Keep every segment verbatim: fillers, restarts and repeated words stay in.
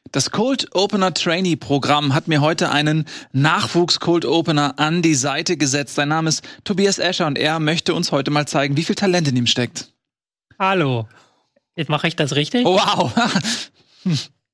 Das Cold Opener Trainee Programm hat mir heute einen Nachwuchs Cold Opener an die Seite gesetzt. Sein Name ist Tobias Escher und er möchte uns heute mal zeigen, wie viel Talent in ihm steckt. Hallo. Jetzt mache ich das richtig? Oh, wow. hm.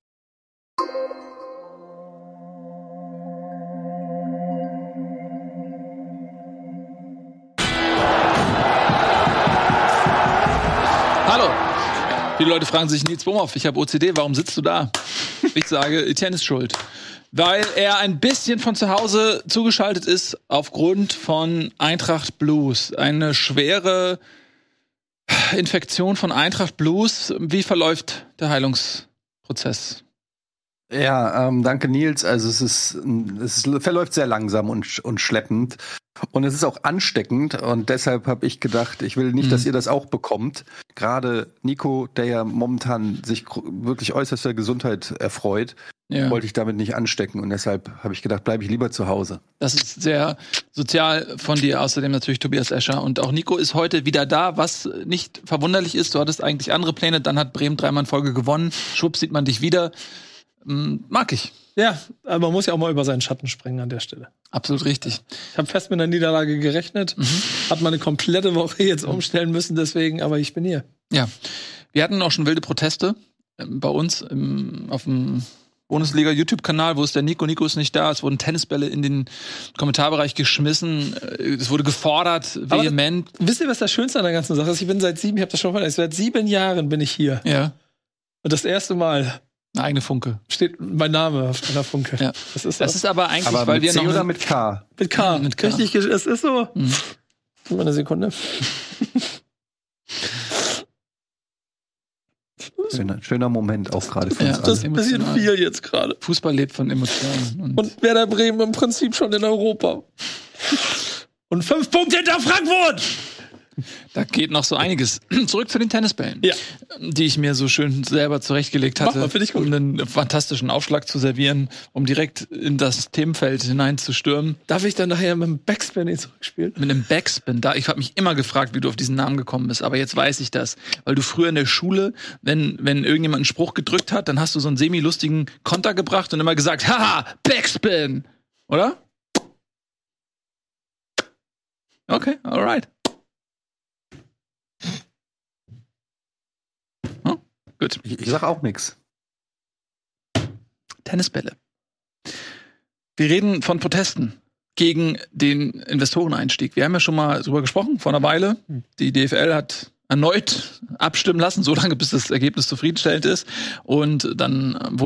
Hallo. Viele Leute fragen sich, Nils Bohmhoff, ich habe O C D, warum sitzt du da? Ich sage, Etienne ist schuld. Weil er ein bisschen von zu Hause zugeschaltet ist aufgrund von Eintracht Blues. Eine schwere Infektion von Eintracht Blues. Wie verläuft der Heilungsprozess? Ja, ähm, danke Nils. Also es ist, es ist, verläuft sehr langsam und, und schleppend. Und es ist auch ansteckend. Und deshalb habe ich gedacht, ich will nicht, mhm. dass ihr das auch bekommt. Gerade Nico, der ja momentan sich wirklich äußerster Gesundheit erfreut, ja. wollte ich damit nicht anstecken. Und deshalb habe ich gedacht, bleibe ich lieber zu Hause. Das ist sehr sozial von dir. Außerdem natürlich Tobias Escher. Und auch Nico ist heute wieder da, was nicht verwunderlich ist. Du hattest eigentlich andere Pläne. Dann hat Bremen dreimal in Folge gewonnen. Schwupp, sieht man dich wieder. Mag ich. Ja, aber man muss ja auch mal über seinen Schatten springen an der Stelle. Absolut richtig. Ich habe fest mit einer Niederlage gerechnet, mhm. habe meine komplette Woche jetzt umstellen müssen, deswegen, aber ich bin hier. Ja, wir hatten auch schon wilde Proteste bei uns im, auf dem Bundesliga-YouTube-Kanal, wo ist der Nico? Nico ist nicht da. Es wurden Tennisbälle in den Kommentarbereich geschmissen. Es wurde gefordert, vehement. Aber wisst ihr, was das Schönste an der ganzen Sache ist? Ich bin seit sieben, ich habe das schon mal seit sieben Jahren bin ich hier. Ja. Und das erste Mal eine eigene Funke. Steht mein Name auf einer Funke. Ja. Das ist, das ist aber eigentlich, aber weil mit wir C noch oder mit K? Mit K. Mit K. Richtig, es ist so. Mhm. Gib mal eine Sekunde. Schöner, schöner Moment auch gerade für uns ja, das ist ein bisschen viel jetzt gerade. Fußball lebt von Emotionen. Und, und Werder Bremen im Prinzip schon in Europa. Und fünf Punkte hinter Frankfurt! Da geht noch so einiges. Zurück zu den Tennisbällen, ja. die ich mir so schön selber zurechtgelegt hatte, Mach mal, ich gut. um einen fantastischen Aufschlag zu servieren, um direkt in das Themenfeld hineinzustürmen. Darf ich dann nachher mit dem Backspin zurückspielen? Mit einem Backspin. Da, ich habe mich immer gefragt, wie du auf diesen Namen gekommen bist, aber jetzt weiß ich das. Weil du früher in der Schule, wenn, wenn irgendjemand einen Spruch gedrückt hat, dann hast du so einen semi-lustigen Konter gebracht und immer gesagt, haha, Backspin! Oder? Okay, alright. Gut. Ich, ich sag auch nix. Tennisbälle. Wir reden von Protesten gegen den Investoreneinstieg. Wir haben ja schon mal drüber gesprochen, vor einer Weile. Die D F L hat erneut abstimmen lassen, so lange, bis das Ergebnis zufriedenstellend ist. Und dann...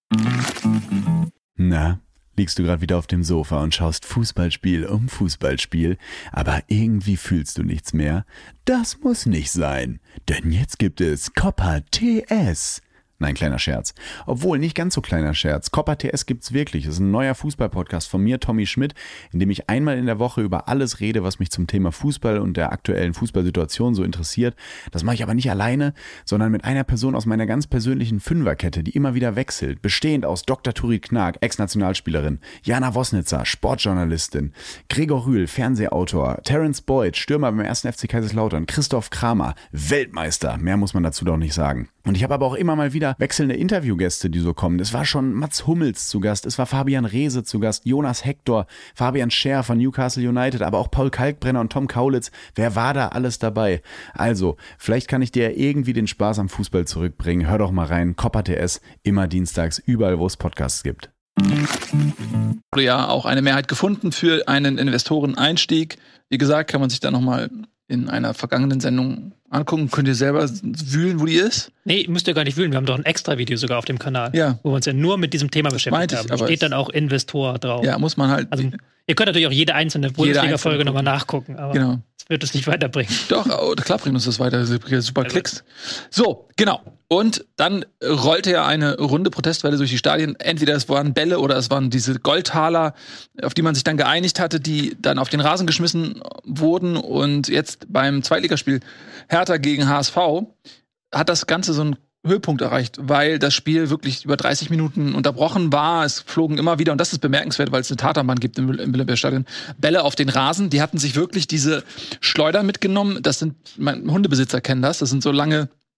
Na, liegst du gerade wieder auf dem Sofa und schaust Fußballspiel um Fußballspiel, aber irgendwie fühlst du nichts mehr? Das muss nicht sein, denn jetzt gibt es Copa T S. Nein, kleiner Scherz. Obwohl, nicht ganz so kleiner Scherz. Copa T S gibt's wirklich. Das ist ein neuer Fußball-Podcast von mir, Tommy Schmidt, in dem ich einmal in der Woche über alles rede, was mich zum Thema Fußball und der aktuellen Fußballsituation so interessiert. Das mache ich aber nicht alleine, sondern mit einer Person aus meiner ganz persönlichen Fünferkette, die immer wieder wechselt. Bestehend aus Doktor Turit Knag, Ex-Nationalspielerin, Jana Wosnitzer, Sportjournalistin, Gregor Rühl, Fernsehautor, Terence Boyd, Stürmer beim ersten F C Kaiserslautern, Christoph Kramer, Weltmeister. Mehr muss man dazu doch nicht sagen. Und ich habe aber auch immer mal wieder wechselnde Interviewgäste, die so kommen. Es war schon Mats Hummels zu Gast, es war Fabian Reese zu Gast, Jonas Hector, Fabian Scher von Newcastle United, aber auch Paul Kalkbrenner und Tom Kaulitz. Wer war da alles dabei? Also, vielleicht kann ich dir irgendwie den Spaß am Fußball zurückbringen. Hör doch mal rein. Copa T S, immer dienstags, überall, wo es Podcasts gibt. Wurde ja auch eine Mehrheit gefunden für einen Investoreneinstieg. Wie gesagt, kann man sich da nochmal in einer vergangenen Sendung angucken. Könnt ihr selber wühlen, wo die ist? Nee, müsst ihr gar nicht wühlen. Wir haben doch ein extra Video sogar auf dem Kanal, ja. wo wir uns ja nur mit diesem Thema beschäftigt ich, haben. Da steht dann auch Investor drauf. Ja, muss man halt. Also, ihr könnt natürlich auch jede einzelne Bundesliga-Folge nochmal nachgucken, aber genau. das wird es nicht weiterbringen. Doch, oh, klar bringt uns das weiter. Super Klicks. So, genau. Und dann rollte ja eine runde Protestwelle durch die Stadien. Entweder es waren Bälle oder es waren diese Goldtaler, auf die man sich dann geeinigt hatte, die dann auf den Rasen geschmissen wurden. Und jetzt beim Zweitligaspiel Hertha gegen H S V hat das Ganze so einen Höhepunkt erreicht, weil das Spiel wirklich über dreißig Minuten unterbrochen war. Es flogen immer wieder, und das ist bemerkenswert, weil es eine Tatanbahn gibt im, im Olympiastadion, Bälle auf den Rasen. Die hatten sich wirklich diese Schleuder mitgenommen. Das sind, mein Hundebesitzer kennen das. Das sind so lange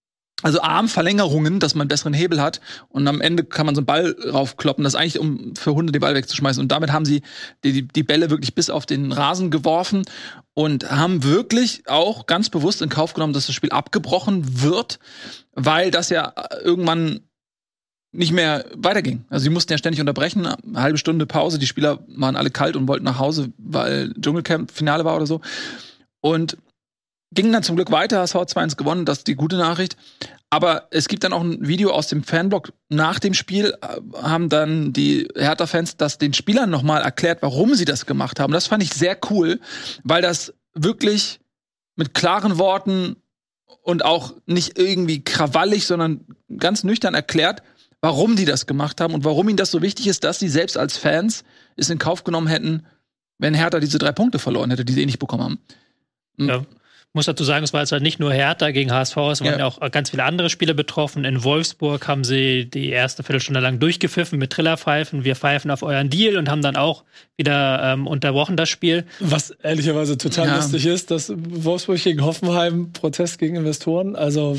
Also Armverlängerungen, dass man einen besseren Hebel hat und am Ende kann man so einen Ball raufkloppen, das ist eigentlich, um für Hunde den Ball wegzuschmeißen. Und damit haben sie die, die Bälle wirklich bis auf den Rasen geworfen und haben wirklich auch ganz bewusst in Kauf genommen, dass das Spiel abgebrochen wird, weil das ja irgendwann nicht mehr weiterging. Also sie mussten ja ständig unterbrechen, eine halbe Stunde Pause, die Spieler waren alle kalt und wollten nach Hause, weil Dschungelcamp-Finale war oder so. Und ging dann zum Glück weiter, H S V hat zwei eins gewonnen, das ist die gute Nachricht. Aber es gibt dann auch ein Video aus dem Fanblog nach dem Spiel, haben dann die Hertha-Fans das den Spielern nochmal erklärt, warum sie das gemacht haben. Das fand ich sehr cool, weil das wirklich mit klaren Worten und auch nicht irgendwie krawallig, sondern ganz nüchtern erklärt, warum die das gemacht haben und warum ihnen das so wichtig ist, dass sie selbst als Fans es in Kauf genommen hätten, wenn Hertha diese drei Punkte verloren hätte, die sie eh nicht bekommen haben. Ja. Muss dazu sagen, es war jetzt halt nicht nur Hertha gegen H S V, es waren ja auch ganz viele andere Spiele betroffen. In Wolfsburg haben sie die erste Viertelstunde lang durchgepfiffen mit Trillerpfeifen. Wir pfeifen auf euren Deal und haben dann auch wieder ähm, unterbrochen das Spiel. Was ehrlicherweise total ja. lustig ist, dass Wolfsburg gegen Hoffenheim Protest gegen Investoren, also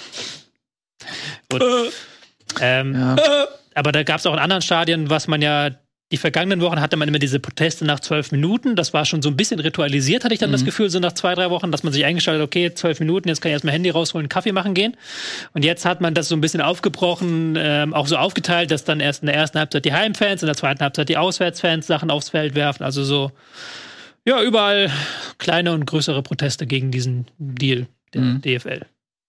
Gut. ähm, ja. Aber da gab es auch in anderen Stadien, was man ja die vergangenen Wochen hatte man immer diese Proteste nach zwölf Minuten. Das war schon so ein bisschen ritualisiert, hatte ich dann mhm. das Gefühl, so nach zwei, drei Wochen, dass man sich eingestellt hat, okay, zwölf Minuten, jetzt kann ich erstmal Handy rausholen, Kaffee machen gehen. Und jetzt hat man das so ein bisschen aufgebrochen, ähm, auch so aufgeteilt, dass dann erst in der ersten Halbzeit die Heimfans, in der zweiten Halbzeit die Auswärtsfans Sachen aufs Feld werfen. Also so, ja, überall kleine und größere Proteste gegen diesen Deal der mhm. D F L.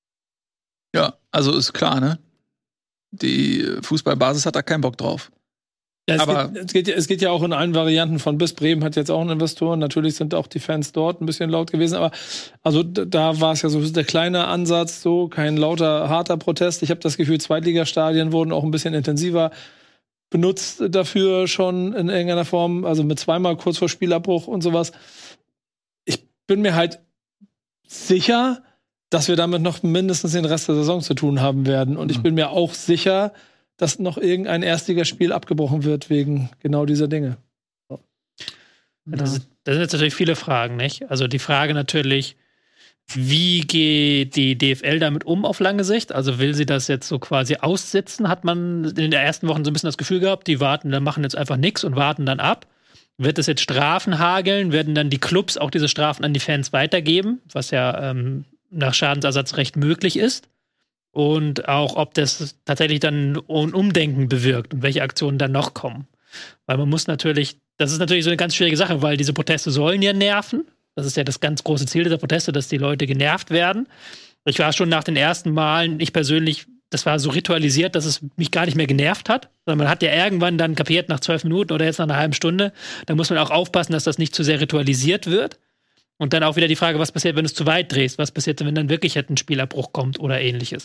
Ja, also ist klar, ne? Die Fußballbasis hat da keinen Bock drauf. Ja, es, aber geht, es, geht, es geht ja auch in allen Varianten von bis. Bremen hat jetzt auch einen Investor. Natürlich sind auch die Fans dort ein bisschen laut gewesen. Aber also da war es ja so der kleine Ansatz, so kein lauter, harter Protest. Ich habe das Gefühl, Zweitligastadien wurden auch ein bisschen intensiver benutzt dafür schon in irgendeiner Form. Also mit zweimal kurz vor Spielabbruch und sowas. Ich bin mir halt sicher, dass wir damit noch mindestens den Rest der Saison zu tun haben werden. Und ich bin mir auch sicher, dass noch irgendein Erstligaspiel abgebrochen wird wegen genau dieser Dinge. Ja, das, ist, das sind jetzt natürlich viele Fragen, nicht? Also die Frage natürlich, wie geht die D F L damit um auf lange Sicht? Also will sie das jetzt so quasi aussitzen? Hat man in den ersten Wochen so ein bisschen das Gefühl gehabt, die warten, dann machen jetzt einfach nichts und warten dann ab? Wird es jetzt Strafen hageln? Werden dann die Clubs auch diese Strafen an die Fans weitergeben? Was ja ähm, nach Schadensersatzrecht möglich ist. Und auch, ob das tatsächlich dann ein Umdenken bewirkt und welche Aktionen dann noch kommen. Weil man muss natürlich, das ist natürlich so eine ganz schwierige Sache, weil diese Proteste sollen ja nerven. Das ist ja das ganz große Ziel dieser Proteste, dass die Leute genervt werden. Ich war schon nach den ersten Malen, ich persönlich, das war so ritualisiert, dass es mich gar nicht mehr genervt hat. Sondern man hat ja irgendwann dann kapiert, nach zwölf Minuten oder jetzt nach einer halben Stunde, da muss man auch aufpassen, dass das nicht zu sehr ritualisiert wird. Und dann auch wieder die Frage, was passiert, wenn du es zu weit drehst? Was passiert, wenn dann wirklich ein Spielabbruch kommt oder ähnliches?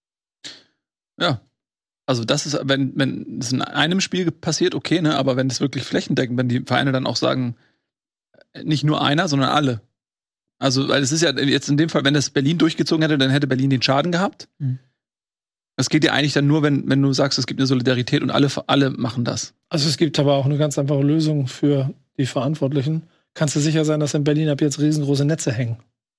Ja, also das ist, wenn, wenn es in einem Spiel passiert, okay, ne, aber wenn es wirklich flächendeckend, wenn die Vereine dann auch sagen, nicht nur einer, sondern alle. Also, weil es ist ja jetzt in dem Fall, wenn das Berlin durchgezogen hätte, dann hätte Berlin den Schaden gehabt. Mhm. Das geht ja eigentlich dann nur, wenn, wenn du sagst, es gibt eine Solidarität und alle, alle machen das. Also es gibt aber auch eine ganz einfache Lösung für die Verantwortlichen. Kannst du sicher sein, dass in Berlin ab jetzt riesengroße Netze hängen.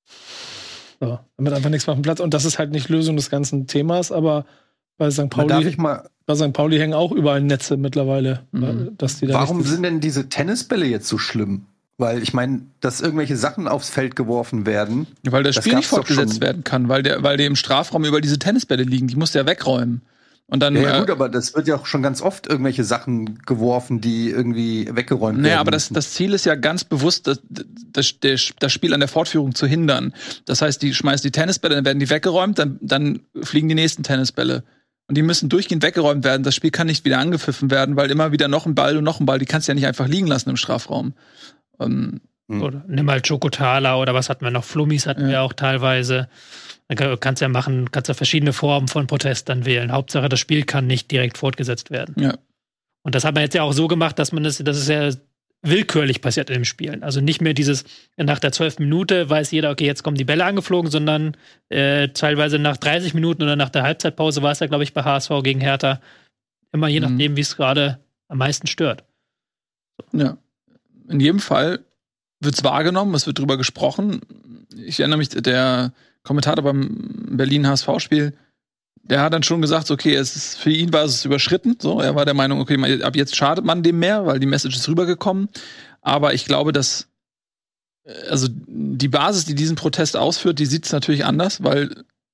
So, damit einfach nichts mehr auf dem Platz. Und das ist halt nicht Lösung des ganzen Themas, aber bei Sankt Pauli, bei Sankt Pauli hängen auch überall Netze mittlerweile. Mhm. Dass die da Warum sind denn diese Tennisbälle jetzt so schlimm? Weil ich meine, dass irgendwelche Sachen aufs Feld geworfen werden. Ja, weil das, das Spiel nicht fortgesetzt werden kann, weil der, weil die im Strafraum über diese Tennisbälle liegen. Die musst du ja wegräumen. Und dann, ja, ja äh, gut, aber das wird ja auch schon ganz oft irgendwelche Sachen geworfen, die irgendwie weggeräumt naja, werden. aber das, das Ziel ist ja ganz bewusst, das, das, das Spiel an der Fortführung zu hindern. Das heißt, die schmeißen die Tennisbälle, dann werden die weggeräumt, dann, dann fliegen die nächsten Tennisbälle. Und die müssen durchgehend weggeräumt werden. Das Spiel kann nicht wieder angepfiffen werden, weil immer wieder noch ein Ball und noch ein Ball, die kannst du ja nicht einfach liegen lassen im Strafraum. Ähm, oder nimm mal Chocotala oder was hatten wir noch? Flummis hatten ja. wir auch teilweise. Dann kannst du ja machen, kannst ja verschiedene Formen von Protest dann wählen. Hauptsache, das Spiel kann nicht direkt fortgesetzt werden. Ja. Und das hat man jetzt ja auch so gemacht, dass man das, das ist ja willkürlich passiert in dem Spielen. Also nicht mehr dieses, nach der zwölften Minute weiß jeder, okay, jetzt kommen die Bälle angeflogen, sondern äh, teilweise nach dreißig Minuten oder nach der Halbzeitpause war es ja, glaube ich, bei H S V gegen Hertha. Immer je nachdem, mhm. wie es gerade am meisten stört. So. Ja. In jedem Fall wird es wahrgenommen, es wird drüber gesprochen. Ich erinnere mich, der Kommentator beim Berlin-H S V-Spiel der hat dann schon gesagt, okay, es ist, für ihn war es überschritten. So, er war der Meinung, okay, ab jetzt schadet man dem mehr, weil die Message ist rübergekommen. Aber ich glaube, dass also die Basis, die diesen Protest ausführt, die sieht es natürlich anders, weil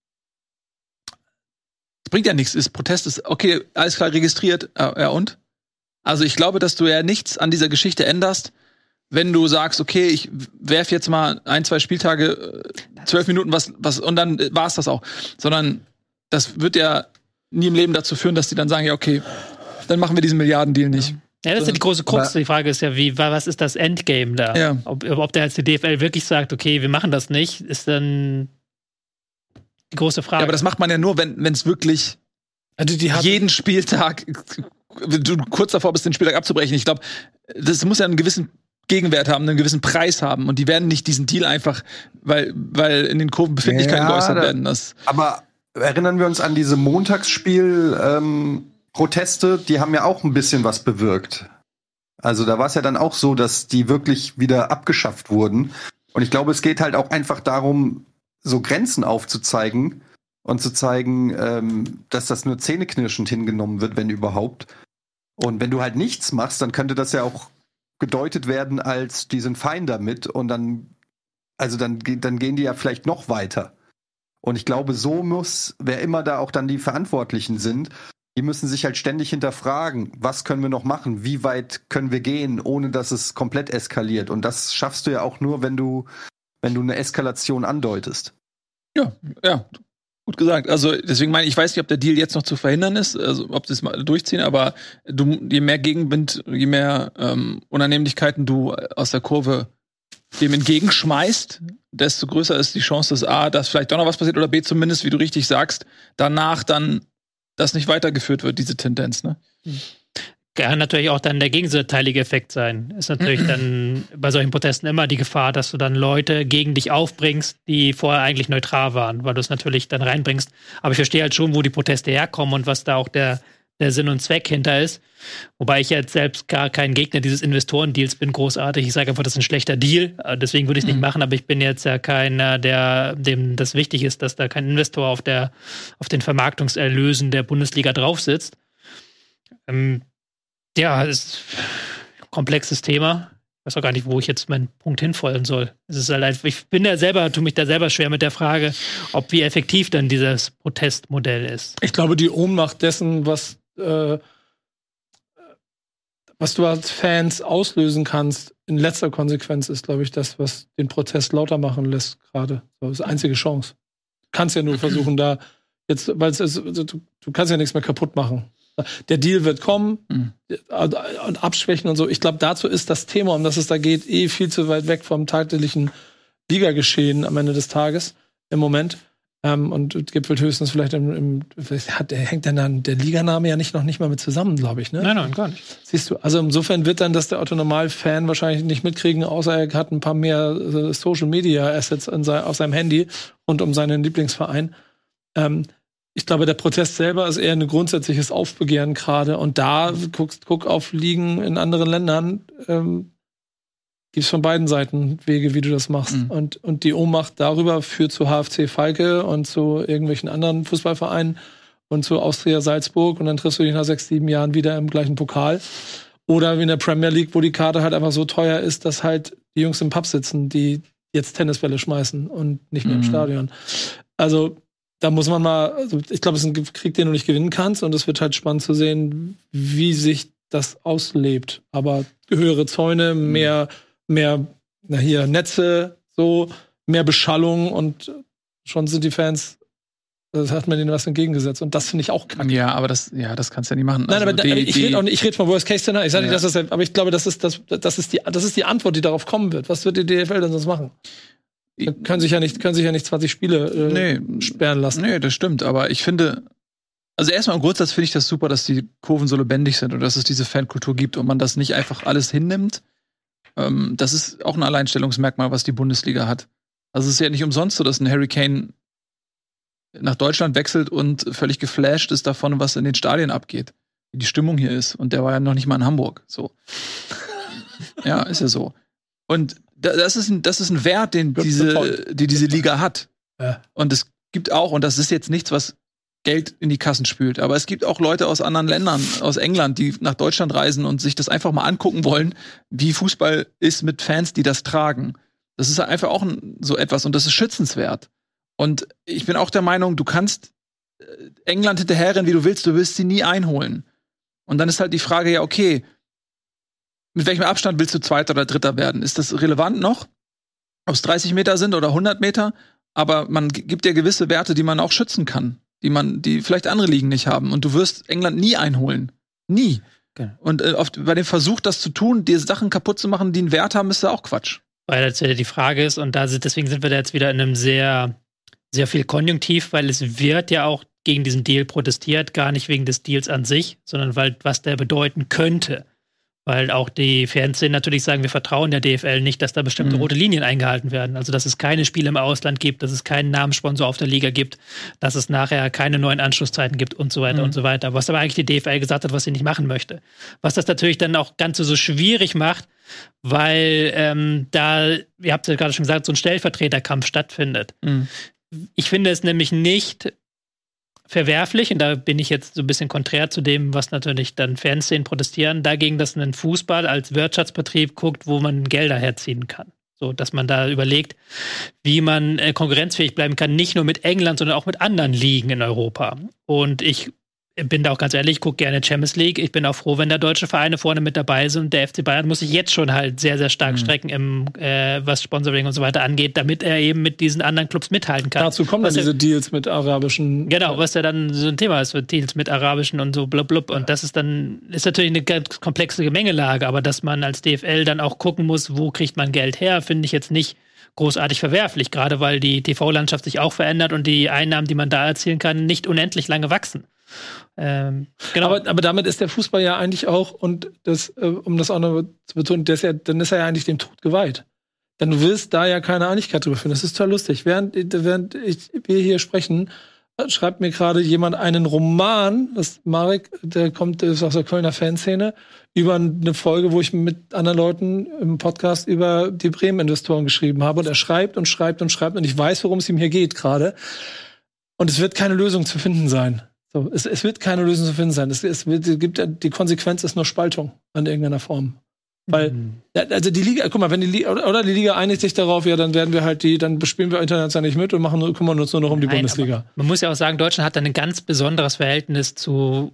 es bringt ja nichts. Ist Protest ist okay, alles klar registriert, ja, ja und? Also ich glaube, dass du ja nichts an dieser Geschichte änderst, wenn du sagst, okay, ich werf jetzt mal ein, zwei Spieltage, zwölf Minuten was, was und dann war's das auch. Sondern das wird ja nie im Leben dazu führen, dass die dann sagen, ja okay, dann machen wir diesen Milliardendeal nicht. Ja, das ist ja die große Krux. Die Frage ist ja, wie, was ist das Endgame da? Ja. Ob, ob der jetzt die D F L wirklich sagt, okay, wir machen das nicht, ist dann die große Frage. Ja, aber das macht man ja nur, wenn es wirklich also die jeden Spieltag du kurz davor bist, den Spieltag abzubrechen. Ich glaube, das muss ja einen gewissen Gegenwert haben, einen gewissen Preis haben. Und die werden nicht diesen Deal einfach, weil, weil in den Kurven Befindlichkeiten ja, geäußert da, werden. Das aber erinnern wir uns an diese Montagsspiel- ähm Proteste, die haben ja auch ein bisschen was bewirkt. Also da war es ja dann auch so, dass die wirklich wieder abgeschafft wurden. Und ich glaube, es geht halt auch einfach darum, so Grenzen aufzuzeigen und zu zeigen, ähm, dass das nur zähneknirschend hingenommen wird, wenn überhaupt. Und wenn du halt nichts machst, dann könnte das ja auch gedeutet werden als, die sind fein damit. Und dann, also dann, dann gehen die ja vielleicht noch weiter. Und ich glaube, so muss, wer immer da auch dann die Verantwortlichen sind, die müssen sich halt ständig hinterfragen, was können wir noch machen, wie weit können wir gehen, ohne dass es komplett eskaliert. Und das schaffst du ja auch nur, wenn du, wenn du eine Eskalation andeutest. Ja, ja, gut gesagt. Also deswegen meine ich, ich weiß nicht, ob der Deal jetzt noch zu verhindern ist, also ob sie es mal durchziehen, aber du, je mehr Gegenwind, je mehr ähm, Unannehmlichkeiten du aus der Kurve dem entgegenschmeißt, desto größer ist die Chance, dass A, dass vielleicht doch noch was passiert oder B, zumindest, wie du richtig sagst, danach dann das nicht weitergeführt wird, diese Tendenz, ne? Kann natürlich auch dann der gegenseitige Effekt sein. Ist natürlich dann bei solchen Protesten immer die Gefahr, dass du dann Leute gegen dich aufbringst, die vorher eigentlich neutral waren, weil du es natürlich dann reinbringst. Aber ich verstehe halt schon, wo die Proteste herkommen und was da auch der, der Sinn und Zweck hinter ist. Wobei ich jetzt selbst gar kein Gegner dieses Investorendeals bin, großartig. Ich sage einfach, das ist ein schlechter Deal. Deswegen würde ich es nicht mhm. machen, aber ich bin jetzt ja keiner, der, dem das wichtig ist, dass da kein Investor auf der, auf den Vermarktungserlösen der Bundesliga drauf sitzt. Ähm, ja, es ist ein komplexes Thema. Ich weiß auch gar nicht, wo ich jetzt meinen Punkt hinfolgen soll. Es ist halt einfach, ich bin ja selber, tue mich da selber schwer mit der Frage, ob wie effektiv dann dieses Protestmodell ist. Ich glaube, die Ohnmacht dessen, was äh, was du als Fans auslösen kannst, in letzter Konsequenz ist, glaube ich, das, was den Protest lauter machen lässt gerade. Das ist die einzige Chance. Du kannst ja nur versuchen, da jetzt, weil es ist, du, du kannst ja nichts mehr kaputt machen. Der Deal wird kommen mhm. und abschwächen und so. Ich glaube, dazu ist das Thema, um das es da geht, eh viel zu weit weg vom tatsächlichen Ligageschehen am Ende des Tages im Moment. Ähm, und gipfelt höchstens vielleicht im, im hat, hängt dann der Liganame ja nicht noch nicht mal mit zusammen, glaube ich, ne? Nein, nein, gar nicht. Siehst du, also insofern wird dann das der Otto-Normal-Fan wahrscheinlich nicht mitkriegen, außer er hat ein paar mehr äh, Social-Media-Assets in sein, auf seinem Handy und um seinen Lieblingsverein. Ähm, ich glaube, der Protest selber ist eher ein grundsätzliches Aufbegehren gerade. Und da, guckst, guck auf Ligen in anderen Ländern, ähm, gibt es von beiden Seiten Wege, wie du das machst. Mhm. Und, und die Ohnmacht darüber führt zu H F C Falke und zu irgendwelchen anderen Fußballvereinen und zu Austria Salzburg. Und dann triffst du dich nach sechs, sieben Jahren wieder im gleichen Pokal. Oder wie in der Premier League, wo die Karte halt einfach so teuer ist, dass halt die Jungs im Pub sitzen, die jetzt Tennisbälle schmeißen und nicht mehr mhm. im Stadion. Also da muss man mal, also ich glaube, es ist ein Krieg, den du nicht gewinnen kannst. Und es wird halt spannend zu sehen, wie sich das auslebt. Aber höhere Zäune, mehr mehr, na hier, Netze, so, mehr Beschallung und schon sind die Fans, das hat man denen was entgegengesetzt. Und das finde ich auch kacke. Ja, aber das, ja, das kannst du ja nicht machen. Nein, also aber da, die, ich rede auch nicht, ich rede von Worst-Case-Szenario. Ich sage ja. nicht, dass das, aber ich glaube, das ist, das, das ist die, das ist die Antwort, die darauf kommen wird. Was wird die D F L denn sonst machen? Die können sich ja nicht, können sich ja nicht zwanzig Spiele äh, nee, sperren lassen. Nee, das stimmt. Aber ich finde, also erstmal im Grundsatz finde ich das super, dass die Kurven so lebendig sind und dass es diese Fankultur gibt und man das nicht einfach alles hinnimmt. Ähm, das ist auch ein Alleinstellungsmerkmal, was die Bundesliga hat. Also es ist ja nicht umsonst so, dass ein Harry Kane nach Deutschland wechselt und völlig geflasht ist davon, was in den Stadien abgeht. Wie die Stimmung hier ist. Und der war ja noch nicht mal in Hamburg. So. Ja, ist ja so. Und das ist ein, das ist ein Wert, den diese, die diese Liga hat. Ja. Und es gibt auch, und das ist jetzt nichts, was Geld in die Kassen spült. Aber es gibt auch Leute aus anderen Ländern, aus England, die nach Deutschland reisen und sich das einfach mal angucken wollen, wie Fußball ist mit Fans, die das tragen. Das ist einfach auch so etwas und das ist schützenswert. Und ich bin auch der Meinung, du kannst England hinterherrennen, wie du willst, du willst sie nie einholen. Und dann ist halt die Frage, ja, okay, mit welchem Abstand willst du Zweiter oder Dritter werden? Ist das relevant noch? Ob es dreißig Meter sind oder hundert Meter? Aber man g- gibt ja gewisse Werte, die man auch schützen kann. Die man, die vielleicht andere Ligen nicht haben. Und du wirst England nie einholen. Nie. Okay. Und äh, oft bei dem Versuch, das zu tun, dir Sachen kaputt zu machen, die einen Wert haben, ist ja auch Quatsch. Weil jetzt wieder die Frage ist, und da sind, deswegen sind wir da jetzt wieder in einem sehr, sehr viel Konjunktiv, weil es wird ja auch gegen diesen Deal protestiert, gar nicht wegen des Deals an sich, sondern weil was der bedeuten könnte. Weil auch die Fernsehen natürlich sagen, wir vertrauen der D F L nicht, dass da bestimmte mhm. rote Linien eingehalten werden. Also, dass es keine Spiele im Ausland gibt, dass es keinen Namenssponsor auf der Liga gibt, dass es nachher keine neuen Anschlusszeiten gibt und so weiter mhm. und so weiter. Was aber eigentlich die D F L gesagt hat, was sie nicht machen möchte. Was das natürlich dann auch ganz so schwierig macht, weil ähm, da, ihr habt ja gerade schon gesagt, so ein Stellvertreterkampf stattfindet. Mhm. Ich finde es nämlich nicht verwerflich, und da bin ich jetzt so ein bisschen konträr zu dem, was natürlich dann Fanszenen protestieren, dagegen, dass ein Fußball als Wirtschaftsbetrieb guckt, wo man Gelder herziehen kann. So, dass man da überlegt, wie man äh, konkurrenzfähig bleiben kann, nicht nur mit England, sondern auch mit anderen Ligen in Europa. Und ich bin da auch ganz ehrlich, ich gucke gerne Champions League. Ich bin auch froh, wenn da deutsche Vereine vorne mit dabei sind. Der F C Bayern muss sich jetzt schon halt sehr, sehr stark mhm. strecken, im, äh, was Sponsoring und so weiter angeht, damit er eben mit diesen anderen Clubs mithalten kann. Dazu kommen dann diese Deals mit arabischen. Genau, was ja dann so ein Thema ist, Deals mit arabischen und so blub blub. Und das ist dann, ist natürlich eine ganz komplexe Gemengelage, aber dass man als D F L dann auch gucken muss, wo kriegt man Geld her, finde ich jetzt nicht großartig verwerflich, gerade weil die T V-Landschaft sich auch verändert und die Einnahmen, die man da erzielen kann, nicht unendlich lange wachsen. Ähm, genau. aber, aber damit ist der Fußball ja eigentlich auch, und das, äh, um das auch noch zu betonen, der ist ja, dann ist er ja eigentlich dem Tod geweiht. Denn du willst da ja keine Einigkeit drüber finden. Das ist total lustig. Während, während ich, wir hier sprechen, schreibt mir gerade jemand einen Roman, das Marek, der kommt ist aus der Kölner Fanszene, über eine Folge, wo ich mit anderen Leuten im Podcast über die Bremen-Investoren geschrieben habe. Und er schreibt und schreibt und schreibt, und ich weiß, worum es ihm hier geht gerade. Und es wird keine Lösung zu finden sein. So, es, es wird keine Lösung zu finden sein. Es, es wird, es gibt, die Konsequenz ist nur Spaltung in irgendeiner Form. Weil, mhm. also die Liga, guck mal, wenn die Liga, oder die Liga einigt sich darauf, ja, dann werden wir halt die, dann bespielen wir international nicht mit und machen, kümmern uns nur noch um die Nein, Bundesliga. Man muss ja auch sagen, Deutschland hat ein ganz besonderes Verhältnis zu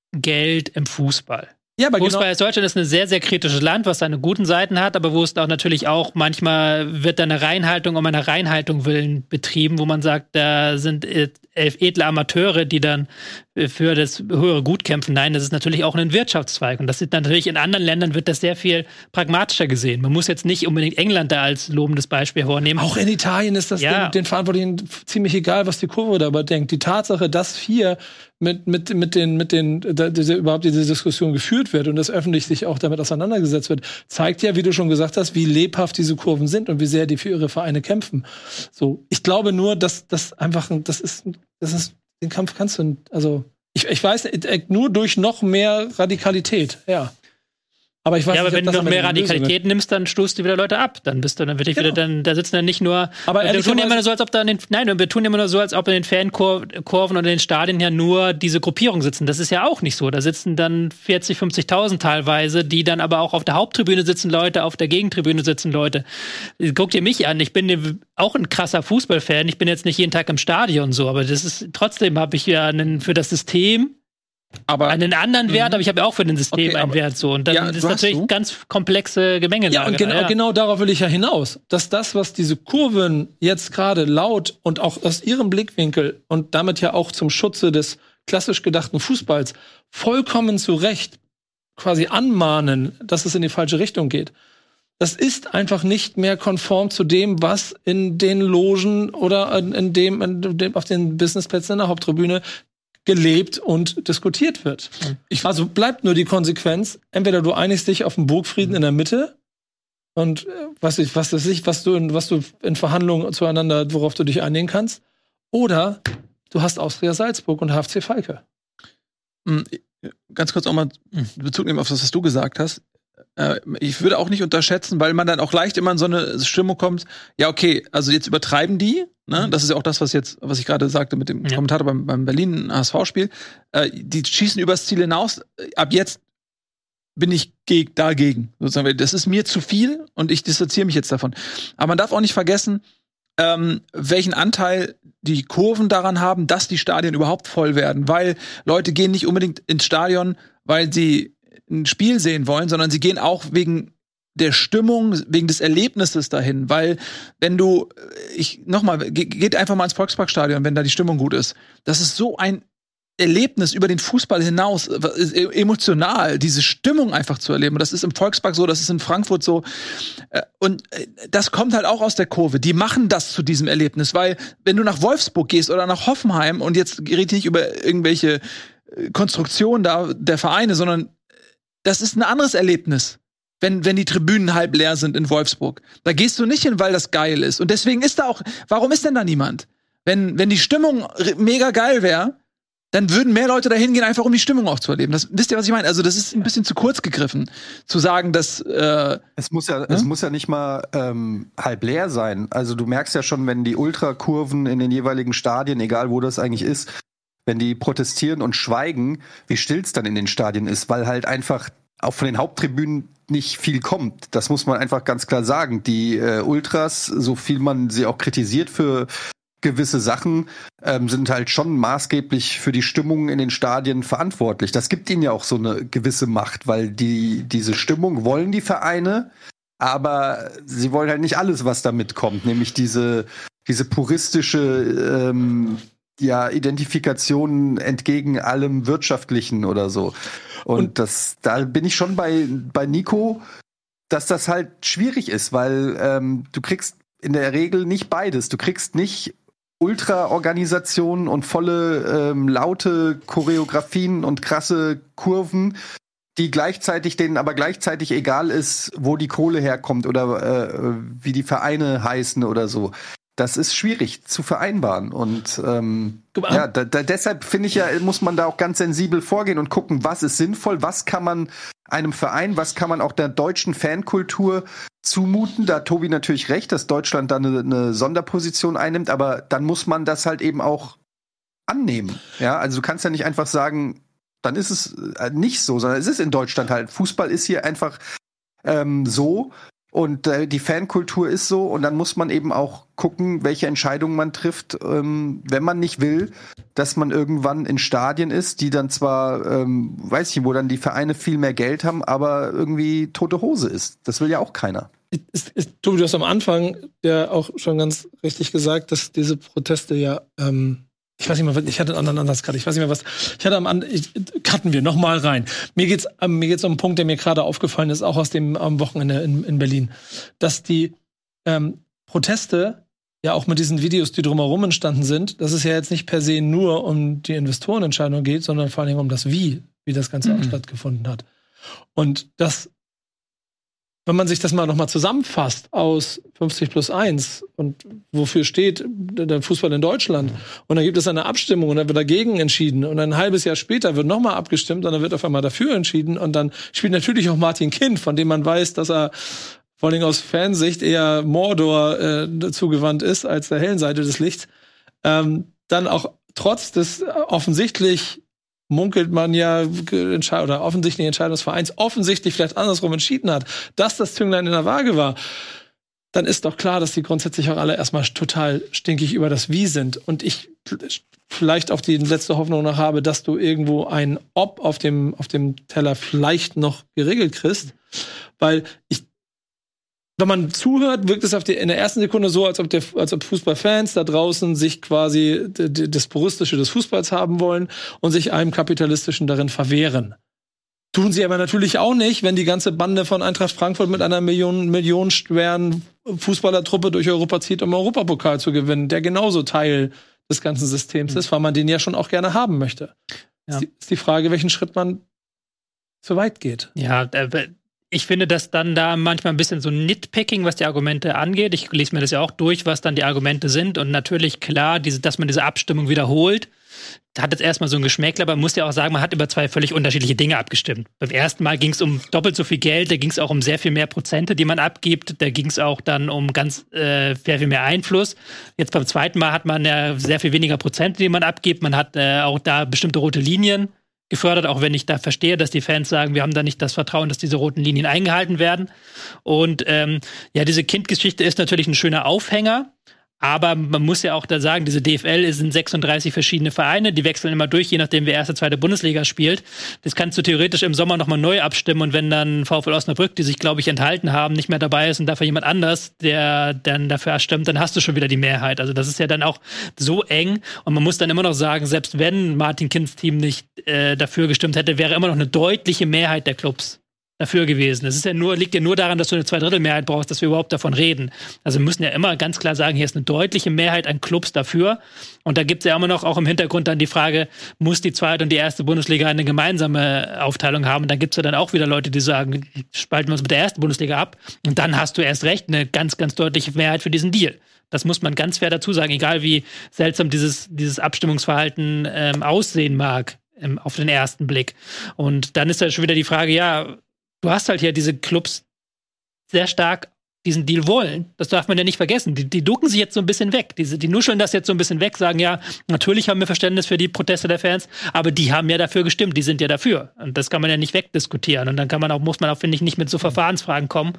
Geld im Fußball. Ja, aber Fußball genau. ist Deutschland ist ein sehr, sehr kritisches Land, was seine guten Seiten hat, aber wo es auch natürlich auch manchmal wird da eine Reinhaltung um einer Reinhaltung willen betrieben, wo man sagt, da sind elf edle Amateure, die dann für das höhere Gut kämpfen. Nein, das ist natürlich auch ein Wirtschaftszweig. Und das ist natürlich in anderen Ländern wird das sehr viel pragmatischer gesehen. Man muss jetzt nicht unbedingt England da als lobendes Beispiel hervornehmen. Auch in Italien ist das ja. den, den Verantwortlichen ziemlich egal, was die Kurve darüber denkt. Die Tatsache, dass hier mit, mit, mit den, mit den, da, diese, überhaupt diese Diskussion geführt wird und das öffentlich sich auch damit auseinandergesetzt wird, zeigt ja, wie du schon gesagt hast, wie lebhaft diese Kurven sind und wie sehr die für ihre Vereine kämpfen. So, ich glaube nur, dass das einfach, das ist, das ist, den Kampf kannst du, also, ich, ich weiß, nur durch noch mehr Radikalität, ja. Aber ich weiß ja, aber nicht, wenn du noch mehr Radikalität nimmst, dann stoßt du wieder Leute ab. Dann bist du, dann wird ich genau. wieder, dann, da sitzen dann nicht nur. Aber wir tun immer nur so, als ob da in den, nein, wir tun immer nur so, als ob in den Fankurven oder in den Stadien ja nur diese Gruppierungen sitzen. Das ist ja auch nicht so. Da sitzen dann vierzig, fünfzigtausend teilweise, die dann aber auch auf der Haupttribüne sitzen Leute, auf der Gegentribüne sitzen Leute. Guck dir mich an. Ich bin auch ein krasser Fußballfan. Ich bin jetzt nicht jeden Tag im Stadion so, aber das ist, trotzdem habe ich ja einen, für das System aber einen anderen Wert, aber ich habe ja auch für den System okay, einen Wert so. Und dann ja, ist natürlich du? ganz komplexe Gemengelage. Ja, und genau, ja. genau darauf will ich ja hinaus. Dass das, was diese Kurven jetzt gerade laut und auch aus ihrem Blickwinkel und damit ja auch zum Schutze des klassisch gedachten Fußballs vollkommen zu Recht quasi anmahnen, dass es in die falsche Richtung geht. Das ist einfach nicht mehr konform zu dem, was in den Logen oder in dem, in dem auf den Businessplätzen in der Haupttribüne gelebt und diskutiert wird. Ich, also bleibt nur die Konsequenz, entweder du einigst dich auf einen Burgfrieden in der Mitte und äh, was ich, was das ich, was du in, was du in Verhandlungen zueinander, worauf du dich einigen kannst, oder du hast Austria Salzburg und H F C Falke. Ganz kurz auch mal Bezug nehmen auf das, was du gesagt hast. äh, ich würde auch nicht unterschätzen, weil man dann auch leicht immer in so eine Stimmung kommt, ja, okay, also jetzt übertreiben die, ne? Das ist ja auch das, was jetzt, was ich gerade sagte mit dem ja. Kommentator beim, beim Berlin-H S V-Spiel. Äh, die schießen übers Ziel hinaus. Ab jetzt bin ich geg- dagegen. Sozusagen. Das ist mir zu viel und ich distanziere mich jetzt davon. Aber man darf auch nicht vergessen, ähm, welchen Anteil die Kurven daran haben, dass die Stadien überhaupt voll werden. Weil Leute gehen nicht unbedingt ins Stadion, weil sie ein Spiel sehen wollen, sondern sie gehen auch wegen der Stimmung, wegen des Erlebnisses dahin. Weil wenn du, ich nochmal, ge- geht einfach mal ins Volksparkstadion, wenn da die Stimmung gut ist. Das ist so ein Erlebnis über den Fußball hinaus, emotional, diese Stimmung einfach zu erleben. Und das ist im Volkspark so, das ist in Frankfurt so. Und das kommt halt auch aus der Kurve. Die machen das zu diesem Erlebnis, weil wenn du nach Wolfsburg gehst oder nach Hoffenheim und jetzt rede ich nicht über irgendwelche Konstruktionen da der Vereine, sondern das ist ein anderes Erlebnis. Wenn, wenn die Tribünen halb leer sind in Wolfsburg. Da gehst du nicht hin, weil das geil ist. Und deswegen ist da auch, warum ist denn da niemand? Wenn, wenn die Stimmung mega geil wäre, dann würden mehr Leute dahin gehen, einfach um die Stimmung auch zu erleben. Das, wisst ihr, was ich meine? Also das ist ein bisschen zu kurz gegriffen, zu sagen, dass äh, es muss ja, ne? es muss ja nicht mal ähm, halb leer sein. Also du merkst ja schon, wenn die Ultrakurven in den jeweiligen Stadien, egal wo das eigentlich ist, wenn die protestieren und schweigen, wie still es dann in den Stadien ist, weil halt einfach auch von den Haupttribünen nicht viel kommt. Das muss man einfach ganz klar sagen. Die äh, Ultras, so viel man sie auch kritisiert für gewisse Sachen, ähm, sind halt schon maßgeblich für die Stimmung in den Stadien verantwortlich. Das gibt ihnen ja auch so eine gewisse Macht, weil die diese Stimmung wollen die Vereine, aber sie wollen halt nicht alles, was da mitkommt, nämlich diese diese puristische ähm, ja, Identifikation entgegen allem Wirtschaftlichen oder so. Und, Und das, da bin ich schon bei bei Nico, dass das halt schwierig ist, weil ähm, du kriegst in der Regel nicht beides. Du kriegst nicht Ultra-Organisationen und volle ähm, laute Choreografien und krasse Kurven, die gleichzeitig denen aber gleichzeitig egal ist, wo die Kohle herkommt oder äh, wie die Vereine heißen oder so. Das ist schwierig zu vereinbaren. Und ähm, ja, da, da, deshalb finde ich ja, muss man da auch ganz sensibel vorgehen und gucken, was ist sinnvoll, was kann man einem Verein, was kann man auch der deutschen Fankultur zumuten. Da hat Tobi natürlich recht, dass Deutschland da eine, eine Sonderposition einnimmt, aber dann muss man das halt eben auch annehmen. Ja, also du kannst ja nicht einfach sagen, dann ist es nicht so, sondern es ist in Deutschland halt. Fußball ist hier einfach ähm, so. Und äh, die Fankultur ist so, und dann muss man eben auch gucken, welche Entscheidungen man trifft, ähm, wenn man nicht will, dass man irgendwann in Stadien ist, die dann zwar, ähm, weiß ich, wo dann die Vereine viel mehr Geld haben, aber irgendwie tote Hose ist. Das will ja auch keiner. Ist, ist, Tobi, du hast am Anfang ja auch schon ganz richtig gesagt, dass diese Proteste ja ähm ich weiß nicht mehr, ich hatte einen anderen Ansatz gerade. Ich weiß nicht mehr was. Ich hatte am An- ich, cutten wir noch mal rein. Mir geht's, ähm, mir geht's um einen Punkt, der mir gerade aufgefallen ist, auch aus dem am Wochenende in, in Berlin, dass die ähm, Proteste ja auch mit diesen Videos, die drumherum entstanden sind, dass es ja jetzt nicht per se nur um die Investorenentscheidung geht, sondern vor allem um das Wie, wie das Ganze mhm. auch stattgefunden hat. Und das, wenn man sich das mal noch mal zusammenfasst aus fünfzig plus eins und wofür steht der Fußball in Deutschland, und dann gibt es eine Abstimmung und dann wird dagegen entschieden und ein halbes Jahr später wird noch mal abgestimmt und dann wird auf einmal dafür entschieden und dann spielt natürlich auch Martin Kind, von dem man weiß, dass er vor allem aus Fansicht eher Mordor äh, zugewandt ist als der hellen Seite des Lichts, ähm, dann auch trotz des offensichtlich munkelt man ja, oder offensichtlich Entscheidung des Vereins offensichtlich vielleicht andersrum entschieden hat, dass das Zünglein in der Waage war, dann ist doch klar, dass die grundsätzlich auch alle erstmal total stinkig über das Wie sind. Und ich vielleicht auch die letzte Hoffnung noch habe, dass du irgendwo ein Ob auf dem, auf dem Teller vielleicht noch geregelt kriegst. Weil ich wenn man zuhört, wirkt es auf die, in der ersten Sekunde so, als ob, der, als ob Fußballfans da draußen sich quasi d- d- das Puristische des Fußballs haben wollen und sich einem Kapitalistischen darin verwehren. Tun sie aber natürlich auch nicht, wenn die ganze Bande von Eintracht Frankfurt mit einer Million, millionenschweren Fußballertruppe durch Europa zieht, um Europapokal zu gewinnen, der genauso Teil des ganzen Systems mhm. ist, weil man den ja schon auch gerne haben möchte. Ja. Ist, die, ist die Frage, welchen Schritt man zu weit geht. Ja, äh, ich finde das dann da manchmal ein bisschen so Nitpicking, was die Argumente angeht. Ich lese mir das ja auch durch, was dann die Argumente sind. Und natürlich, klar, diese, dass man diese Abstimmung wiederholt, hat jetzt erstmal so ein Geschmäckler, aber man muss ja auch sagen, man hat über zwei völlig unterschiedliche Dinge abgestimmt. Beim ersten Mal ging es um doppelt so viel Geld, da ging es auch um sehr viel mehr Prozente, die man abgibt, da ging es auch dann um ganz äh, sehr viel mehr Einfluss. Jetzt beim zweiten Mal hat man ja sehr viel weniger Prozente, die man abgibt, man hat äh, auch da bestimmte rote Linien gefördert, auch wenn ich da verstehe, dass die Fans sagen, wir haben da nicht das Vertrauen, dass diese roten Linien eingehalten werden. Und ähm, ja, diese Kindgeschichte ist natürlich ein schöner Aufhänger, aber man muss ja auch da sagen, diese D F L sind sechsunddreißig verschiedene Vereine, die wechseln immer durch, je nachdem, wer erste, zweite Bundesliga spielt. Das kannst du theoretisch im Sommer nochmal neu abstimmen und wenn dann VfL Osnabrück, die sich, glaube ich, enthalten haben, nicht mehr dabei ist und dafür jemand anders, der dann dafür abstimmt, dann hast du schon wieder die Mehrheit. Also das ist ja dann auch so eng und man muss dann immer noch sagen, selbst wenn Martin Kinds Team nicht äh, dafür gestimmt hätte, wäre immer noch eine deutliche Mehrheit der Clubs dafür gewesen. Es ist ja nur, liegt ja nur daran, dass du eine Zweidrittelmehrheit brauchst, dass wir überhaupt davon reden. Also wir müssen ja immer ganz klar sagen, hier ist eine deutliche Mehrheit an Clubs dafür. Und da gibt es ja immer noch auch im Hintergrund dann die Frage, muss die zweite und die erste Bundesliga eine gemeinsame Aufteilung haben? Und dann gibt es ja dann auch wieder Leute, die sagen, spalten wir uns mit der ersten Bundesliga ab. Und dann hast du erst recht eine ganz, ganz deutliche Mehrheit für diesen Deal. Das muss man ganz fair dazu sagen, egal wie seltsam dieses, dieses Abstimmungsverhalten ähm, aussehen mag ähm, auf den ersten Blick. Und dann ist da schon wieder die Frage, ja, du hast halt hier diese Clubs sehr stark diesen Deal wollen. Das darf man ja nicht vergessen. Die, die ducken sich jetzt so ein bisschen weg. Diese, die nuscheln das jetzt so ein bisschen weg, sagen, ja, natürlich haben wir Verständnis für die Proteste der Fans, aber die haben ja dafür gestimmt, die sind ja dafür. Und das kann man ja nicht wegdiskutieren. Und dann kann man auch, muss man auch, finde ich, nicht mit so Verfahrensfragen kommen.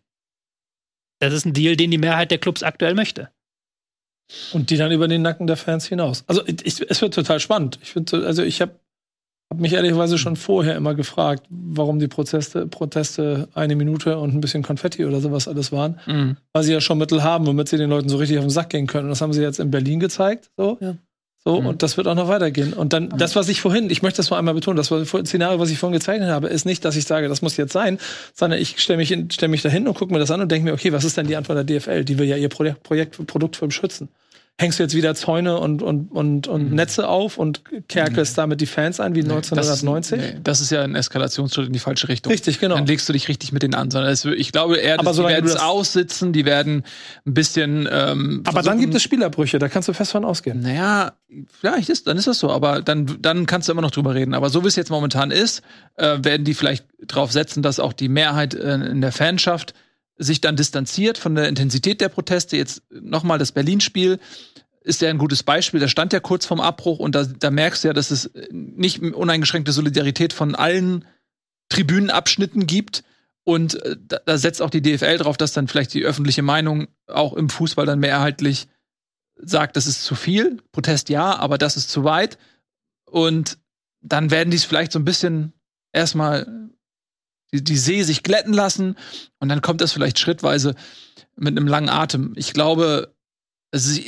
Das ist ein Deal, den die Mehrheit der Clubs aktuell möchte. Und die dann über den Nacken der Fans hinaus. Also ich, es wird total spannend. Ich finde, also ich habe Hab mich ehrlicherweise schon vorher immer gefragt, warum die Proteste, Proteste eine Minute und ein bisschen Konfetti oder sowas alles waren. Mhm. Weil sie ja schon Mittel haben, womit sie den Leuten so richtig auf den Sack gehen können. Und das haben sie jetzt in Berlin gezeigt. So. Ja. So, mhm. Und das wird auch noch weitergehen. Und dann, das, was ich vorhin, ich möchte das mal einmal betonen, das Szenario, was ich vorhin gezeichnet habe, ist nicht, dass ich sage, das muss jetzt sein, sondern ich stelle mich, stell mich da hin und gucke mir das an und denke mir, okay, was ist denn die Antwort der D F L? Die will ja ihr Projekt, Projekt Produktfilm schützen. Hängst du jetzt wieder Zäune und, und, und, und mhm. Netze auf und kerkelst mhm. damit die Fans ein, wie nee, neunzehnhundertneunzig? Das ist, nee, das ist ja ein Eskalationsschritt in die falsche Richtung. Richtig, genau. Dann legst du dich richtig mit denen an. Sondern es, ich glaube eher, dass die werden es aussitzen, die werden ein bisschen ähm, Aber dann gibt es Spielerbrüche, da kannst du fest von ausgehen. Naja, vielleicht ist, dann ist das so, aber dann, dann kannst du immer noch drüber reden. Aber so wie es jetzt momentan ist, äh, werden die vielleicht drauf setzen, dass auch die Mehrheit äh, in der Fanschaft sich dann distanziert von der Intensität der Proteste. Jetzt nochmal das Berlin-Spiel ist ja ein gutes Beispiel. Da stand ja kurz vorm Abbruch und da, da merkst du ja, dass es nicht uneingeschränkte Solidarität von allen Tribünenabschnitten gibt. Und da, da setzt auch die D F L drauf, dass dann vielleicht die öffentliche Meinung auch im Fußball dann mehrheitlich sagt, das ist zu viel. Protest ja, aber das ist zu weit. Und dann werden die es vielleicht so ein bisschen erstmal die, die See sich glätten lassen und dann kommt das vielleicht schrittweise mit einem langen Atem. Ich glaube, also,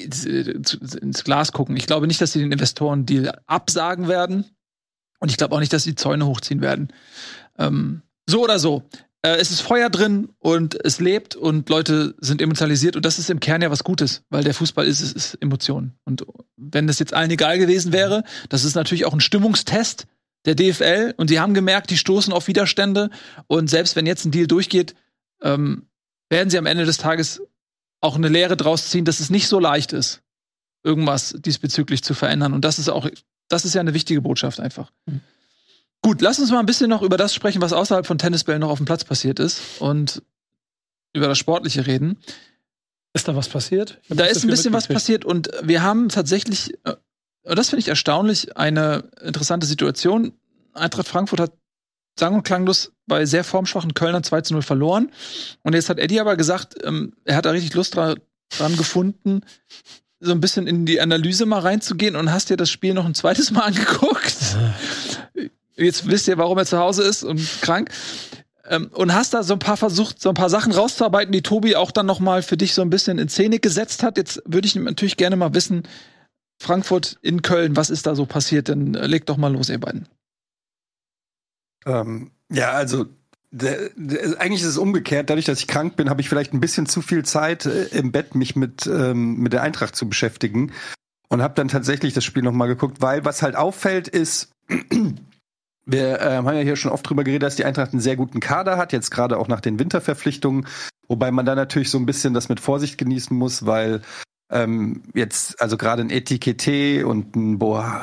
ins Glas gucken. Ich glaube nicht, dass sie den Investoren-Deal absagen werden. Und ich glaube auch nicht, dass sie Zäune hochziehen werden. Ähm, so oder so. Äh, es ist Feuer drin und es lebt und Leute sind emotionalisiert. Und das ist im Kern ja was Gutes, weil der Fußball ist, ist, ist Emotionen. Und wenn das jetzt allen egal gewesen wäre, das ist natürlich auch ein Stimmungstest der D F L. Und die haben gemerkt, die stoßen auf Widerstände. Und selbst wenn jetzt ein Deal durchgeht, ähm, werden sie am Ende des Tages auch eine Lehre draus ziehen, dass es nicht so leicht ist, irgendwas diesbezüglich zu verändern. Und das ist auch, das ist ja eine wichtige Botschaft einfach. Mhm. Gut, lass uns mal ein bisschen noch über das sprechen, was außerhalb von Tennisbällen noch auf dem Platz passiert ist und über das Sportliche reden. Ist da was passiert? Da ist ein bisschen was passiert und wir haben tatsächlich, und das finde ich erstaunlich, eine interessante Situation. Eintracht Frankfurt hat sang- und klanglos bei sehr formschwachen Kölnern zwei zu null verloren. Und jetzt hat Eddie aber gesagt, ähm, er hat da richtig Lust dra- dran gefunden, so ein bisschen in die Analyse mal reinzugehen und hast dir das Spiel noch ein zweites Mal angeguckt. Jetzt wisst ihr, warum er zu Hause ist und krank. Ähm, und hast da so ein paar versucht, so ein paar Sachen rauszuarbeiten, die Tobi auch dann noch mal für dich so ein bisschen in Szene gesetzt hat. Jetzt würde ich natürlich gerne mal wissen, Frankfurt in Köln, was ist da so passiert? Dann äh, legt doch mal los, ihr beiden. Ähm, ja, also der, der, eigentlich ist es umgekehrt. Dadurch, dass ich krank bin, habe ich vielleicht ein bisschen zu viel Zeit äh, im Bett, mich mit ähm, mit der Eintracht zu beschäftigen und habe dann tatsächlich das Spiel noch mal geguckt, weil was halt auffällt ist, wir äh, haben ja hier schon oft drüber geredet, dass die Eintracht einen sehr guten Kader hat, jetzt gerade auch nach den Winterverpflichtungen, wobei man da natürlich so ein bisschen das mit Vorsicht genießen muss, weil Ähm, jetzt, also gerade ein Etikette und ein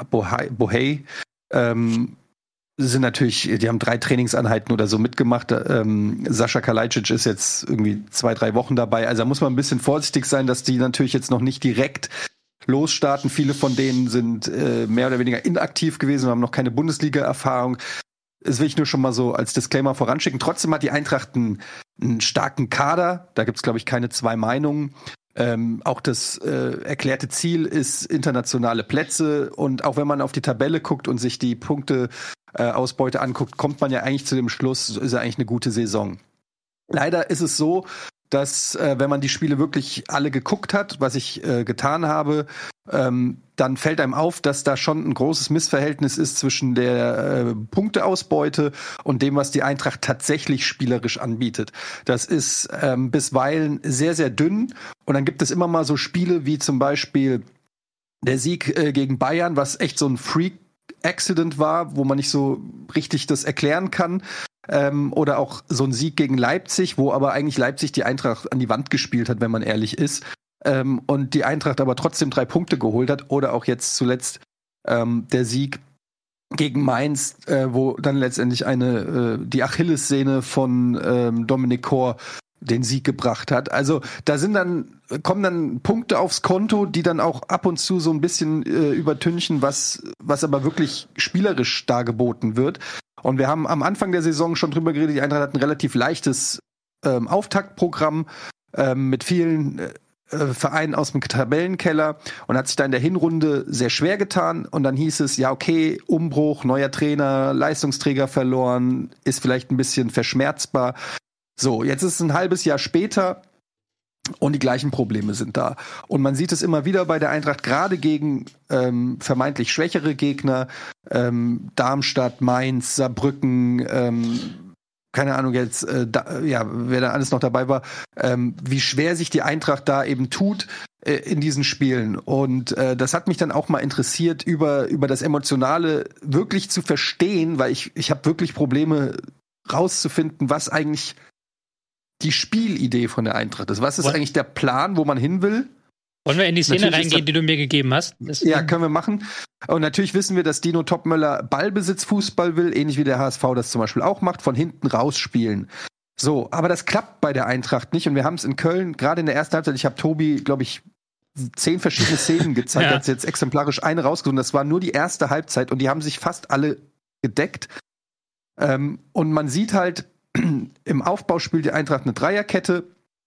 Bohey, ähm, sind natürlich, die haben drei Trainingseinheiten oder so mitgemacht. Ähm, Sascha Kalajdzic ist jetzt irgendwie zwei, drei Wochen dabei. Also da muss man ein bisschen vorsichtig sein, dass die natürlich jetzt noch nicht direkt losstarten. Viele von denen sind äh, mehr oder weniger inaktiv gewesen, haben noch keine Bundesliga-Erfahrung. Das will ich nur schon mal so als Disclaimer voranschicken. Trotzdem hat die Eintracht einen, einen starken Kader. Da gibt es, glaube ich, keine zwei Meinungen. Ähm, auch das äh, erklärte Ziel ist internationale Plätze. Und auch wenn man auf die Tabelle guckt und sich die Punkteausbeute äh, anguckt, kommt man ja eigentlich zu dem Schluss, ist ja eigentlich eine gute Saison. Leider ist es so, dass äh, wenn man die Spiele wirklich alle geguckt hat, was ich äh, getan habe, ähm, dann fällt einem auf, dass da schon ein großes Missverhältnis ist zwischen der äh, Punkteausbeute und dem, was die Eintracht tatsächlich spielerisch anbietet. Das ist ähm, bisweilen sehr, sehr dünn. Und dann gibt es immer mal so Spiele wie zum Beispiel der Sieg äh, gegen Bayern, was echt so ein Freak-Accident war, wo man nicht so richtig das erklären kann. Ähm, oder auch so ein Sieg gegen Leipzig, wo aber eigentlich Leipzig die Eintracht an die Wand gespielt hat, wenn man ehrlich ist. Ähm, und die Eintracht aber trotzdem drei Punkte geholt hat. Oder auch jetzt zuletzt ähm, der Sieg gegen Mainz, äh, wo dann letztendlich eine äh, die Achillessehne von ähm, Dominik Kor den Sieg gebracht hat. Also da sind dann kommen dann Punkte aufs Konto, die dann auch ab und zu so ein bisschen äh, übertünchen, was was aber wirklich spielerisch dargeboten wird. Und wir haben am Anfang der Saison schon drüber geredet, die Eintracht hat ein relativ leichtes ähm, Auftaktprogramm ähm, mit vielen äh, Vereinen aus dem Tabellenkeller und hat sich da in der Hinrunde sehr schwer getan. Und dann hieß es, ja okay, Umbruch, neuer Trainer, Leistungsträger verloren, ist vielleicht ein bisschen verschmerzbar. So, jetzt ist es ein halbes Jahr später und die gleichen Probleme sind da. Und man sieht es immer wieder bei der Eintracht, gerade gegen ähm, vermeintlich schwächere Gegner, ähm, Darmstadt, Mainz, Saarbrücken, ähm, keine Ahnung jetzt, äh, da, ja, wer da alles noch dabei war, ähm, wie schwer sich die Eintracht da eben tut äh, in diesen Spielen. Und äh, das hat mich dann auch mal interessiert, über, über das Emotionale wirklich zu verstehen, weil ich, ich habe wirklich Probleme rauszufinden, was eigentlich die Spielidee von der Eintracht ist. Was ist What? eigentlich der Plan, wo man hin will? Wollen wir in die Szene natürlich reingehen, die du mir gegeben hast? Das ja, können wir machen. Und natürlich wissen wir, dass Dino Topmöller Ballbesitzfußball will, ähnlich wie der H S V das zum Beispiel auch macht, von hinten rausspielen. So, aber das klappt bei der Eintracht nicht. Und wir haben es in Köln, gerade in der ersten Halbzeit, ich habe Tobi, glaube ich, zehn verschiedene Szenen gezeigt, ja. Er hat jetzt exemplarisch eine rausgesucht. Das war nur die erste Halbzeit und die haben sich fast alle gedeckt. Ähm, und man sieht halt, im Aufbau spielt die Eintracht eine Dreierkette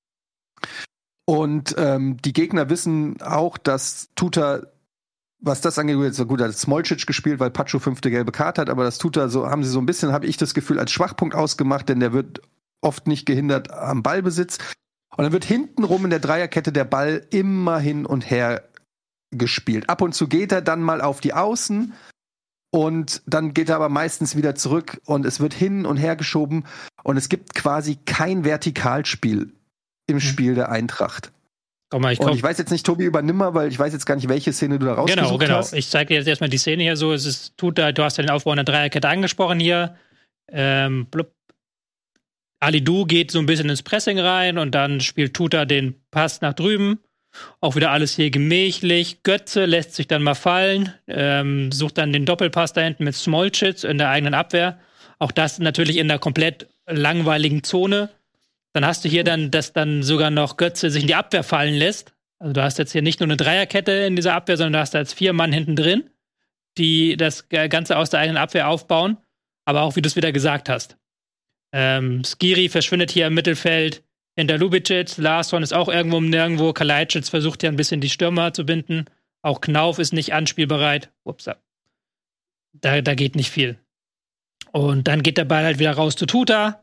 und ähm, die Gegner wissen auch, dass Tuta, was das angeht, jetzt so gut hat Smolcic gespielt, weil Pacho fünfte gelbe Karte hat, aber das Tuta so haben sie so ein bisschen, habe ich das Gefühl, als Schwachpunkt ausgemacht, denn der wird oft nicht gehindert am Ballbesitz und dann wird hintenrum in der Dreierkette der Ball immer hin und her gespielt. Ab und zu geht er dann mal auf die Außen. Und dann geht er aber meistens wieder zurück und es wird hin und her geschoben und es gibt quasi kein Vertikalspiel im Spiel der Eintracht. Komm mal, ich und ich weiß jetzt nicht, Tobi, übernimm mal, weil ich weiß jetzt gar nicht, welche Szene du da rausgesucht genau, genau. hast. Genau, ich zeige dir jetzt erstmal die Szene hier so. Es ist, tut da, du hast ja den Aufbau in der Dreierkette angesprochen hier. Ähm, blub. Alidou geht so ein bisschen ins Pressing rein und dann spielt Tuta den Pass nach drüben. Auch wieder alles hier gemächlich. Götze lässt sich dann mal fallen, ähm, sucht dann den Doppelpass da hinten mit Smolcic in der eigenen Abwehr. Auch das natürlich in der komplett langweiligen Zone. Dann hast du hier dann, dass dann sogar noch Götze sich in die Abwehr fallen lässt. Also du hast jetzt hier nicht nur eine Dreierkette in dieser Abwehr, sondern du hast da jetzt vier Mann hinten drin, die das Ganze aus der eigenen Abwehr aufbauen. Aber auch, wie du es wieder gesagt hast. Ähm, Skiri verschwindet hier im Mittelfeld. Hinter Lubicic, Larsson ist auch irgendwo um nirgendwo. Kalajdzic versucht ja ein bisschen die Stürmer zu binden. Auch Knauf ist nicht anspielbereit. Ups. Da, da geht nicht viel. Und dann geht der Ball halt wieder raus zu Tuta.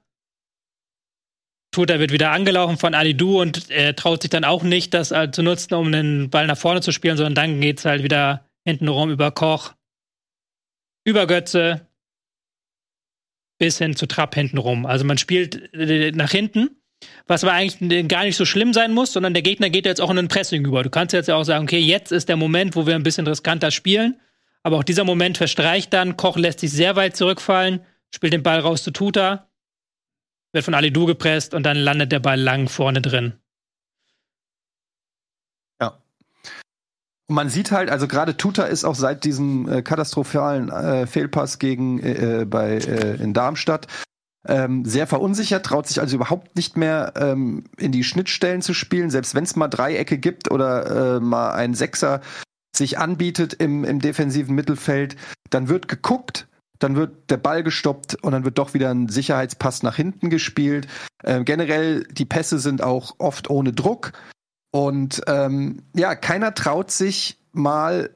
Tuta wird wieder angelaufen von Alidou und er traut sich dann auch nicht, das halt zu nutzen, um den Ball nach vorne zu spielen, sondern dann geht's halt wieder hinten rum über Koch, über Götze, bis hin zu Trapp hinten rum. Also man spielt nach hinten. Was aber eigentlich gar nicht so schlimm sein muss, sondern der Gegner geht jetzt auch in ein Pressing über. Du kannst jetzt ja auch sagen, okay, jetzt ist der Moment, wo wir ein bisschen riskanter spielen. Aber auch dieser Moment verstreicht dann. Koch lässt sich sehr weit zurückfallen, spielt den Ball raus zu Tuta, wird von Alidou gepresst und dann landet der Ball lang vorne drin. Ja. Und man sieht halt, also gerade Tuta ist auch seit diesem äh, katastrophalen äh, Fehlpass gegen äh, bei äh, in Darmstadt ähm, sehr verunsichert, traut sich also überhaupt nicht mehr ähm, in die Schnittstellen zu spielen, selbst wenn es mal Dreiecke gibt oder äh, mal ein Sechser sich anbietet im, im defensiven Mittelfeld, dann wird geguckt, dann wird der Ball gestoppt und dann wird doch wieder ein Sicherheitspass nach hinten gespielt. Ähm, generell, die Pässe sind auch oft ohne Druck. Und ähm, ja, keiner traut sich mal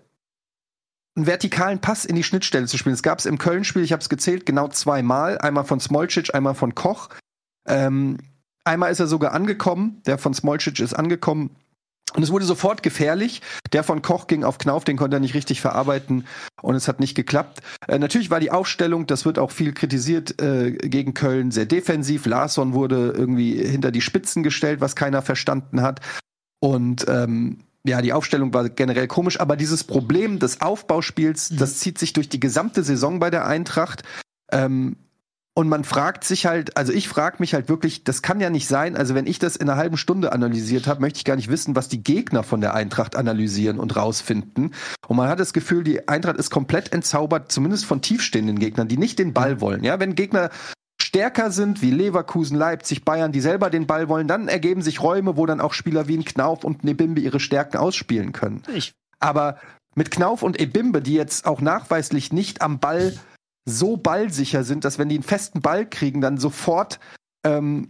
einen vertikalen Pass in die Schnittstelle zu spielen. Es gab es im Köln-Spiel, ich habe es gezählt, genau zweimal. Einmal von Smolcic, einmal von Koch. Ähm, einmal ist er sogar angekommen. Der von Smolcic ist angekommen. Und es wurde sofort gefährlich. Der von Koch ging auf Knauf, den konnte er nicht richtig verarbeiten und es hat nicht geklappt. Äh, natürlich war die Aufstellung, das wird auch viel kritisiert, äh, gegen Köln sehr defensiv. Larsson wurde irgendwie hinter die Spitzen gestellt, was keiner verstanden hat. Und ähm, ja, die Aufstellung war generell komisch, aber dieses Problem des Aufbauspiels, mhm. das zieht sich durch die gesamte Saison bei der Eintracht. Ähm, Und man fragt sich halt, also ich frage mich halt wirklich, das kann ja nicht sein, also wenn ich das in einer halben Stunde analysiert habe, möchte ich gar nicht wissen, was die Gegner von der Eintracht analysieren und rausfinden. Und man hat das Gefühl, die Eintracht ist komplett entzaubert, zumindest von tiefstehenden Gegnern, die nicht den Ball wollen. Ja, wenn Gegner stärker sind, wie Leverkusen, Leipzig, Bayern, die selber den Ball wollen, dann ergeben sich Räume, wo dann auch Spieler wie ein Knauf und ein Ebimbe ihre Stärken ausspielen können. Ich. Aber mit Knauf und Ebimbe, die jetzt auch nachweislich nicht am Ball so ballsicher sind, dass wenn die einen festen Ball kriegen, dann sofort ähm,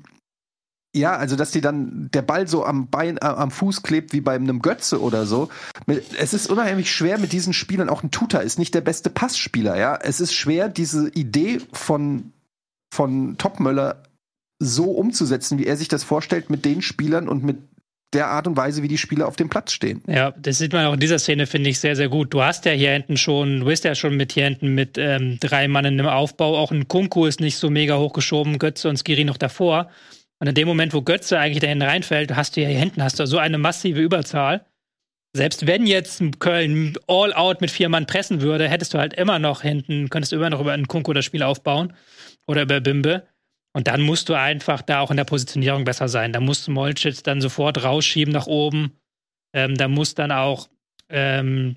ja, also dass die dann der Ball so am Bein, äh, am Fuß klebt wie bei einem Götze oder so. Es ist unheimlich schwer mit diesen Spielern, auch ein Tuta ist nicht der beste Passspieler, ja. Es ist schwer, diese Idee von von Topmöller so umzusetzen, wie er sich das vorstellt, mit den Spielern und mit der Art und Weise, wie die Spieler auf dem Platz stehen. Ja, das sieht man auch in dieser Szene, finde ich, sehr, sehr gut. Du hast ja hier hinten schon, du bist ja schon mit hier hinten mit ähm, drei Mann im Aufbau. Auch ein Kunku ist nicht so mega hochgeschoben, Götze und Skiri noch davor. Und in dem Moment, wo Götze eigentlich da hinten reinfällt, hast du ja hier hinten hast du so eine massive Überzahl. Selbst wenn jetzt Köln all out mit vier Mann pressen würde, hättest du halt immer noch hinten, könntest du immer noch über einen Kunku das Spiel aufbauen oder über Bimbe. Und dann musst du einfach da auch in der Positionierung besser sein. Da musst du Molcic dann sofort rausschieben nach oben. Ähm, da muss dann auch ähm,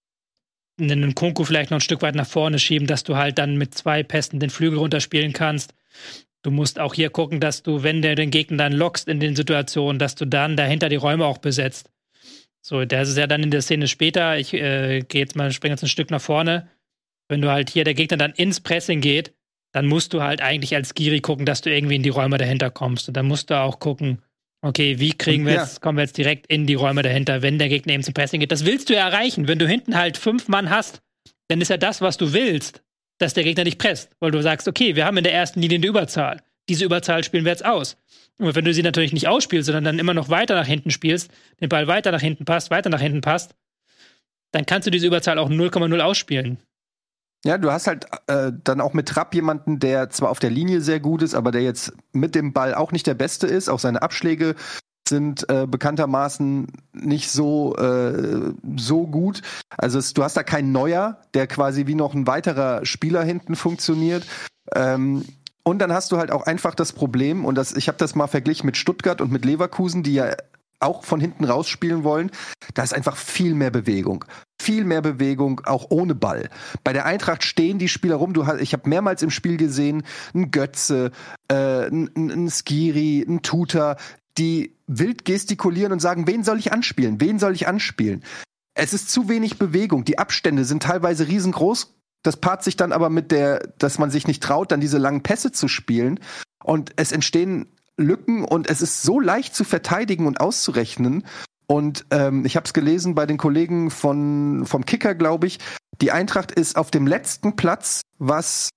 einen Kunku vielleicht noch ein Stück weit nach vorne schieben, dass du halt dann mit zwei Pässen den Flügel runterspielen kannst. Du musst auch hier gucken, dass du, wenn du den Gegner dann lockst in den Situationen, dass du dann dahinter die Räume auch besetzt. So, das ist ja dann in der Szene später. Ich äh, gehe jetzt mal, springe jetzt ein Stück nach vorne. Wenn du halt hier der Gegner dann ins Pressing geht, dann musst du halt eigentlich als Skiri gucken, dass du irgendwie in die Räume dahinter kommst. Und dann musst du auch gucken, okay, wie kriegen wir jetzt, ja. kommen wir jetzt direkt in die Räume dahinter, wenn der Gegner eben zum Pressing geht. Das willst du ja erreichen. Wenn du hinten halt fünf Mann hast, dann ist ja das, was du willst, dass der Gegner nicht presst. Weil du sagst, okay, wir haben in der ersten Linie eine Überzahl. Diese Überzahl spielen wir jetzt aus. Und wenn du sie natürlich nicht ausspielst, sondern dann immer noch weiter nach hinten spielst, den Ball weiter nach hinten passt, weiter nach hinten passt, dann kannst du diese Überzahl auch null Komma null ausspielen. Ja, du hast halt äh, dann auch mit Trapp jemanden, der zwar auf der Linie sehr gut ist, aber der jetzt mit dem Ball auch nicht der Beste ist. Auch seine Abschläge sind äh, bekanntermaßen nicht so, äh, so gut. Also es, du hast da keinen Neuer, der quasi wie noch ein weiterer Spieler hinten funktioniert. Ähm, und dann hast du halt auch einfach das Problem, und das, ich habe das mal verglichen mit Stuttgart und mit Leverkusen, die ja auch von hinten rausspielen wollen, da ist einfach viel mehr Bewegung. Viel mehr Bewegung, auch ohne Ball. Bei der Eintracht stehen die Spieler rum. Du hast, ich habe mehrmals im Spiel gesehen, ein Götze, äh, ein, ein Skiri, ein Tuta, die wild gestikulieren und sagen, wen soll ich anspielen? Wen soll ich anspielen? Es ist zu wenig Bewegung. Die Abstände sind teilweise riesengroß. Das paart sich dann aber mit der, dass man sich nicht traut, dann diese langen Pässe zu spielen. Und es entstehen Lücken und es ist so leicht zu verteidigen und auszurechnen. Und ähm, ich habe es gelesen bei den Kollegen von vom Kicker, glaube ich, die Eintracht ist auf dem letzten Platz, was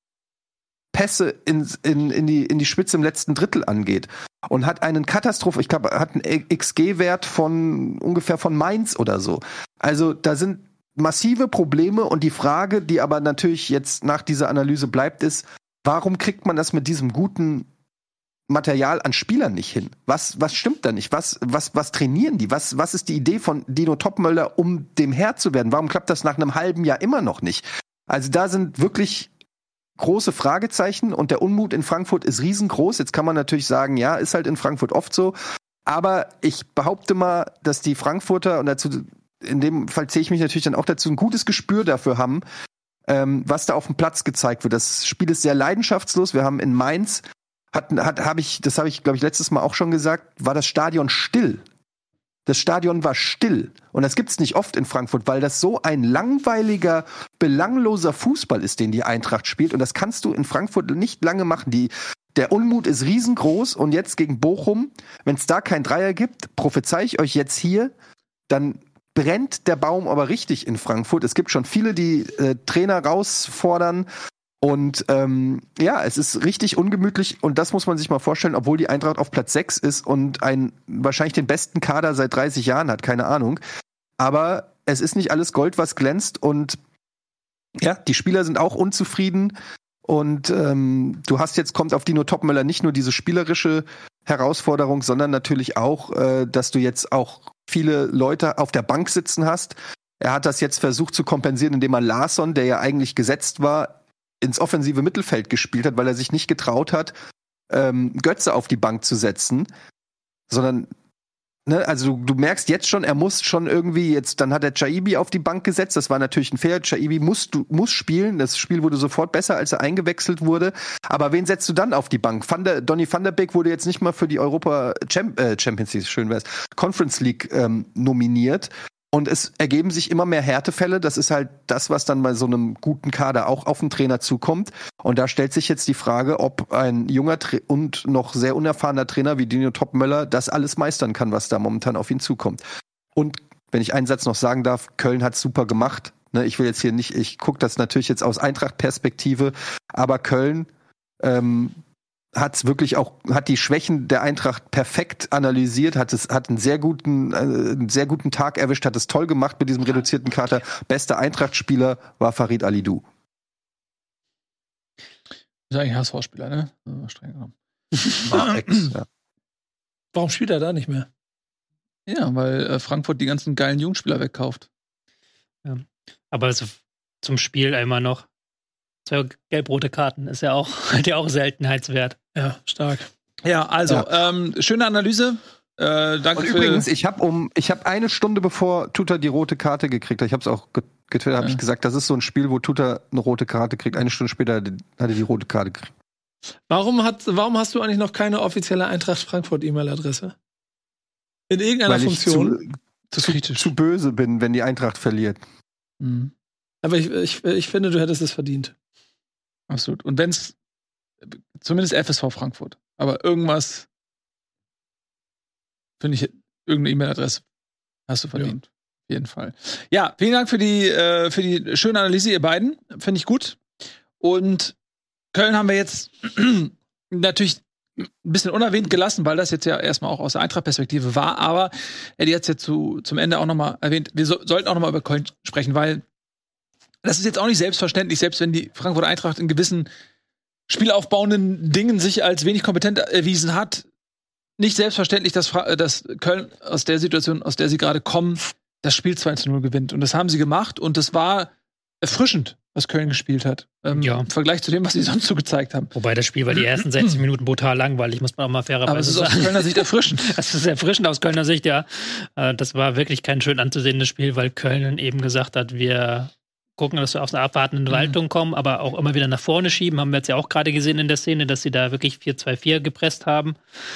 Pässe in, in, in, die, in die Spitze im letzten Drittel angeht. Und hat einen Katastrophe, ich glaube, hat einen X G-Wert von ungefähr von Mainz oder so. Also da sind massive Probleme und die Frage, die aber natürlich jetzt nach dieser Analyse bleibt, ist, warum kriegt man das mit diesem guten Material an Spielern nicht hin? Was, was stimmt da nicht? Was, was, was trainieren die? Was, was ist die Idee von Dino Topmöller, um dem Herr zu werden? Warum klappt das nach einem halben Jahr immer noch nicht? Also da sind wirklich große Fragezeichen und der Unmut in Frankfurt ist riesengroß. Jetzt kann man natürlich sagen, ja, ist halt in Frankfurt oft so. Aber ich behaupte mal, dass die Frankfurter, und dazu in dem Fall zähle ich mich natürlich dann auch dazu, ein gutes Gespür dafür haben, ähm, was da auf dem Platz gezeigt wird. Das Spiel ist sehr leidenschaftslos. Wir haben in Mainz, hat, hat, hab ich, das habe ich, glaube ich, letztes Mal auch schon gesagt, war das Stadion still. Das Stadion war still. Und das gibt's nicht oft in Frankfurt, weil das so ein langweiliger, belangloser Fußball ist, den die Eintracht spielt. Und das kannst du in Frankfurt nicht lange machen. Die, der Unmut ist riesengroß. Und jetzt gegen Bochum, wenn es da kein Dreier gibt, prophezei ich euch jetzt hier, dann brennt der Baum aber richtig in Frankfurt. Es gibt schon viele, die äh, Trainer rausfordern. Und ähm, ja, es ist richtig ungemütlich und das muss man sich mal vorstellen, obwohl die Eintracht auf Platz sechs ist und einen wahrscheinlich den besten Kader seit dreißig Jahren hat, keine Ahnung. Aber es ist nicht alles Gold, was glänzt und ja, die Spieler sind auch unzufrieden und ähm, du hast jetzt, kommt auf Dino Topmöller nicht nur diese spielerische Herausforderung, sondern natürlich auch, äh, dass du jetzt auch viele Leute auf der Bank sitzen hast. Er hat das jetzt versucht zu kompensieren, indem er Larsson, der ja eigentlich gesetzt war, ins offensive Mittelfeld gespielt hat, weil er sich nicht getraut hat, ähm, Götze auf die Bank zu setzen, sondern, ne, also du, du merkst jetzt schon, er muss schon irgendwie jetzt, dann hat er Chaibi auf die Bank gesetzt, das war natürlich ein Fehler, Chaibi muss, du, muss spielen, das Spiel wurde sofort besser, als er eingewechselt wurde, aber wen setzt du dann auf die Bank? Van der, Donny van der Beek wurde jetzt nicht mal für die Europa Champ, äh, Champions League, schön wär's, Conference League ähm, nominiert. Und es ergeben sich immer mehr Härtefälle. Das ist halt das, was dann bei so einem guten Kader auch auf den Trainer zukommt. Und da stellt sich jetzt die Frage, ob ein junger Tra- und noch sehr unerfahrener Trainer wie Dino Topmöller das alles meistern kann, was da momentan auf ihn zukommt. Und wenn ich einen Satz noch sagen darf, Köln hat's super gemacht. Ne, ich will jetzt hier nicht, ich gucke das natürlich jetzt aus Eintracht-Perspektive, aber Köln ähm, hat wirklich auch, hat die Schwächen der Eintracht perfekt analysiert, hat es, hat einen sehr guten, äh, einen sehr guten Tag erwischt, hat es toll gemacht mit diesem reduzierten Kater. Bester Eintracht-Spieler war Farid Alidou. Ist eigentlich H S V-Spieler, ne? Also streng genommen. Ah, Ex, ja. Warum spielt er da nicht mehr? Ja, weil äh, Frankfurt die ganzen geilen Jungspieler wegkauft. Ja. Aber also zum Spiel einmal noch. Zwei gelb-rote Karten ist ja auch, hat ja auch Seltenheitswert. Ja, stark. Ja, also, Ja. Ähm, schöne Analyse. Äh, danke Und für übrigens, ich habe um, ich habe eine Stunde bevor Tuta die rote Karte gekriegt hat, ich habe es auch getwittert, habe Ja. ich gesagt, das ist so ein Spiel, wo Tuta eine rote Karte kriegt. Eine Stunde später hat er die rote Karte gekriegt. Warum, hat, warum hast du eigentlich noch keine offizielle Eintracht Frankfurt-E-Mail-Adresse? In irgendeiner Weil ich Funktion? zu, zu kritisch. zu böse bin, wenn die Eintracht verliert. Mhm. Aber ich, ich, ich finde, du hättest es verdient. Absolut. Und wenn es zumindest F S V Frankfurt, aber irgendwas, finde ich, irgendeine E-Mail-Adresse hast du verdient. Ja. Auf jeden Fall. Ja, vielen Dank für die, äh, für die schöne Analyse, ihr beiden. Finde ich gut. Und Köln haben wir jetzt natürlich ein bisschen unerwähnt gelassen, weil das jetzt ja erstmal auch aus der Eintracht-Perspektive war. Aber Eddie hat es jetzt zu, zum Ende auch nochmal erwähnt. Wir so, sollten auch nochmal über Köln sprechen, weil das ist jetzt auch nicht selbstverständlich, selbst wenn die Frankfurter Eintracht in gewissen spielaufbauenden Dingen sich als wenig kompetent erwiesen hat. Nicht selbstverständlich, dass, Fra- dass Köln aus der Situation, aus der sie gerade kommen, das Spiel zwei zu null gewinnt. Und das haben sie gemacht und das war erfrischend, was Köln gespielt hat. Ähm, Ja. Im Vergleich zu dem, was sie sonst so gezeigt haben. Wobei das Spiel war die ersten sechzig Minuten brutal langweilig, muss man auch mal fairerweise Aber es ist aus sagen. Kölner Sicht erfrischend. Das ist erfrischend aus Kölner Sicht, ja. Äh, Das war wirklich kein schön anzusehendes Spiel, weil Köln eben gesagt hat, wir gucken, dass wir auf eine abwartende Haltung kommen, aber auch immer wieder nach vorne schieben. Haben wir jetzt ja auch gerade gesehen in der Szene, dass sie da wirklich vier zwei vier gepresst haben.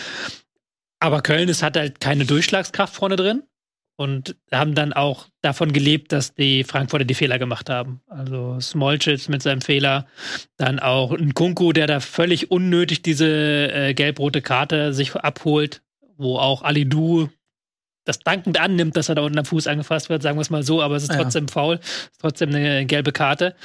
Aber Köln ist, hat halt keine Durchschlagskraft vorne drin und haben dann auch davon gelebt, dass die Frankfurter die Fehler gemacht haben. Also Smolcic mit seinem Fehler, dann auch ein Kunku, der da völlig unnötig diese äh, gelb-rote Karte sich abholt, wo auch Alidou das dankend annimmt, dass er da unten am Fuß angefasst wird, sagen wir es mal so, aber es ist Ja. trotzdem faul, ist trotzdem eine gelbe Karte.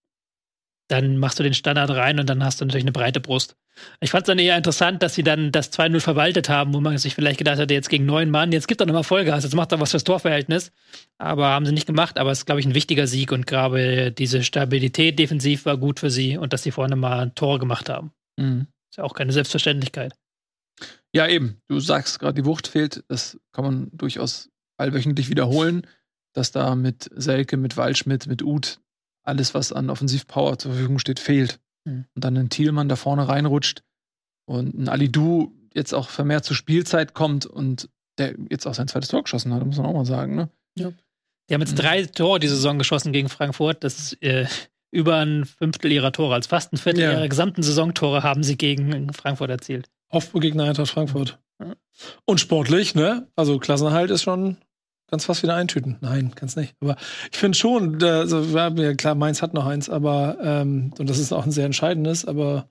Dann machst du den Standard rein und dann hast du natürlich eine breite Brust. Ich fand es dann eher interessant, dass sie dann das zwei null verwaltet haben, wo man sich vielleicht gedacht hatte, jetzt gegen neun Mann, jetzt gibt er nochmal Vollgas, jetzt macht er was fürs Torverhältnis. Aber haben sie nicht gemacht, aber es ist, glaube ich, ein wichtiger Sieg und gerade diese Stabilität defensiv war gut für sie und dass sie vorne mal ein Tor gemacht haben. Mhm. Ist ja auch keine Selbstverständlichkeit. Ja, eben. Du sagst gerade, die Wucht fehlt. Das kann man durchaus allwöchentlich wiederholen, dass da mit Selke, mit Waldschmidt, mit Uth alles, was an Offensivpower zur Verfügung steht, fehlt. Mhm. Und dann ein Thielmann da vorne reinrutscht und ein Alidou jetzt auch vermehrt zur Spielzeit kommt und der jetzt auch sein zweites Tor geschossen hat, muss man auch mal sagen, ne? Ja. Die haben jetzt drei Tore diese Saison geschossen gegen Frankfurt. Das ist äh, über ein Fünftel ihrer Tore. Also fast ein Viertel Ja. ihrer gesamten Saisontore haben sie gegen Frankfurt erzielt. Aufbegegner Eintracht Frankfurt. Und sportlich, ne? Also Klassenerhalt ist schon ganz fast wieder eintüten. Nein, kann's nicht. Aber ich finde schon, also, ja, klar, Mainz hat noch eins, aber ähm, und das ist auch ein sehr entscheidendes, aber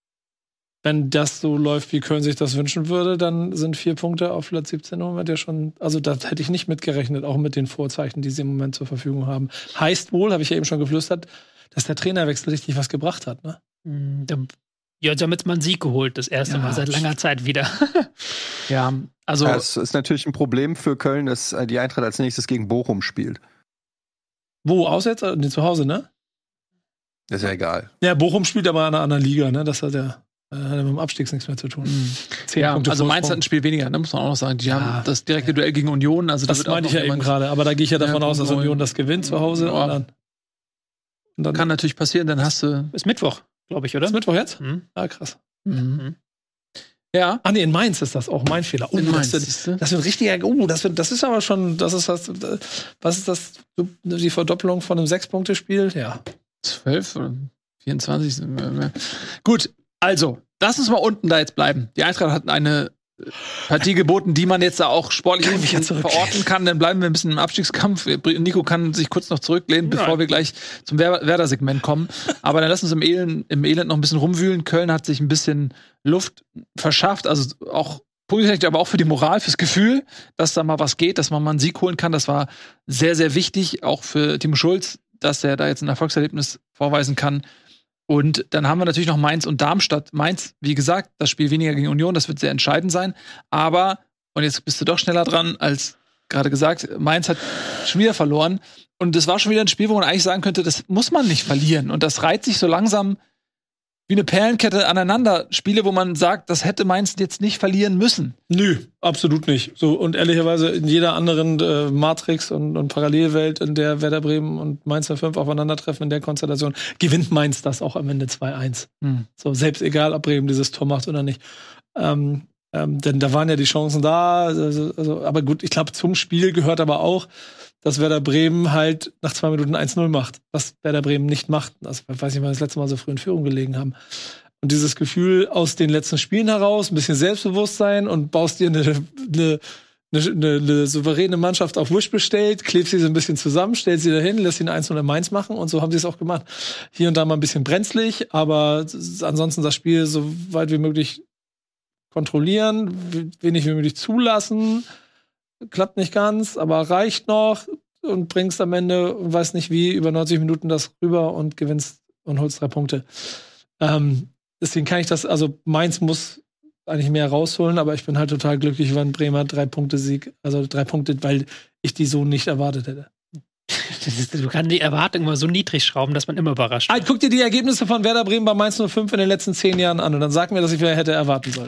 wenn das so läuft, wie Köln sich das wünschen würde, dann sind vier Punkte auf Platz siebzehn im Moment ja schon, also da hätte ich nicht mitgerechnet, auch mit den Vorzeichen, die sie im Moment zur Verfügung haben. Heißt wohl, habe ich ja eben schon geflüstert, dass der Trainerwechsel richtig was gebracht hat, ne? Ja, sie haben jetzt mal einen Sieg geholt, das erste Ja, Mal seit langer Zeit wieder. Ja, also. Ja, es ist natürlich ein Problem für Köln, dass die Eintracht als nächstes gegen Bochum spielt. Wo, auswärts? Nee, zu Hause, ne? Das ist ja egal. Ja, Bochum spielt aber in einer anderen Liga, ne? Das hat ja äh, hat ja mit dem Abstieg nichts mehr zu tun. Zehn Ja, Punkte also Mainz Vorsprung. hat ein Spiel weniger, ne, muss man auch noch sagen. Die Ja. haben das direkte Duell gegen Union. Also da Das wird auch meinte ich noch ja eben jemand- gerade, aber da gehe ich ja davon Ja, aus, dass Union. Union das gewinnt zu Hause. Ja. Und dann, und dann Kann natürlich passieren, dann hast du. Ist Mittwoch, glaube ich, oder? ist Mittwoch jetzt? Mhm. Ah, krass. Mhm. Ja. Ah, nee, in Mainz ist das auch mein Fehler. Oh, In Mainz, das, siehst du? wird, das wird richtiger. Oh, das, wird, das ist aber schon. Das ist das. Was ist das? Die Verdoppelung von einem Sechs-Punkte-Spiel? Ja. zwölf oder vierundzwanzig. Gut, also, lass uns mal unten da jetzt bleiben. Die Eintracht hat eine Partie geboten, die man jetzt da auch sportlich Kann ein mich ja bisschen zurück- verorten kann. Dann bleiben wir ein bisschen im Abstiegskampf. Nico kann sich kurz noch zurücklehnen, Ja. bevor wir gleich zum Wer- Werder-Segment kommen. Aber dann lass uns im Elend, im Elend noch ein bisschen rumwühlen. Köln hat sich ein bisschen Luft verschafft, also auch positiv, aber auch für die Moral, fürs Gefühl, dass da mal was geht, dass man mal einen Sieg holen kann. Das war sehr, sehr wichtig, auch für Timo Schulz, dass er da jetzt ein Erfolgserlebnis vorweisen kann. Und dann haben wir natürlich noch Mainz und Darmstadt. Mainz, wie gesagt, das Spiel weniger gegen Union, das wird sehr entscheidend sein. Aber, und jetzt bist du doch schneller dran, als gerade gesagt, Mainz hat schon wieder verloren. Und das war schon wieder ein Spiel, wo man eigentlich sagen könnte, das muss man nicht verlieren. Und das reiht sich so langsam wie eine Perlenkette aneinander. Spiele, wo man sagt, das hätte Mainz jetzt nicht verlieren müssen. Nö, absolut nicht. So, und ehrlicherweise in jeder anderen äh, Matrix und, und Parallelwelt, in der Werder Bremen und Mainz null fünf aufeinandertreffen, in der Konstellation, gewinnt Mainz das auch am Ende zwei eins. Hm. So, selbst egal, ob Bremen dieses Tor macht oder nicht. Ähm, ähm, denn da waren ja die Chancen da. Also, also, aber gut, ich glaube, zum Spiel gehört aber auch, dass Werder Bremen halt nach zwei Minuten eins null macht, was Werder Bremen nicht macht. Also, ich weiß nicht, wann wir das letzte Mal so früh in Führung gelegen haben. Und dieses Gefühl aus den letzten Spielen heraus, ein bisschen Selbstbewusstsein und baust dir eine, eine, eine, eine souveräne Mannschaft auf Wusch bestellt, klebst sie so ein bisschen zusammen, stellst sie dahin, lässt sie ein eins null in Mainz machen und so haben sie es auch gemacht. Hier und da mal ein bisschen brenzlig, aber ansonsten das Spiel so weit wie möglich kontrollieren, wenig wie möglich zulassen. Klappt nicht ganz, aber reicht noch und bringst am Ende, weiß nicht wie, über neunzig Minuten das rüber und gewinnst und holst drei Punkte. Ähm, deswegen kann ich das, also Mainz muss eigentlich mehr rausholen, aber ich bin halt total glücklich, wenn Bremer drei Punkte Sieg, also drei Punkte, weil ich die so nicht erwartet hätte. Das ist, du kannst die Erwartung immer so niedrig schrauben, dass man immer überrascht Ah, wird. guck dir die Ergebnisse von Werder Bremen bei Mainz null fünf in den letzten zehn Jahren an und dann sag mir, dass ich wer hätte erwarten sollen.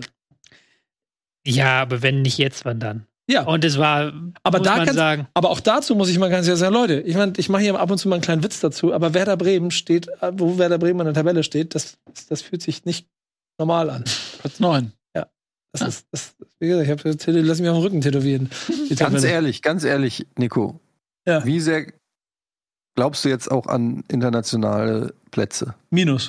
Ja, aber wenn nicht jetzt, wann dann? Ja, Und es war, aber muss da man kannst, sagen, aber auch dazu muss ich mal ganz ehrlich sagen, Leute, ich meine, ich mache hier ab und zu mal einen kleinen Witz dazu, aber Werder Bremen steht, wo Werder Bremen in der Tabelle steht, das, das fühlt sich nicht normal an. Platz neun. Das Ah. ist, das, wie gesagt, ich habe lass mich auf den Rücken tätowieren. Die Ganz Tabelle. ehrlich, ganz ehrlich, Nico. Ja. Wie sehr glaubst du jetzt auch an internationale Plätze? Minus.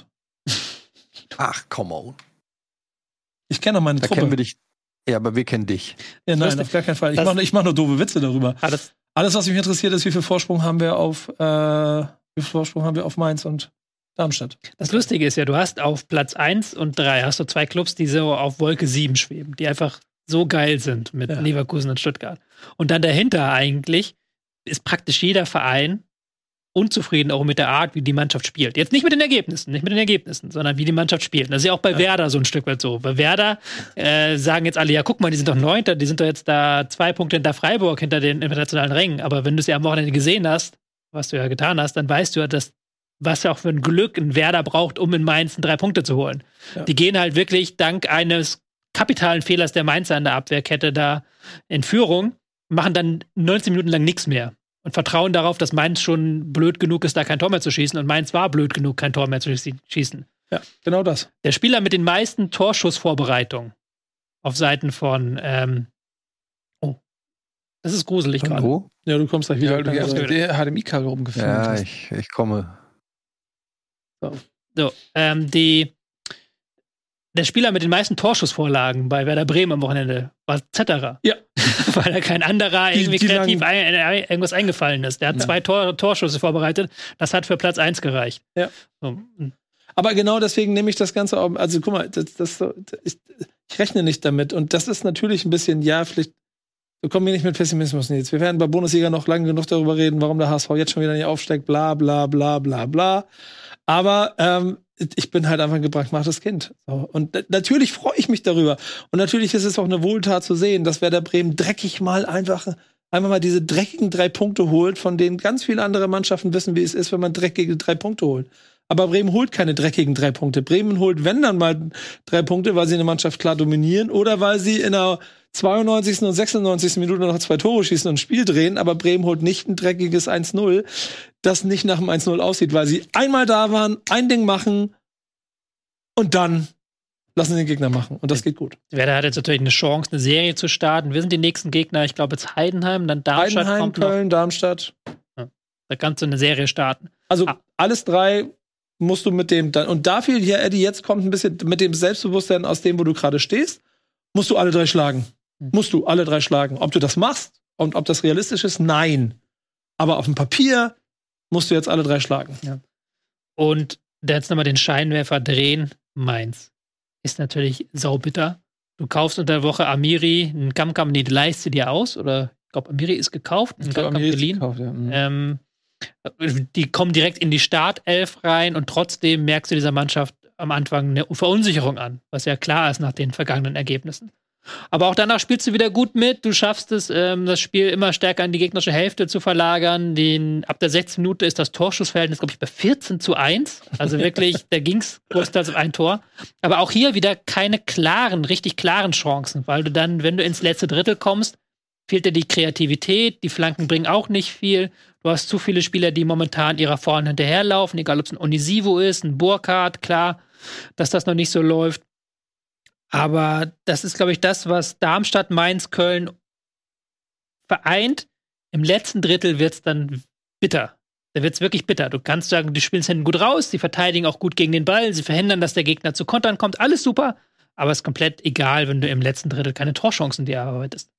Ach, come on. Ich kenne doch meine Da Truppe. kennen wir dich. Ja, aber wir kennen dich. Ja, nein, Lustig. auf gar keinen Fall. Ich Das- mache ich mach nur doofe Witze darüber. ah, das, Alles, was mich interessiert, ist, wie viel Vorsprung haben wir auf, äh, wie viel Vorsprung haben wir auf Mainz und Darmstadt. das Lustige ist ja, du hast auf Platz eins und drei hast du zwei Clubs, die so auf Wolke sieben schweben, die einfach so geil sind mit Ja. Leverkusen und Stuttgart. Und dann dahinter eigentlich ist praktisch jeder Verein unzufrieden auch mit der Art, wie die Mannschaft spielt. Jetzt nicht mit den Ergebnissen, nicht mit den Ergebnissen, sondern wie die Mannschaft spielt. Das ist ja auch bei Ja. Werder so ein Stück weit so. Bei Werder äh, sagen jetzt alle, ja, guck mal, die sind doch Neunter, die sind doch jetzt da zwei Punkte hinter Freiburg, hinter den internationalen Rängen. Aber wenn du es ja am Wochenende gesehen hast, was du ja getan hast, dann weißt du ja, dass was ja auch für ein Glück ein Werder braucht, um in Mainz drei Punkte zu holen. Ja. Die gehen halt wirklich dank eines kapitalen Fehlers der Mainzer an der Abwehrkette da in Führung, machen dann neunzehn Minuten lang nichts mehr und vertrauen darauf, dass Mainz schon blöd genug ist, da kein Tor mehr zu schießen und Mainz war blöd genug, kein Tor mehr zu schießen. Ja, genau das. Der Spieler mit den meisten Torschussvorbereitungen auf Seiten von ähm, oh, Das ist gruselig gerade. Wo? Ja, du kommst gleich wieder. Ja, du hast mit der H D M I-Kabel rumgeführt. Ja, ich, ich komme. So, ähm, die, der Spieler mit den meisten Torschussvorlagen bei Werder Bremen am Wochenende war Zetterer. Ja. Weil da kein anderer Die- irgendwie die kreativ lang- ein, ein, irgendwas eingefallen ist. Der hat Ja. zwei Tor, Torschüsse vorbereitet. Das hat für Platz eins gereicht. Ja. So. Aber genau deswegen nehme ich das Ganze auch. Also guck mal, das, das, ich, ich rechne nicht damit. Und das ist natürlich ein bisschen, ja, vielleicht. Wir kommen hier nicht mit Pessimismus, Nils. Wir werden bei Bundesliga noch lange genug darüber reden, warum der H S V jetzt schon wieder nicht aufsteigt, bla bla bla bla bla. Aber ähm, ich bin halt einfach ein gebrandmachtes Kind. So. Und n- natürlich freue ich mich darüber. Und natürlich ist es auch eine Wohltat zu sehen, dass Werder Bremen dreckig mal einfach, einfach mal diese dreckigen drei Punkte holt, von denen ganz viele andere Mannschaften wissen, wie es ist, wenn man dreckige drei Punkte holt. Aber Bremen holt keine dreckigen drei Punkte. Bremen holt, wenn dann mal drei Punkte, weil sie eine Mannschaft klar dominieren oder weil sie in der zweiundneunzigsten und sechsundneunzigsten Minute noch zwei Tore schießen und ein Spiel drehen. Aber Bremen holt nicht ein dreckiges eins null, das nicht nach dem eins null aussieht, weil sie einmal da waren, ein Ding machen und dann lassen sie den Gegner machen. Und das geht gut. Werder hat jetzt natürlich eine Chance, eine Serie zu starten. Wir sind die nächsten Gegner. Ich glaube, jetzt Heidenheim, dann Darmstadt Heidenheim, kommt noch. Köln, Darmstadt. Da kannst du eine Serie starten. Also Ah. alles drei musst du mit dem dann. Und dafür hier, Eddie, jetzt kommt ein bisschen mit dem Selbstbewusstsein aus dem, wo du gerade stehst, musst du alle drei schlagen. Hm. Musst du alle drei schlagen. Ob du das machst und ob das realistisch ist, nein. Aber auf dem Papier musst du jetzt alle drei schlagen. Und jetzt nochmal den Scheinwerfer drehen. Mainz ist natürlich saubitter. Du kaufst unter der Woche Amiri, einen Kamkam, nee, die leihst du dir aus. Oder ich glaube, Amiri ist gekauft, einen Ich glaube, Kamkam Amiri ist geliehen. gekauft, ja. Mhm. Ähm, die kommen direkt in die Startelf rein und trotzdem merkst du dieser Mannschaft am Anfang eine Verunsicherung an, was ja klar ist nach den vergangenen Ergebnissen. Aber auch danach spielst du wieder gut mit. Du schaffst es, ähm, das Spiel immer stärker in die gegnerische Hälfte zu verlagern. Den, ab der sechzehnten Minute ist das Torschussverhältnis, glaube ich, bei vierzehn zu eins. Also wirklich, da ging es größtenteils auf ein Tor. Aber auch hier wieder keine klaren, richtig klaren Chancen, weil du dann, wenn du ins letzte Drittel kommst, fehlt dir die Kreativität. Die Flanken bringen auch nicht viel. Du hast zu viele Spieler, die momentan ihrer Vorhand hinterherlaufen, egal ob es ein Onisivo ist, ein Burkhardt, klar, dass das noch nicht so läuft. Aber das ist, glaube ich, das, was Darmstadt, Mainz, Köln vereint. Im letzten Drittel wird es dann bitter. Da wird es wirklich bitter. Du kannst sagen, die spielen es hinten gut raus, sie verteidigen auch gut gegen den Ball, sie verhindern, dass der Gegner zu Kontern kommt. Alles super, aber es ist komplett egal, wenn du im letzten Drittel keine Torchancen dir erarbeitest.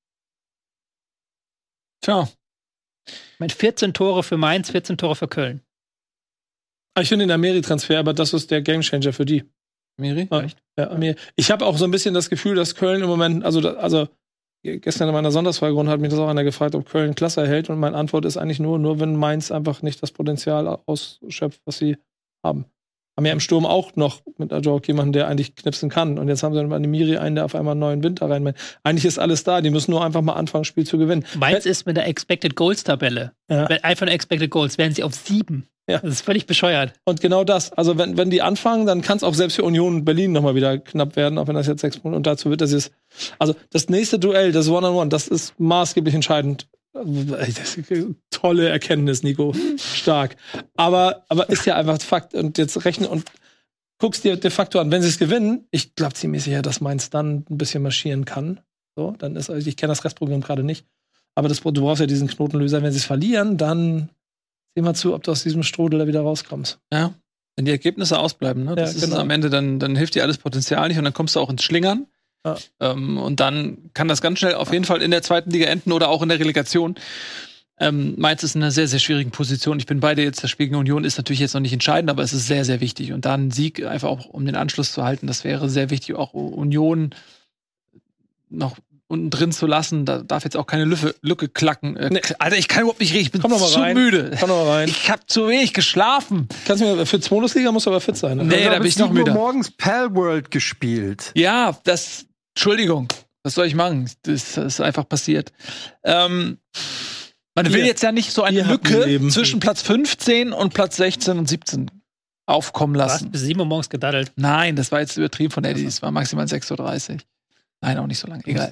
Tja. Ich meine, vierzehn Tore für Mainz, vierzehn Tore für Köln. Ich finde den Amiri-Transfer, aber das ist der Gamechanger für die. Amiri? Ja, ja, Amiri. Ich habe auch so ein bisschen das Gefühl, dass Köln im Moment, also, da- also gestern in meiner Sonntagsfragerunde hat mich das auch einer gefragt, ob Köln Klasse erhält. Und meine Antwort ist eigentlich nur, nur wenn Mainz einfach nicht das Potenzial ausschöpft, was sie haben. Haben ja im Sturm auch noch mit Ajok jemanden, der eigentlich knipsen kann. Und jetzt haben sie mit Amiri einen, der auf einmal einen neuen Wind da rein. Eigentlich ist alles da. Die müssen nur einfach mal anfangen, Spiel zu gewinnen. Mainz ist mit der Expected Goals-Tabelle. Ja. Einfach nur Expected Goals, wären sie auf sieben. Ja. Das ist völlig bescheuert. Und genau das. Also wenn, wenn die anfangen, dann kann es auch selbst für Union Berlin nochmal wieder knapp werden, auch wenn das jetzt sechs Punkte. Und dazu wird das jetzt. Also das nächste Duell, das One-on-One, das ist maßgeblich entscheidend. Das ist eine tolle Erkenntnis, Nico. Stark. Aber, aber ist ja einfach Fakt. Und jetzt rechnen und guckst dir de facto an, wenn sie es gewinnen, ich glaube ziemlich sicher, dass Mainz dann ein bisschen marschieren kann. So, dann ist, also ich kenne das Restprogramm gerade nicht. Aber das, du brauchst ja diesen Knotenlöser. Wenn sie es verlieren, dann sieh mal zu, ob du aus diesem Strudel da wieder rauskommst. Ja. Wenn die Ergebnisse ausbleiben, ne? Das Ja, ist genau. am Ende, dann, dann hilft dir alles Potenzial nicht und dann kommst du auch ins Schlingern. Ja. Ähm, und dann kann das ganz schnell auf jeden Fall in der zweiten Liga enden oder auch in der Relegation. Ähm, Mainz ist in einer sehr, sehr schwierigen Position. Ich bin bei dir jetzt, das Spiel gegen Union ist natürlich jetzt noch nicht entscheidend, aber es ist sehr, sehr wichtig. Und da ein Sieg einfach auch, um den Anschluss zu halten, das wäre sehr wichtig. Auch Union noch unten drin zu lassen, da darf jetzt auch keine Lücke, Lücke klacken. Äh, Nee. Alter, ich kann überhaupt nicht reden, ich bin Komm doch mal zu rein. müde. Komm doch mal rein. Ich habe zu wenig geschlafen. Kannst du mir für Bundesliga musst du aber fit sein. Ne? Nee, da bin ich noch müde. morgens Pal World gespielt. Ja, das, Entschuldigung, was soll ich machen? Das, das ist einfach passiert. Ähm, man will Ihr- jetzt ja nicht so eine ihr habt ein Lücke Leben. zwischen Platz fünfzehn und Platz sechzehn und siebzehn aufkommen Du hast lassen. bis sieben Uhr morgens gedaddelt. Nein, das war jetzt übertrieben von Eddie. Es war maximal sechs Uhr dreißig. Nein, auch nicht so lange. Egal.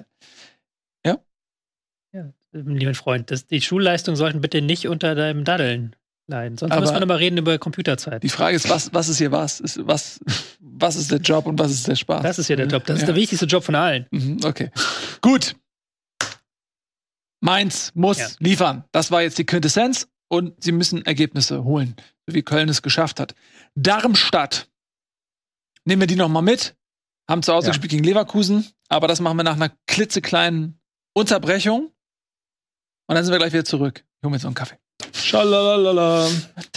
Lieber Freund, das, die Schulleistungen sollten bitte nicht unter deinem Daddeln leiden. Sonst Aber- müssen wir nochmal reden über Computerzeit. Die Frage ist, was, was ist hier was? Ist, was? Was ist der Job und was ist der Spaß? Das ist ja der Job. Das ist Ja. der wichtigste Job von allen. Mhm, okay. Gut. Mainz muss Ja. liefern. Das war jetzt die Quintessenz und sie müssen Ergebnisse holen, so wie Köln es geschafft hat. Darmstadt. Nehmen wir die noch mal mit. Haben zu Hause Ja. gespielt gegen Leverkusen, aber das machen wir nach einer klitzekleinen Unterbrechung. Und dann sind wir gleich wieder zurück. Ich hol mir jetzt noch einen Kaffee. Schalalala.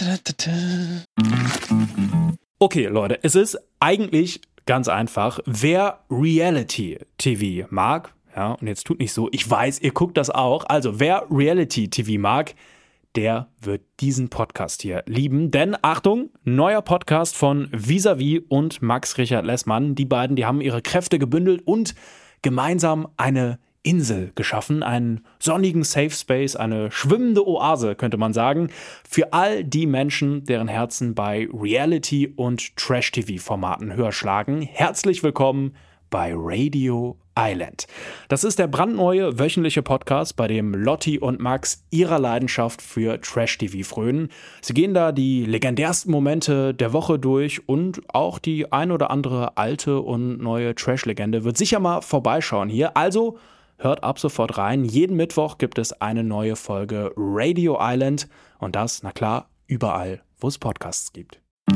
Okay, Leute, es ist eigentlich ganz einfach. Wer Reality-T V mag, ja, und jetzt tut nicht so, ich weiß, ihr guckt das auch, also wer Reality-T V mag, der wird diesen Podcast hier lieben. Denn, Achtung, neuer Podcast von Vis-a-vis und Max Richard Lessmann. Die beiden, die haben ihre Kräfte gebündelt und gemeinsam eine Insel geschaffen, einen sonnigen Safe Space, eine schwimmende Oase, könnte man sagen, für all die Menschen, deren Herzen bei Reality- und Trash-T V-Formaten höher schlagen. Herzlich willkommen bei Radio Island. Das ist der brandneue wöchentliche Podcast, bei dem Lotti und Max ihrer Leidenschaft für Trash-T V frönen. Sie gehen da die legendärsten Momente der Woche durch und auch die ein oder andere alte und neue Trash-Legende wird sicher mal vorbeischauen hier. Also hört ab sofort rein. Jeden Mittwoch gibt es eine neue Folge Radio Island und das, na klar, überall, wo es Podcasts gibt.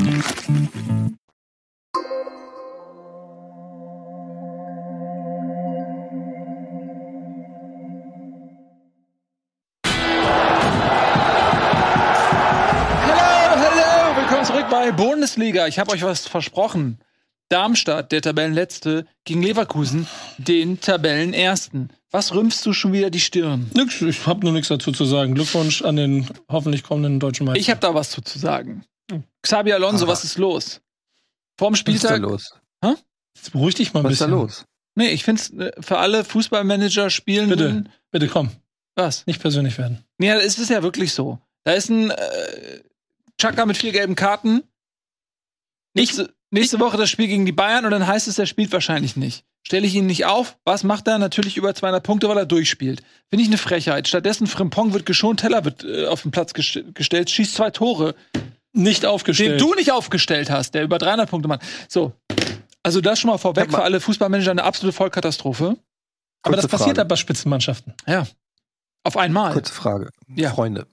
Hallo, hallo, willkommen zurück bei Bundesliga. Ich habe euch was versprochen. Darmstadt, der Tabellenletzte, gegen Leverkusen, den Tabellenersten. Was rümpfst du schon wieder die Stirn? Nix, ich habe nur nichts dazu zu sagen. Glückwunsch an den hoffentlich kommenden deutschen Meister. Ich habe da was zu, zu sagen. Xabi Alonso, Aha. was ist los? Vorm Was ist da Spieltag. los? Jetzt beruhig dich mal ein Was ist da bisschen. los? Nee, ich find's äh, für alle Fußballmanager spielen. Bitte, bitte komm, Was? nicht persönlich werden. Nee, es ist ja wirklich so. Da ist ein äh, Chaka mit vier gelben Karten. Nächste, nächste Woche das Spiel gegen die Bayern und dann heißt es, er spielt wahrscheinlich nicht. Stelle ich ihn nicht auf? Was macht er? Natürlich über zweihundert Punkte, weil er durchspielt. Finde ich eine Frechheit. Stattdessen Frimpong wird geschont, Teller wird äh, auf den Platz gest gestellt, schießt zwei Tore, Nicht den aufgestellt. du nicht aufgestellt hast, der über dreihundert Punkte macht. So. Also das schon mal vorweg Hab mal- für alle Fußballmanager eine absolute Vollkatastrophe. Aber das Kurze passiert Frage. halt bei Spitzenmannschaften. Ja. Auf einmal. Kurze Frage. Ja. Freunde.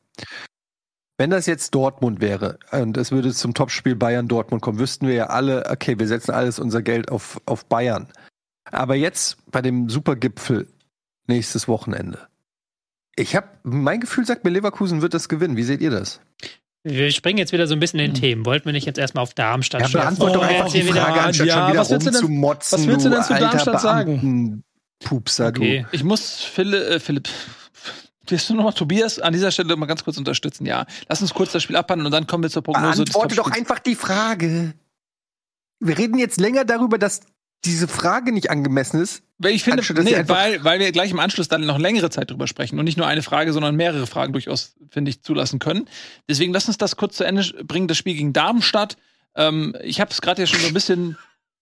Wenn das jetzt Dortmund wäre und es würde zum Topspiel Bayern-Dortmund kommen, wüssten wir ja alle, okay, wir setzen alles unser Geld auf, auf Bayern. Aber jetzt bei dem Supergipfel nächstes Wochenende. Ich habe, mein Gefühl sagt mir, Leverkusen wird das gewinnen. Wie seht ihr das? Wir springen jetzt wieder so ein bisschen in den Themen. Wollten wir nicht jetzt erstmal auf Darmstadt Ja, schärfen? beantworte doch Oh, einfach die jetzt hier Frage, wieder- anstatt Ja, schon wieder was willst du denn- rumzumotzen, was willst du denn zu alter Darmstadt sagen? Beamtenpupser, Okay. Ich muss Philipp, äh, Philipp, willst du nochmal Tobias an dieser Stelle mal ganz kurz unterstützen? Ja. Lass uns kurz das Spiel abhandeln und dann kommen wir zur du. Prognose Beantworte doch Topspiels. einfach die Frage. Wir reden jetzt länger darüber, dass diese Frage nicht angemessen ist. Weil ich finde, Anstatt, dass nee, sie einfach- weil, weil wir gleich im Anschluss dann noch längere Zeit drüber sprechen und nicht nur eine Frage, sondern mehrere Fragen durchaus, finde ich, zulassen können. Deswegen lass uns das kurz zu Ende bringen, das Spiel gegen Darmstadt. Ähm, ich habe es gerade ja schon so ein bisschen,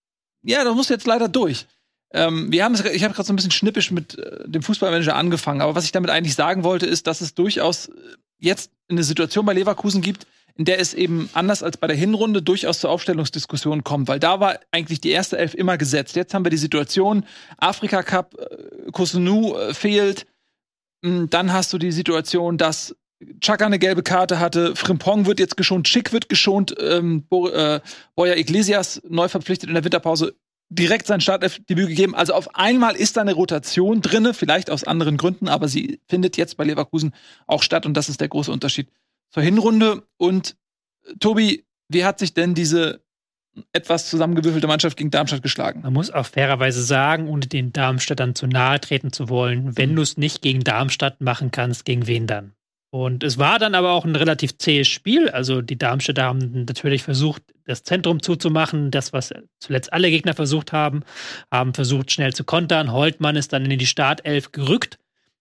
ja, das muss jetzt leider durch. Ähm, wir haben es, ich habe gerade so ein bisschen schnippisch mit äh, dem Fußballmanager angefangen, aber was ich damit eigentlich sagen wollte, ist, dass es durchaus äh, jetzt eine Situation bei Leverkusen gibt, in der es eben anders als bei der Hinrunde durchaus zur Aufstellungsdiskussion kommt, weil da war eigentlich die erste Elf immer gesetzt. Jetzt haben wir die Situation, Afrika Cup, äh, Kusunu äh, fehlt. Mm, Dann hast du die Situation, dass Chaka eine gelbe Karte hatte, Frimpong wird jetzt geschont, Schick wird geschont, ähm, Bo äh, Boya Iglesias neu verpflichtet in der Winterpause, direkt sein Startelfdebüt gegeben. Also auf einmal ist da eine Rotation drinne, vielleicht aus anderen Gründen, aber sie findet jetzt bei Leverkusen auch statt und das ist der große Unterschied zur Hinrunde. Und äh, Tobi, wie hat sich denn diese etwas zusammengewürfelte Mannschaft gegen Darmstadt geschlagen? Man muss auch fairerweise sagen, ohne den Darmstädtern zu nahe treten zu wollen, wenn du es nicht gegen Darmstadt machen kannst, gegen wen dann? Und es war dann aber auch ein relativ zähes Spiel. Also die Darmstädter haben natürlich versucht, das Zentrum zuzumachen. Das, was zuletzt alle Gegner versucht haben, haben versucht, schnell zu kontern. Holtmann ist dann in die Startelf gerückt.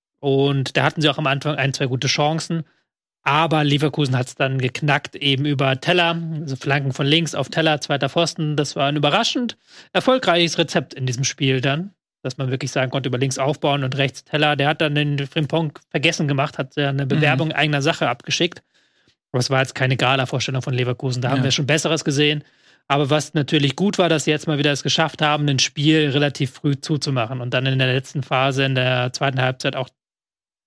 Und da hatten sie auch am Anfang ein, zwei gute Chancen. Aber Leverkusen hat es dann geknackt, eben über Teller, also Flanken von links auf Teller, zweiter Pfosten. Das war ein überraschend erfolgreiches Rezept in diesem Spiel dann, dass man wirklich sagen konnte, über links aufbauen und rechts Teller. Der hat dann den Frimpong vergessen gemacht, hat ja eine Bewerbung mhm. eigener Sache abgeschickt. Aber es war jetzt keine Gala-Vorstellung von Leverkusen. Da ja. haben wir schon Besseres gesehen. Aber was natürlich gut war, dass sie jetzt mal wieder es geschafft haben, ein Spiel relativ früh zuzumachen und dann in der letzten Phase, in der zweiten Halbzeit auch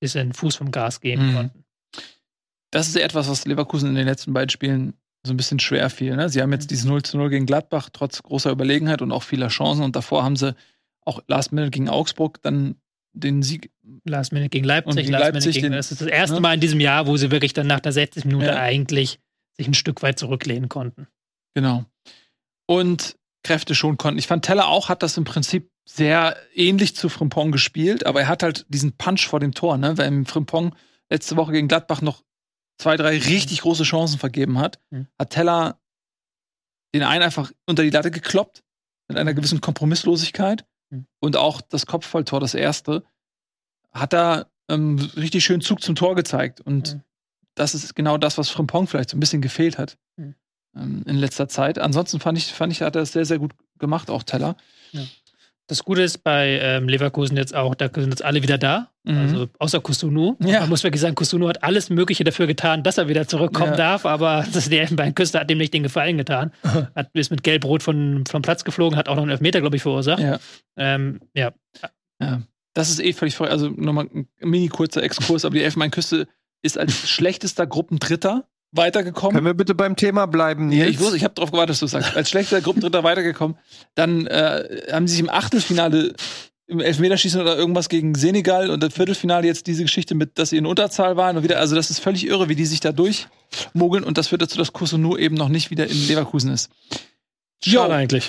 bisschen Fuß vom Gas geben Mhm. konnten. Das ist etwas, was Leverkusen in den letzten beiden Spielen so ein bisschen schwer fiel. Ne? Sie haben jetzt dieses null zu null gegen Gladbach, trotz großer Überlegenheit und auch vieler Chancen. Und davor haben sie auch Last Minute gegen Augsburg dann den Sieg. Last Minute gegen Leipzig, Und gegen Last Leipzig, Minute gegen, den- das ist das erste ne? Mal in diesem Jahr, wo sie wirklich dann nach der sechzig Minuten Ja. eigentlich sich ein Stück weit zurücklehnen konnten. Genau. Und Kräfte schon konnten. Ich fand, Teller auch hat das im Prinzip sehr ähnlich zu Frimpong gespielt, aber er hat halt diesen Punch vor dem Tor, ne? Weil ihm Frimpong letzte Woche gegen Gladbach noch zwei, drei richtig große Chancen vergeben hat, Mhm. hat Teller den einen einfach unter die Latte gekloppt, mit einer gewissen Kompromisslosigkeit. Mhm. Und auch das Kopfballtor, das erste, hat da ähm, richtig schön Zug zum Tor gezeigt. Und Mhm. das ist genau das, was Frimpong vielleicht so ein bisschen gefehlt hat Mhm. ähm, in letzter Zeit. Ansonsten fand ich, fand ich, hat er es sehr, sehr gut gemacht, auch Teller. Das Gute ist bei ähm, Leverkusen jetzt auch, da sind jetzt alle wieder da. Mhm. Also außer Kusunu. Ja. Man muss wirklich sagen, Kusunu hat alles Mögliche dafür getan, dass er wieder zurückkommen Ja. darf, aber das, die Elfenbeinküste hat dem nicht den Gefallen getan. Hat ist mit Gelb-Rot von, vom Platz geflogen, hat auch noch einen Elfmeter, glaube ich, verursacht. Ja. Ähm, ja. Ja. Das ist eh völlig verrückt. Also nochmal ein mini kurzer Exkurs, aber die Elfenbeinküste ist als schlechtester Gruppendritter weitergekommen. Können wir bitte beim Thema bleiben, Ja, Nils? ich wusste, ich habe darauf gewartet, dass du sagst. Als schlechter Gruppendritter weitergekommen. Dann äh, haben sie sich im Achtelfinale im Elfmeterschießen oder irgendwas gegen Senegal und im Viertelfinale jetzt diese Geschichte mit, dass sie in Unterzahl waren und wieder. Also das ist völlig irre, wie die sich da durchmogeln und das führt dazu, dass Kusunu eben noch nicht wieder in Leverkusen ist. Schade Jo. eigentlich.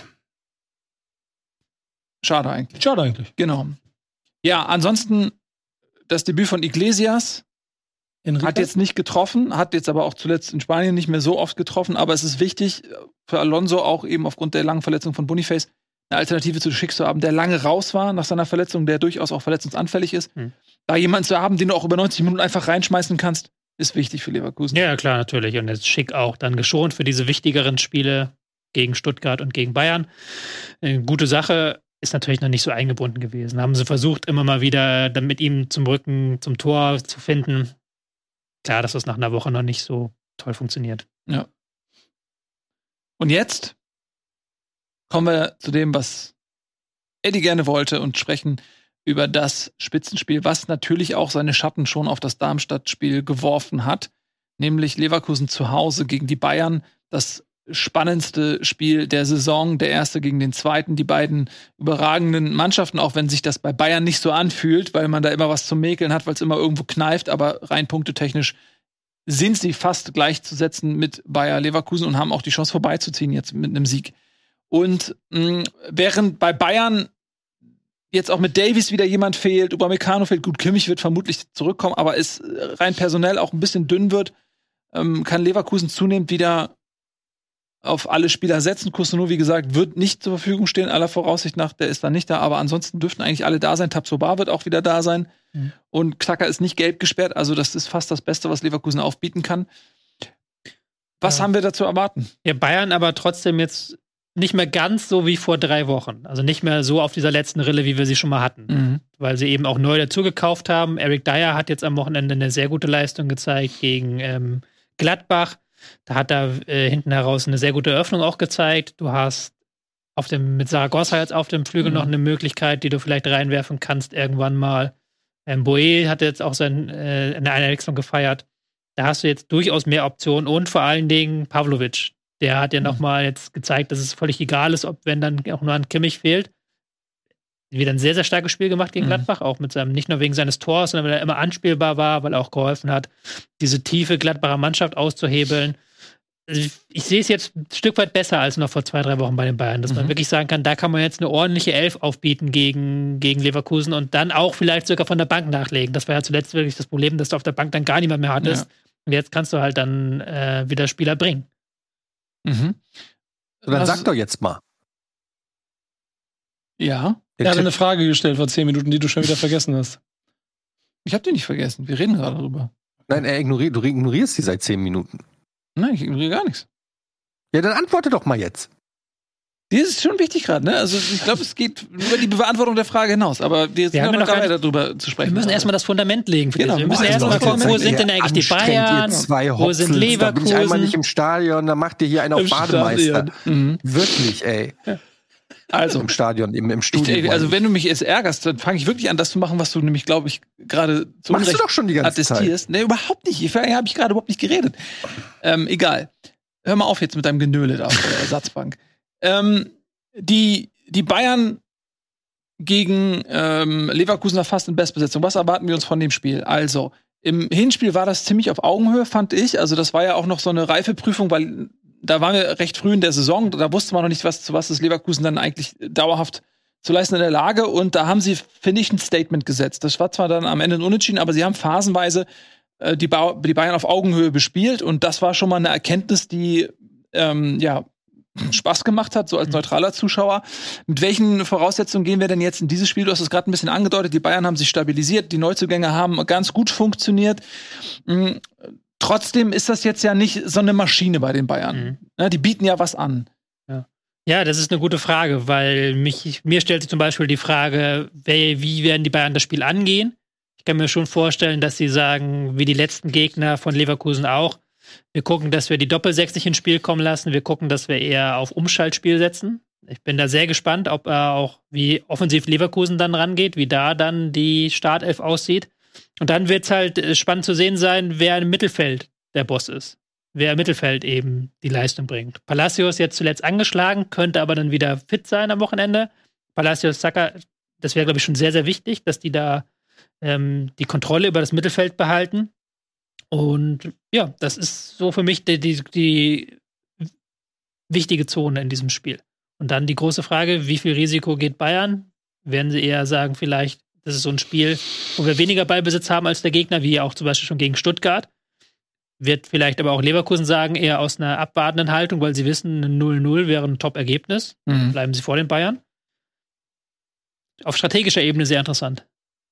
Schade eigentlich. Schade eigentlich. Genau. Ja, ansonsten das Debüt von Iglesias. Enrique? Hat jetzt nicht getroffen, hat jetzt aber auch zuletzt in Spanien nicht mehr so oft getroffen, aber es ist wichtig für Alonso auch eben aufgrund der langen Verletzung von Boniface eine Alternative zu Schick zu haben, der lange raus war nach seiner Verletzung, der durchaus auch verletzungsanfällig ist. Hm. Da jemanden zu haben, den du auch über neunzig Minuten einfach reinschmeißen kannst, ist wichtig für Leverkusen. Ja, klar, natürlich. Und jetzt Schick auch dann geschont für diese wichtigeren Spiele gegen Stuttgart und gegen Bayern. Eine gute Sache, ist natürlich noch nicht so eingebunden gewesen. Haben sie versucht, immer mal wieder dann mit ihm zum Rücken, zum Tor zu finden. Klar, dass das nach einer Woche noch nicht so toll funktioniert. Ja. Und jetzt kommen wir zu dem, was Eddie gerne wollte und sprechen über das Spitzenspiel, was natürlich auch seine Schatten schon auf das Darmstadt-Spiel geworfen hat, nämlich Leverkusen zu Hause gegen die Bayern. Das spannendste Spiel der Saison, der erste gegen den zweiten, die beiden überragenden Mannschaften, auch wenn sich das bei Bayern nicht so anfühlt, weil man da immer was zum Mäkeln hat, weil es immer irgendwo kneift, aber rein punktetechnisch sind sie fast gleichzusetzen mit Bayer Leverkusen und haben auch die Chance vorbeizuziehen jetzt mit einem Sieg. Und mh, während bei Bayern jetzt auch mit Davies wieder jemand fehlt, Upamecano fehlt, gut, Kimmich wird vermutlich zurückkommen, aber es rein personell auch ein bisschen dünn wird, ähm, kann Leverkusen zunehmend wieder auf alle Spieler setzen. Kusunu, wie gesagt, wird nicht zur Verfügung stehen, aller Voraussicht nach, der ist dann nicht da, aber ansonsten dürften eigentlich alle da sein. Tabsoba wird auch wieder da sein. Mhm. Und Xhaka ist nicht gelb gesperrt, also das ist fast das Beste, was Leverkusen aufbieten kann. Was ja. haben wir da zu erwarten? Ja, Bayern aber trotzdem jetzt nicht mehr ganz so wie vor drei Wochen. Also nicht mehr so auf dieser letzten Rille, wie wir sie schon mal hatten. Mhm. Weil sie eben auch neu dazugekauft haben. Eric Dyer hat jetzt am Wochenende eine sehr gute Leistung gezeigt gegen ähm, Gladbach. Da hat er äh, hinten heraus eine sehr gute Öffnung auch gezeigt. Du hast auf dem, mit Zaragoza jetzt auf dem Flügel mhm. noch eine Möglichkeit, die du vielleicht reinwerfen kannst irgendwann mal. Ähm, Boe hat jetzt auch sein, äh, eine Einwechslung gefeiert. Da hast du jetzt durchaus mehr Optionen und vor allen Dingen Pavlovic. Der hat ja mhm. nochmal jetzt gezeigt, dass es völlig egal ist, ob wenn dann auch nur an Kimmich fehlt. Wieder ein sehr, sehr starkes Spiel gemacht gegen mhm. Gladbach, auch mit seinem, nicht nur wegen seines Tors, sondern weil er immer anspielbar war, weil er auch geholfen hat, diese tiefe Gladbacher Mannschaft auszuhebeln. Ich, ich sehe es jetzt ein Stück weit besser als noch vor zwei, drei Wochen bei den Bayern, dass mhm. man wirklich sagen kann, da kann man jetzt eine ordentliche Elf aufbieten gegen, gegen Leverkusen und dann auch vielleicht sogar von der Bank nachlegen. Das war ja zuletzt wirklich das Problem, dass du auf der Bank dann gar niemand mehr hattest. Ja. Und jetzt kannst du halt dann äh, wieder Spieler bringen. Mhm. So, dann sag doch jetzt mal. Ja. Er hat eine Frage gestellt vor zehn Minuten, die du schon wieder vergessen hast. Ich hab die nicht vergessen. Wir reden gerade darüber. Nein, er ignoriert, du ignorierst die seit zehn Minuten. Nein, ich ignoriere gar nichts. Ja, dann antworte doch mal jetzt. Das ist schon wichtig gerade, ne? Also ich glaube, es geht über die Beantwortung der Frage hinaus. Aber wir sind wir ja noch gar nicht darüber zu sprechen. Wir müssen erstmal das Fundament legen. Für genau. Wir müssen erstmal gucken, wo sind denn eigentlich die Bayern? Wo sind Leverkusen? Da bin ich einmal nicht im Stadion, da macht ihr hier einen auf Bademeister. Mhm. Wirklich, ey. Ja. Also im Stadion, im, im Studio. Ich, also wenn du mich jetzt ärgerst, dann fange ich wirklich an, das zu machen, was du nämlich, glaube ich, gerade zu Machst du doch schon die ganze attestierst. Nee, überhaupt nicht. Ich habe ich gerade überhaupt nicht geredet. Ähm, egal. Hör mal auf jetzt mit deinem Genöle da auf der Ersatzbank. Ähm, die, die Bayern gegen ähm, Leverkusen fast in Bestbesetzung. Was erwarten wir uns von dem Spiel? Also, im Hinspiel war das ziemlich auf Augenhöhe, fand ich. Also, das war ja auch noch so eine Reifeprüfung, weil da waren wir recht früh in der Saison. Da wusste man noch nicht, was, zu was ist Leverkusen dann eigentlich dauerhaft zu leisten in der Lage. Und da haben sie, finde ich, ein Statement gesetzt. Das war zwar dann am Ende ein Unentschieden, aber sie haben phasenweise äh, die, ba- die Bayern auf Augenhöhe bespielt. Und das war schon mal eine Erkenntnis, die ähm, ja Spaß gemacht hat, so als neutraler Zuschauer. Mit welchen Voraussetzungen gehen wir denn jetzt in dieses Spiel? Du hast es gerade ein bisschen angedeutet. Die Bayern haben sich stabilisiert. Die Neuzugänge haben ganz gut funktioniert. Mhm. Trotzdem ist das jetzt ja nicht so eine Maschine bei den Bayern. Mhm. Ja, die bieten ja was an. Ja. ja, das ist eine gute Frage, weil mich, mir stellt sich zum Beispiel die Frage, wer, wie werden die Bayern das Spiel angehen? Ich kann mir schon vorstellen, dass sie sagen, wie die letzten Gegner von Leverkusen auch, wir gucken, dass wir die Doppelsechs nicht ins Spiel kommen lassen. Wir gucken, dass wir eher auf Umschaltspiel setzen. Ich bin da sehr gespannt, ob er auch, wie offensiv Leverkusen dann rangeht, wie da dann die Startelf aussieht. Und dann wird es halt spannend zu sehen sein, wer im Mittelfeld der Boss ist. Wer im Mittelfeld eben die Leistung bringt. Palacios jetzt zuletzt angeschlagen, könnte aber dann wieder fit sein am Wochenende. Palacios, Saka, das wäre, glaube ich, schon sehr, sehr wichtig, dass die da ähm, die Kontrolle über das Mittelfeld behalten. Und ja, das ist so für mich die, die, die wichtige Zone in diesem Spiel. Und dann die große Frage, wie viel Risiko geht Bayern? Werden sie eher sagen, vielleicht, das ist so ein Spiel, wo wir weniger Ballbesitz haben als der Gegner, wie auch zum Beispiel schon gegen Stuttgart. Wird vielleicht aber auch Leverkusen sagen, eher aus einer abwartenden Haltung, weil sie wissen, ein null null wäre ein Top-Ergebnis. Mhm. Bleiben sie vor den Bayern. Auf strategischer Ebene sehr interessant.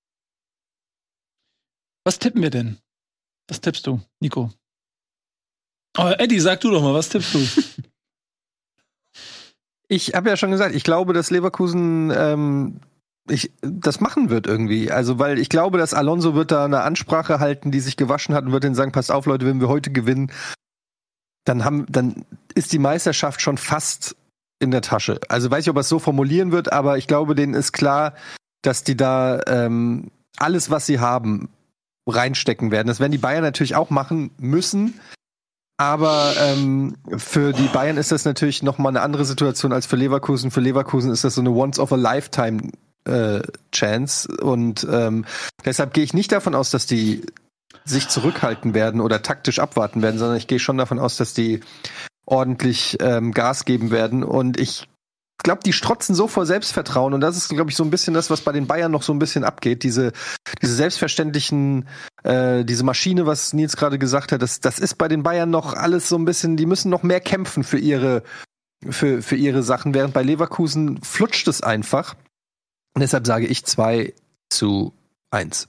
Was tippen wir denn? Was tippst du, Nico? Oh, Eddie, sag du doch mal, was tippst du? Ich habe ja schon gesagt, ich glaube, dass Leverkusen ähm, ich, das machen wird irgendwie. Also, weil ich glaube, dass Alonso wird da eine Ansprache halten, die sich gewaschen hat und wird denen sagen, passt auf, Leute, wenn wir heute gewinnen, dann haben, dann ist die Meisterschaft schon fast in der Tasche. Also weiß ich, ob er es so formulieren wird, aber ich glaube, denen ist klar, dass die da ähm, alles, was sie haben, reinstecken werden. Das werden die Bayern natürlich auch machen müssen. Aber ähm, für die Bayern ist das natürlich noch mal eine andere Situation als für Leverkusen. Für Leverkusen ist das so eine Once-of-a-Lifetime äh, Chance. Und ähm, deshalb gehe ich nicht davon aus, dass die sich zurückhalten werden oder taktisch abwarten werden, sondern ich gehe schon davon aus, dass die ordentlich ähm, Gas geben werden. Und ich glaube, die strotzen so vor Selbstvertrauen. Und das ist, glaube ich, so ein bisschen das, was bei den Bayern noch so ein bisschen abgeht. Diese, diese selbstverständlichen, äh, diese Maschine, was Nils gerade gesagt hat, das, das ist bei den Bayern noch alles so ein bisschen, die müssen noch mehr kämpfen für ihre, für, für ihre Sachen, während bei Leverkusen flutscht es einfach. Und deshalb sage ich zwei zu eins.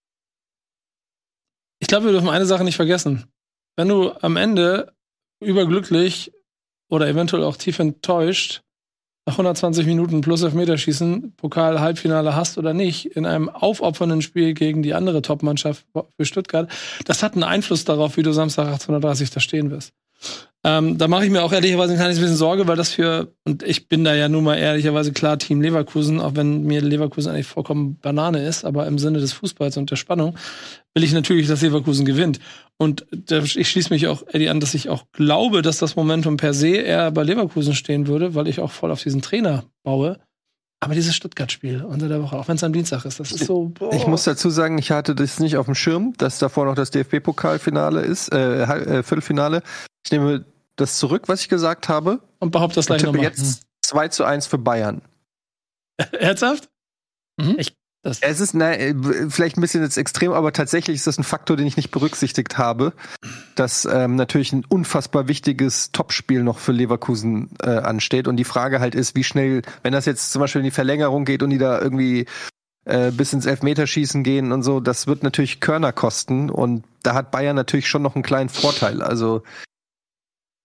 Ich glaube, wir dürfen eine Sache nicht vergessen. Wenn du am Ende überglücklich oder eventuell auch tief enttäuscht nach hundertzwanzig Minuten plus Elfmeterschießen Pokal-Halbfinale hast oder nicht, in einem aufopfernden Spiel gegen die andere Top-Mannschaft für Stuttgart, das hat einen Einfluss darauf, wie du Samstag achtzehn Uhr dreißig da stehen wirst. Ähm, da mache ich mir auch ehrlicherweise ein kleines bisschen Sorge, weil das für, und ich bin da ja nun mal ehrlicherweise klar Team Leverkusen, auch wenn mir Leverkusen eigentlich vollkommen Banane ist, aber im Sinne des Fußballs und der Spannung will ich natürlich, dass Leverkusen gewinnt. Und ich schließe mich auch, Eddie, an, dass ich auch glaube, dass das Momentum per se eher bei Leverkusen stehen würde, weil ich auch voll auf diesen Trainer baue. Aber dieses Stuttgart-Spiel unter der Woche, auch wenn es am Dienstag ist, das ist so. Boah. Ich muss dazu sagen, ich hatte das nicht auf dem Schirm, dass davor noch das D F B-Pokalfinale ist, äh, äh, Viertelfinale. Ich nehme das zurück, was ich gesagt habe. Und behaupte das gleich nochmal. Ich tippe jetzt zwei zu eins für Bayern. Ernsthaft? Mhm. Ich, das es ist na, vielleicht ein bisschen jetzt extrem, aber tatsächlich ist das ein Faktor, den ich nicht berücksichtigt habe, dass ähm, natürlich ein unfassbar wichtiges Topspiel noch für Leverkusen äh, ansteht. Und die Frage halt ist, wie schnell, wenn das jetzt zum Beispiel in die Verlängerung geht und die da irgendwie äh, bis ins Elfmeterschießen gehen und so, das wird natürlich Körner kosten. Und da hat Bayern natürlich schon noch einen kleinen Vorteil. Also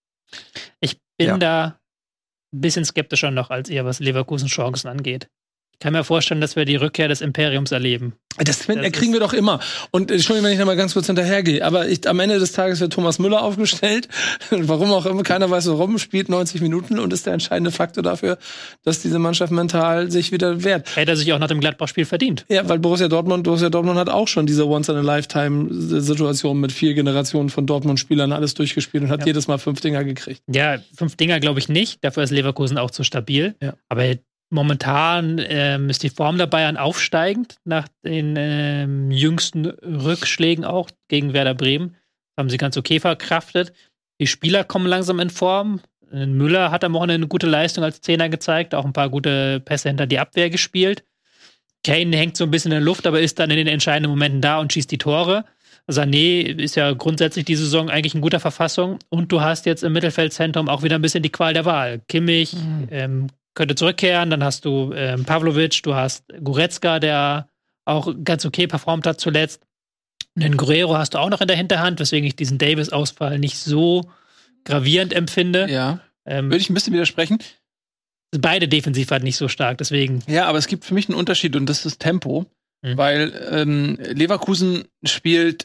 ich bin ja. da ein bisschen skeptischer noch als ihr, was Leverkusen Chancen angeht. kann mir vorstellen, dass wir die Rückkehr des Imperiums erleben. Das, das kriegen wir doch immer. Und Entschuldigung, wenn ich da mal ganz kurz hinterhergehe, aber ich, am Ende des Tages wird Thomas Müller aufgestellt. Warum auch immer, keiner weiß warum, spielt neunzig Minuten und ist der entscheidende Faktor dafür, dass diese Mannschaft mental sich wieder wehrt. Hätte er sich auch nach dem Gladbach-Spiel verdient. Ja, weil Borussia Dortmund, Borussia Dortmund hat auch schon diese Once-in-a-Lifetime-Situation mit vier Generationen von Dortmund-Spielern alles durchgespielt und hat ja. jedes Mal fünf Dinger gekriegt. Ja, fünf Dinger glaube ich nicht. Dafür ist Leverkusen auch zu stabil. Ja. Aber momentan ähm, ist die Form der Bayern aufsteigend nach den ähm, jüngsten Rückschlägen auch gegen Werder Bremen. Haben sie ganz okay verkraftet. Die Spieler kommen langsam in Form. Müller hat am Wochenende eine gute Leistung als Zehner gezeigt, auch ein paar gute Pässe hinter die Abwehr gespielt. Kane hängt so ein bisschen in der Luft, aber ist dann in den entscheidenden Momenten da und schießt die Tore. Sané ist ja grundsätzlich die Saison eigentlich in guter Verfassung. Und du hast jetzt im Mittelfeldzentrum auch wieder ein bisschen die Qual der Wahl. Kimmich, mhm. ähm, könnte zurückkehren, dann hast du ähm, Pavlovic, du hast Goretzka, der auch ganz okay performt hat zuletzt. Den Guerrero hast du auch noch in der Hinterhand, weswegen ich diesen Davis-Ausfall nicht so gravierend empfinde. Ja, ähm, würde ich ein bisschen widersprechen. Beide defensiv halt nicht so stark, deswegen. Ja, aber es gibt für mich einen Unterschied und das ist das Tempo, mhm. weil ähm, Leverkusen spielt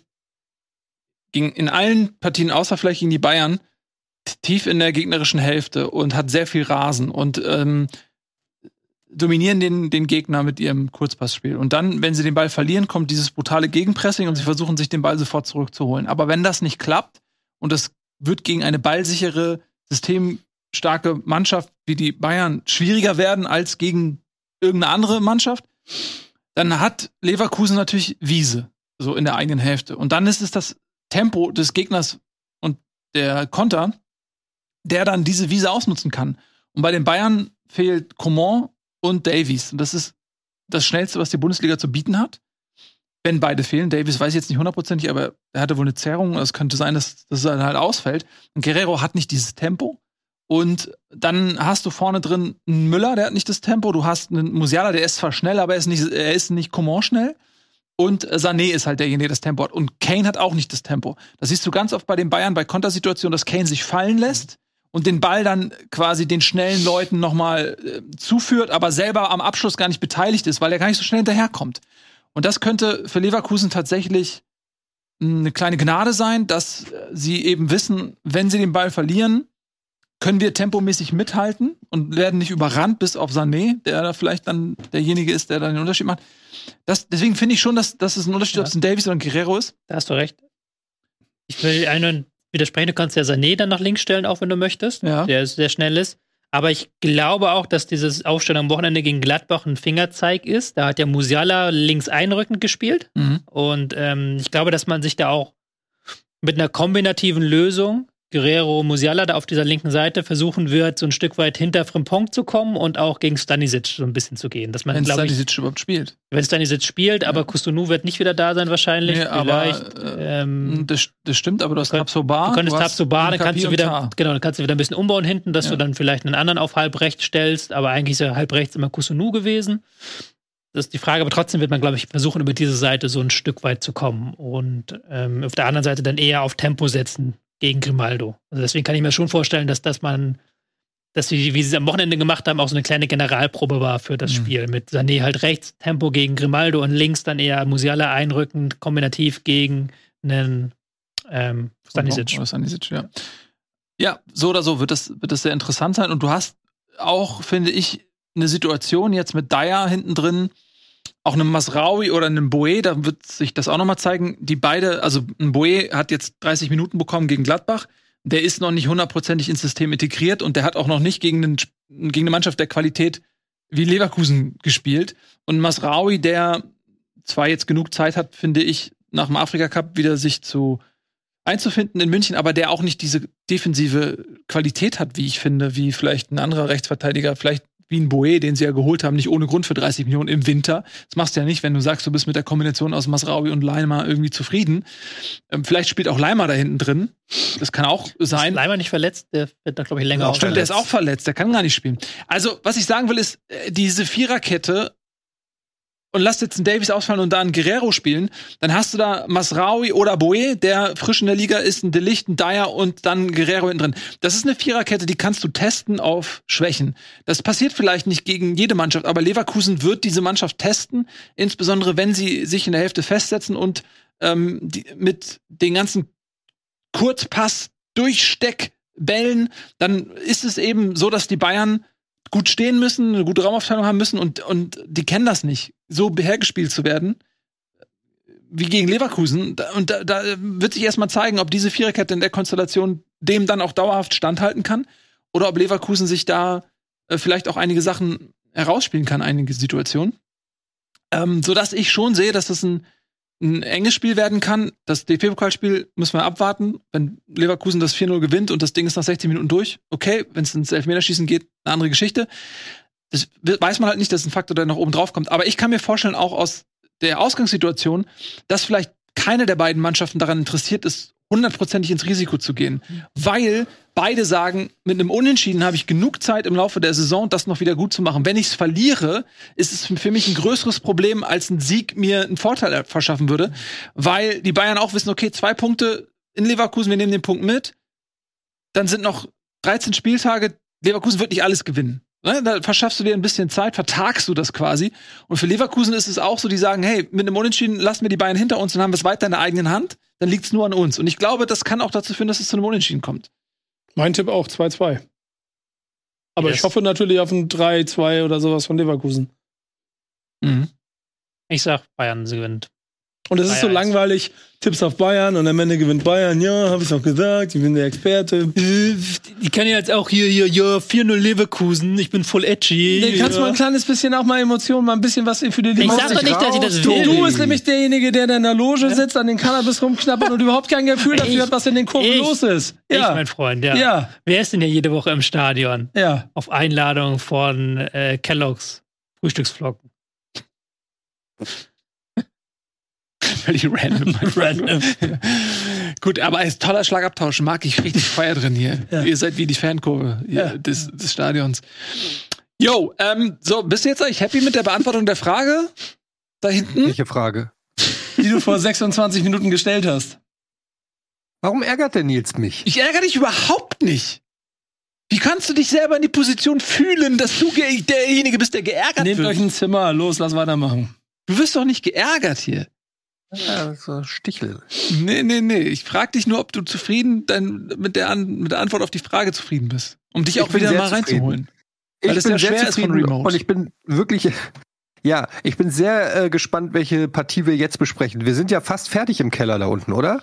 gegen, in allen Partien, außer vielleicht gegen die Bayern, tief in der gegnerischen Hälfte und hat sehr viel Rasen und ähm, dominieren den, den Gegner mit ihrem Kurzpassspiel. Und dann, wenn sie den Ball verlieren, kommt dieses brutale Gegenpressing und sie versuchen, sich den Ball sofort zurückzuholen. Aber wenn das nicht klappt und es wird gegen eine ballsichere, systemstarke Mannschaft wie die Bayern schwieriger werden als gegen irgendeine andere Mannschaft, dann hat Leverkusen natürlich Wiese, so in der eigenen Hälfte. Und dann ist es das Tempo des Gegners und der Konter, der dann diese Wiese ausnutzen kann. Und bei den Bayern fehlt Coman und Davies. Und das ist das Schnellste, was die Bundesliga zu bieten hat. Wenn beide fehlen. Davies weiß ich jetzt nicht hundertprozentig, aber er hatte wohl eine Zerrung. Es könnte sein, dass, dass er halt ausfällt. Und Guerrero hat nicht dieses Tempo. Und dann hast du vorne drin einen Müller, der hat nicht das Tempo. Du hast einen Musiala, der ist zwar schnell, aber er ist nicht, er ist nicht Coman schnell. Und Sané ist halt derjenige, der das Tempo hat. Und Kane hat auch nicht das Tempo. Das siehst du ganz oft bei den Bayern bei Kontersituationen, dass Kane sich fallen lässt und den Ball dann quasi den schnellen Leuten nochmal äh, zuführt, aber selber am Abschluss gar nicht beteiligt ist, weil er gar nicht so schnell hinterherkommt. Und das könnte für Leverkusen tatsächlich eine kleine Gnade sein, dass sie eben wissen, wenn sie den Ball verlieren, können wir tempomäßig mithalten und werden nicht überrannt bis auf Sané, der da vielleicht dann derjenige ist, der dann den Unterschied macht. Das, deswegen finde ich schon, dass, dass es ein Unterschied, ja. ob es ein Davies oder ein Guerrero ist. Da hast du recht. Ich will einen widersprechen, du kannst ja Sané dann nach links stellen, auch wenn du möchtest. Ja. Der sehr schnell ist. Aber ich glaube auch, dass dieses Aufstellen am Wochenende gegen Gladbach ein Fingerzeig ist. Da hat ja Musiala links einrückend gespielt. Mhm. Und ähm, ich glaube, dass man sich da auch mit einer kombinativen Lösung, Guerrero, Musiala, da auf dieser linken Seite versuchen wird, so ein Stück weit hinter Frimpong zu kommen und auch gegen Stanisic so ein bisschen zu gehen. Dass man, wenn Stanisic ich, überhaupt spielt. Wenn Stanisic spielt, ja. aber Kusunu wird nicht wieder da sein wahrscheinlich. Nee, Vielleicht, aber, äh, ähm, das, das stimmt, aber du hast Tabsoba. Du könntest Tabsoba, dann kannst du wieder, Tar. genau, dann kannst du wieder ein bisschen umbauen hinten, dass ja. du dann vielleicht einen anderen auf halb rechts stellst, aber eigentlich ist ja halb rechts immer Kusunu gewesen. Das ist die Frage, aber trotzdem wird man, glaube ich, versuchen, über diese Seite so ein Stück weit zu kommen und ähm, auf der anderen Seite dann eher auf Tempo setzen gegen Grimaldo. Also deswegen kann ich mir schon vorstellen, dass, dass man, dass sie, wie sie es am Wochenende gemacht haben, auch so eine kleine Generalprobe war für das mhm. Spiel. Mit Sané halt rechts, Tempo gegen Grimaldo und links dann eher Musiala einrückend, kombinativ gegen einen ähm, Stanisic. Oder Stanisic, ja. Ja, so oder so wird das, wird das sehr interessant sein. Und du hast auch, finde ich, eine Situation jetzt mit Dyer hinten drin, auch einem Masraoui oder einem Boe, da wird sich das auch nochmal zeigen, die beide, also ein Boe hat jetzt dreißig Minuten bekommen gegen Gladbach, der ist noch nicht hundertprozentig ins System integriert und der hat auch noch nicht gegen, einen, gegen eine Mannschaft der Qualität wie Leverkusen gespielt. Und Masraoui, der zwar jetzt genug Zeit hat, finde ich, nach dem Afrika-Cup wieder sich zu einzufinden in München, aber der auch nicht diese defensive Qualität hat, wie ich finde, wie vielleicht ein anderer Rechtsverteidiger, vielleicht wie ein Boe, den sie ja geholt haben, nicht ohne Grund für dreißig Millionen im Winter. Das machst du ja nicht, wenn du sagst, du bist mit der Kombination aus Masraoui und Leimer irgendwie zufrieden. Ähm, vielleicht spielt auch Leimer da hinten drin. Das kann auch sein. Ist Leimer nicht verletzt? Der wird da, glaube ich, länger auch Stimmt, der ist auch verletzt. Der kann gar nicht spielen. Also, was ich sagen will, ist, diese Viererkette und lass jetzt einen Davies ausfallen und da einen Guerrero spielen, dann hast du da Masraoui oder Boé, der frisch in der Liga ist, ein De Ligt, ein Dyer und dann Guerrero hinten drin. Das ist eine Viererkette, die kannst du testen auf Schwächen. Das passiert vielleicht nicht gegen jede Mannschaft, aber Leverkusen wird diese Mannschaft testen, insbesondere wenn sie sich in der Hälfte festsetzen und ähm, die, mit den ganzen Kurzpass, Durchsteckbällen, dann ist es eben so, dass die Bayern gut stehen müssen, eine gute Raumaufteilung haben müssen und, und die kennen das nicht, so hergespielt zu werden wie gegen Leverkusen. Und da, da wird sich erstmal zeigen, ob diese Viererkette in der Konstellation dem dann auch dauerhaft standhalten kann oder ob Leverkusen sich da äh, vielleicht auch einige Sachen herausspielen kann, einige Situationen. Ähm, sodass ich schon sehe, dass das ein ein enges Spiel werden kann. Das D F B-Pokalspiel müssen wir abwarten. Wenn Leverkusen das vier null gewinnt und das Ding ist nach sechzig Minuten durch, okay, wenn es ins Elfmeterschießen geht, eine andere Geschichte. Das weiß man halt nicht, das ist ein Faktor, der noch oben drauf kommt. Aber ich kann mir vorstellen, auch aus der Ausgangssituation, dass vielleicht keine der beiden Mannschaften daran interessiert ist, hundertprozentig ins Risiko zu gehen. Weil beide sagen, mit einem Unentschieden habe ich genug Zeit im Laufe der Saison, das noch wieder gut zu machen. Wenn ich es verliere, ist es für mich ein größeres Problem, als ein Sieg mir einen Vorteil verschaffen würde. Weil die Bayern auch wissen, okay, zwei Punkte in Leverkusen, wir nehmen den Punkt mit. Dann sind noch dreizehn Spieltage. Leverkusen wird nicht alles gewinnen. Da verschaffst du dir ein bisschen Zeit, vertagst du das quasi. Und für Leverkusen ist es auch so, die sagen, hey, mit einem Unentschieden lassen wir die Bayern hinter uns und haben wir es weiter in der eigenen Hand. Dann liegt es nur an uns. Und ich glaube, das kann auch dazu führen, dass es zu einem Unentschieden kommt. Mein Tipp auch, zwei zwei. Aber Yes. ich hoffe natürlich auf ein drei zwei oder sowas von Leverkusen. Mhm. Ich sag, Bayern gewinnt. Und es ist so drei eins. langweilig, Tipps auf Bayern und am Ende gewinnt Bayern. Ja, hab ich doch gesagt, ich bin der Experte. Ich kann ja jetzt auch hier, hier, ja, vier null Leverkusen, ich bin voll edgy. Dann kannst du mal ein kleines bisschen auch mal Emotionen, mal ein bisschen was für die Ich sag doch nicht, dass ich das Du, will. du bist nämlich derjenige, der da in der Loge sitzt, an den Cannabis rumknabbert und überhaupt kein Gefühl dafür Ich- hat, was in den Kurven ich- los ist. Ich, Ja, mein Freund, ja. ja, Wer ist denn hier jede Woche im Stadion? ja. Auf Einladung von äh, Kellogg's Frühstücksflocken. Völlig random. random. Gut, aber als toller Schlagabtausch mag ich richtig Feuer drin hier. Ja. Ihr seid wie die Fankurve hier Ja. des, des Stadions. Yo, ähm, so, bist du jetzt eigentlich happy mit der Beantwortung der Frage? Da hinten? Welche Frage? Die du vor sechsundzwanzig Minuten gestellt hast. Warum ärgert der Nils mich? Ich ärgere dich überhaupt nicht. Wie kannst du dich selber in die Position fühlen, dass du ge- derjenige bist, der geärgert Nehmt wird? euch ein Zimmer, los, lass weitermachen. Du wirst doch nicht geärgert hier. Ja, so Stichel. Nee, nee, nee. Ich frage dich nur, ob du zufrieden dann mit, der An mit der Antwort auf die Frage zufrieden bist. Um dich Ich auch bin wieder sehr mal zufrieden. reinzuholen. Weil Ich es bin ja sehr schwer ist von zufrieden Remote. und ich bin wirklich, ja, ich bin sehr äh, gespannt, welche Partie wir jetzt besprechen. Wir sind ja fast fertig im Keller da unten, oder?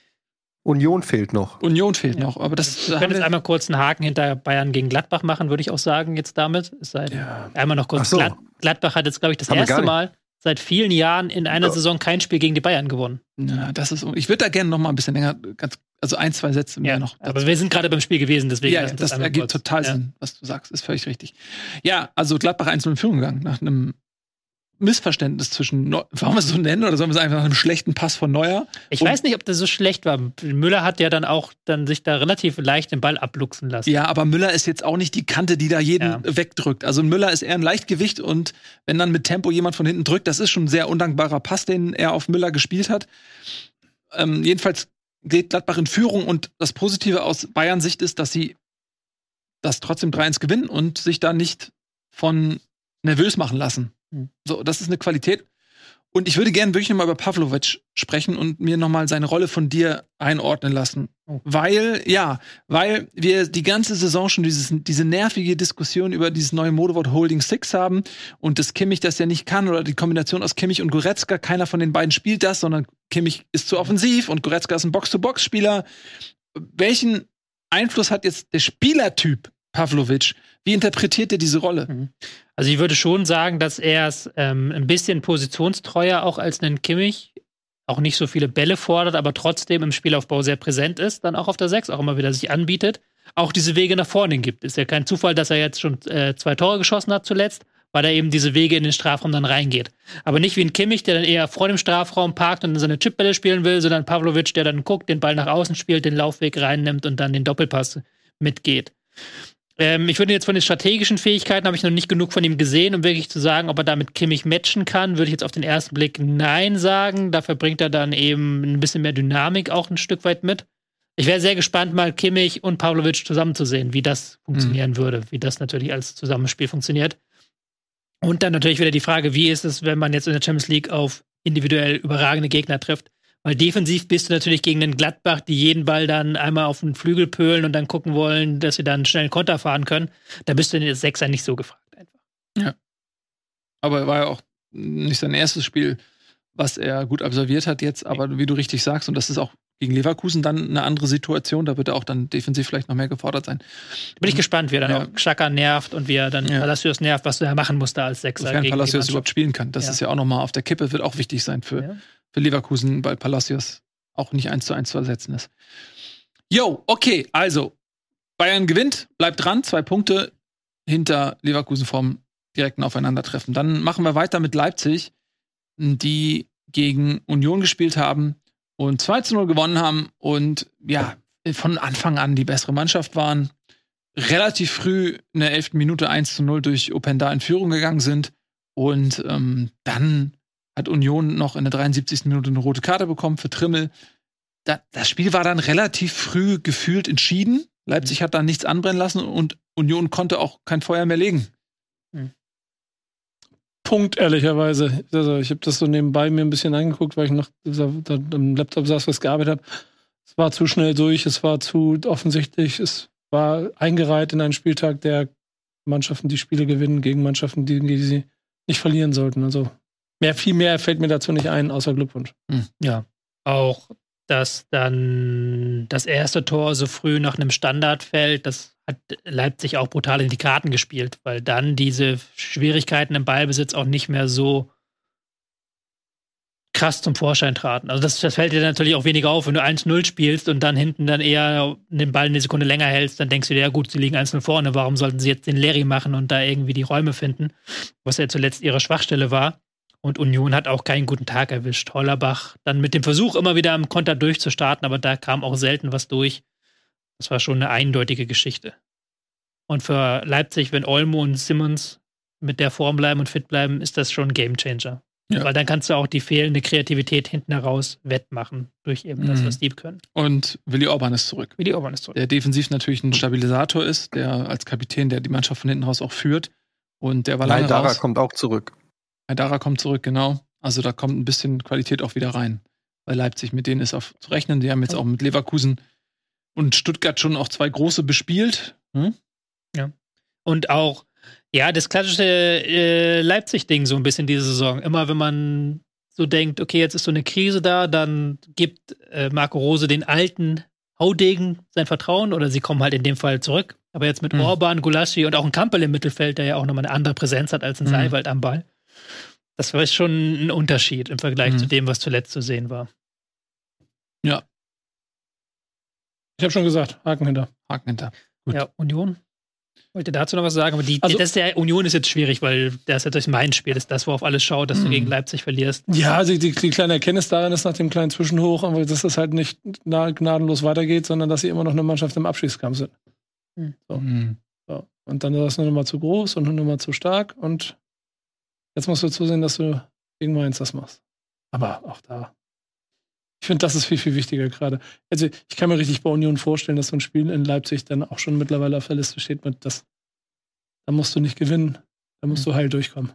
Union fehlt noch. Union fehlt noch, aber das Wir haben können jetzt wir, einmal kurz einen Haken hinter Bayern gegen Gladbach machen, würde ich auch sagen, jetzt damit. Es sei Ja. einmal noch kurz. Ach so. Glad Gladbach hat jetzt, glaube ich, das Haben wir erste gar nicht. Mal seit vielen Jahren in einer Ja. Saison kein Spiel gegen die Bayern gewonnen. ja, das ist. Ich würde da gerne noch mal ein bisschen länger, ganz, also ein, zwei Sätze mehr noch. aber dazu. wir sind gerade beim Spiel gewesen, deswegen. ja, lass uns das einmal ergibt kurz- total ja. Sinn, was du sagst, ist völlig richtig. Ja, also Gladbach eins null in Führung gegangen nach einem Missverständnis zwischen, Neu warum wir es so nennen, oder sollen wir es einfach nach einem schlechten Pass von Neuer? Ich Und- weiß nicht, ob das so schlecht war. Müller hat ja dann auch dann sich da relativ leicht den Ball abluchsen lassen. Ja, aber Müller ist jetzt auch nicht die Kante, die da jeden Ja. wegdrückt. Also Müller ist eher ein Leichtgewicht und wenn dann mit Tempo jemand von hinten drückt, das ist schon ein sehr undankbarer Pass, den er auf Müller gespielt hat. Ähm, jedenfalls geht Gladbach in Führung und das Positive aus Bayern Sicht ist, dass sie das trotzdem drei eins gewinnen und sich da nicht von nervös machen lassen. Mhm. So, das ist eine Qualität. Und ich würde gerne wirklich nochmal über Pavlovic sprechen und mir nochmal seine Rolle von dir einordnen lassen. Oh. Weil, ja, weil wir die ganze Saison schon dieses, diese nervige Diskussion über dieses neue Modewort Holding Six haben und dass Kimmich das ja nicht kann oder die Kombination aus Kimmich und Goretzka, keiner von den beiden spielt das, sondern Kimmich ist zu offensiv und Goretzka ist ein Box-to-Box-Spieler. Welchen Einfluss hat jetzt der Spielertyp Pavlovic? Wie interpretiert er diese Rolle? Also ich würde schon sagen, dass er es ähm, ein bisschen positionstreuer auch als einen Kimmich, auch nicht so viele Bälle fordert, aber trotzdem im Spielaufbau sehr präsent ist, dann auch auf der Sechs auch immer wieder sich anbietet, auch diese Wege nach vorne gibt. Ist ja kein Zufall, dass er jetzt schon äh, zwei Tore geschossen hat zuletzt, weil er eben diese Wege in den Strafraum dann reingeht. Aber nicht wie ein Kimmich, der dann eher vor dem Strafraum parkt und seine Chipbälle spielen will, sondern Pavlovic, der dann guckt, den Ball nach außen spielt, den Laufweg reinnimmt und dann den Doppelpass mitgeht. Ähm, ich würde jetzt von den strategischen Fähigkeiten, habe ich noch nicht genug von ihm gesehen, um wirklich zu sagen, ob er damit Kimmich matchen kann, würde ich jetzt auf den ersten Blick Nein sagen. Dafür bringt er dann eben ein bisschen mehr Dynamik auch ein Stück weit mit. Ich wäre sehr gespannt, mal Kimmich und Pavlovic zusammenzusehen, wie das funktionieren mhm. würde, wie das natürlich als Zusammenspiel funktioniert. Und dann natürlich wieder die Frage, wie ist es, wenn man jetzt in der Champions League auf individuell überragende Gegner trifft? Weil defensiv bist du natürlich gegen den Gladbach, die jeden Ball dann einmal auf den Flügel pölen und dann gucken wollen, dass sie dann schnell einen Konter fahren können. Da bist du in der Sechser nicht so gefragt einfach. Ja. Aber er war ja auch nicht sein erstes Spiel, was er gut absolviert hat jetzt. Aber wie du richtig sagst, und das ist auch gegen Leverkusen dann eine andere Situation, da wird er auch dann defensiv vielleicht noch mehr gefordert sein. Bin ich gespannt, wie er dann ja. auch Xhaka nervt und wie er dann ja. Palacios nervt, was er machen muss da als Sechser. Sofern Palacios überhaupt spielen kann. Das ja. ist ja auch nochmal auf der Kippe, wird auch wichtig sein für ja. für Leverkusen, weil Palacios auch nicht eins zu eins zu ersetzen ist. Jo, okay, also Bayern gewinnt, bleibt dran, zwei Punkte hinter Leverkusen vom direkten Aufeinandertreffen. Dann machen wir weiter mit Leipzig, die gegen Union gespielt haben und zwei zu null gewonnen haben und ja, von Anfang an die bessere Mannschaft waren, relativ früh in der elften Minute eins zu null durch Openda in Führung gegangen sind und ähm, dann hat Union noch in der dreiundsiebzigsten Minute eine rote Karte bekommen für Trimmel. Da, das Spiel war dann relativ früh gefühlt entschieden. Leipzig hat da nichts anbrennen lassen und Union konnte auch kein Feuer mehr legen. Mhm. Punkt, ehrlicherweise. Also ich habe das so nebenbei mir ein bisschen angeguckt, weil ich noch da am Laptop saß, was gearbeitet habe. Es war zu schnell durch, es war zu offensichtlich, es war eingereiht in einen Spieltag, der Mannschaften die Spiele gewinnen gegen Mannschaften, die, die sie nicht verlieren sollten. Also Mehr, viel mehr fällt mir dazu nicht ein, außer Glückwunsch. Hm. Ja, auch, dass dann das erste Tor so früh nach einem Standard fällt, das hat Leipzig auch brutal in die Karten gespielt, weil dann diese Schwierigkeiten im Ballbesitz auch nicht mehr so krass zum Vorschein traten. Also das, das fällt dir natürlich auch weniger auf, wenn du eins null spielst und dann hinten dann eher den Ball eine Sekunde länger hältst, dann denkst du dir, ja gut, sie liegen eins null vorne, warum sollten sie jetzt den Larry machen und da irgendwie die Räume finden, was ja zuletzt ihre Schwachstelle war. Und Union hat auch keinen guten Tag erwischt. Hollerbach dann mit dem Versuch, immer wieder am Konter durchzustarten, aber da kam auch selten was durch. Das war schon eine eindeutige Geschichte. Und für Leipzig, wenn Olmo und Simmons mit der Form bleiben und fit bleiben, ist das schon ein Gamechanger. Ja. Weil dann kannst du auch die fehlende Kreativität hinten heraus wettmachen durch eben mhm. das, was die können. Und Willi Orban ist zurück. Willi Orban ist zurück. Der defensiv natürlich ein Stabilisator ist, der als Kapitän, der die Mannschaft von hinten raus auch führt. Und der war lange Haidara raus. kommt auch zurück. Haidara kommt zurück, genau. Also da kommt ein bisschen Qualität auch wieder rein. Bei Leipzig, mit denen ist auch zu rechnen. Die haben jetzt auch mit Leverkusen und Stuttgart schon auch zwei große bespielt. Hm? Ja. Und auch, ja, das klassische äh, Leipzig-Ding so ein bisschen diese Saison. Immer wenn man so denkt, okay, jetzt ist so eine Krise da, dann gibt äh, Marco Rose den alten Haudegen sein Vertrauen oder sie kommen halt in dem Fall zurück. Aber jetzt mit mhm. Orban, Gulaschi und auch ein Kampel im Mittelfeld, der ja auch nochmal eine andere Präsenz hat als ein mhm. Seiwald am Ball. Das war schon ein Unterschied im Vergleich mhm. zu dem, was zuletzt zu sehen war. Ja. Ich habe schon gesagt, Haken hinter. Haken hinter. Gut. Ja, Union. Wollte dazu noch was sagen, aber die, also, das ist ja, Union ist jetzt schwierig, weil das ist jetzt mein Spiel, das ist das, worauf alles schaut, dass du gegen Leipzig verlierst. Ja, also die, die kleine Erkenntnis darin ist nach dem kleinen Zwischenhoch, aber dass das halt nicht gnadenlos weitergeht, sondern dass sie immer noch eine Mannschaft im Abschiedskampf sind. Mhm. So. Mhm. So. Und dann ist das eine Nummer zu groß und eine Nummer zu stark und jetzt musst du zusehen, dass du gegen Mainz das machst. Aber auch da. Ich finde, das ist viel, viel wichtiger gerade. Also, ich kann mir richtig bei Union vorstellen, dass so ein Spiel in Leipzig dann auch schon mittlerweile auf der Liste steht mit das. Da musst du nicht gewinnen. Da musst mhm. du heil durchkommen.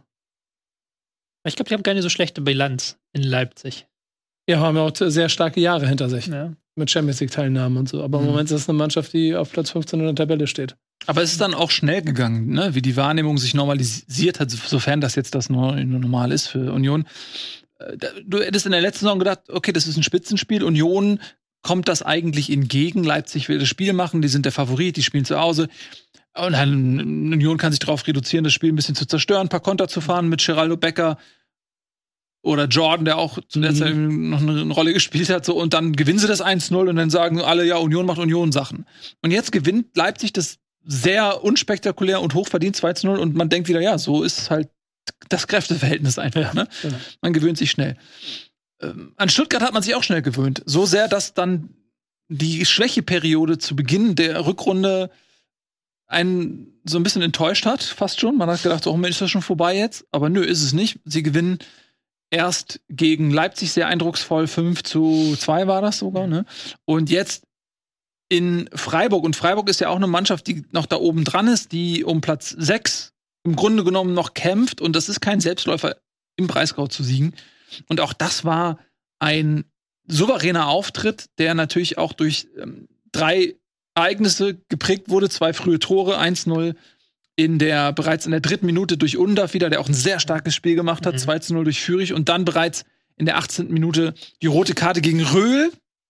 Ich glaube, die haben keine so schlechte Bilanz in Leipzig. Ja, haben ja auch sehr starke Jahre hinter sich. Ja. Mit Champions League-Teilnahmen und so. Aber mhm. im Moment ist es eine Mannschaft, die auf Platz fünfzehn in der Tabelle steht. Aber es ist dann auch schnell gegangen, ne? Wie die Wahrnehmung sich normalisiert hat, sofern das jetzt das normal ist für Union. Du hättest in der letzten Saison gedacht, okay, das ist ein Spitzenspiel. Union kommt das eigentlich entgegen. Leipzig will das Spiel machen, die sind der Favorit, die spielen zu Hause. Und dann Union kann sich darauf reduzieren, das Spiel ein bisschen zu zerstören, ein paar Konter zu fahren mit Geraldo Becker oder Jordan, der auch zu der Zeit noch eine Rolle gespielt hat. So, und dann gewinnen sie das eins null und dann sagen alle, ja, Union macht Union-Sachen. Und jetzt gewinnt Leipzig das sehr unspektakulär und hochverdient zwei zu null und man denkt wieder, ja, so ist halt das Kräfteverhältnis einfach. Ne? Ja. Man gewöhnt sich schnell. Ähm, an Stuttgart hat man sich auch schnell gewöhnt. So sehr, dass dann die Schwächeperiode zu Beginn der Rückrunde einen so ein bisschen enttäuscht hat, fast schon. Man hat gedacht, oh, ist das schon vorbei jetzt? Aber nö, ist es nicht. Sie gewinnen erst gegen Leipzig sehr eindrucksvoll, fünf zu zwei war das sogar, ne? Und jetzt in Freiburg. Und Freiburg ist ja auch eine Mannschaft, die noch da oben dran ist, die um Platz sechs im Grunde genommen noch kämpft. Und das ist kein Selbstläufer, im Breisgau zu siegen. Und auch das war ein souveräner Auftritt, der natürlich auch durch ähm, drei Ereignisse geprägt wurde. Zwei frühe Tore, eins null in der bereits in der dritten Minute durch Undav wieder, der auch ein sehr starkes Spiel gemacht hat, mhm. zwei zu null durch Fürich. Und dann bereits in der achtzehnten Minute die rote Karte gegen Röhl.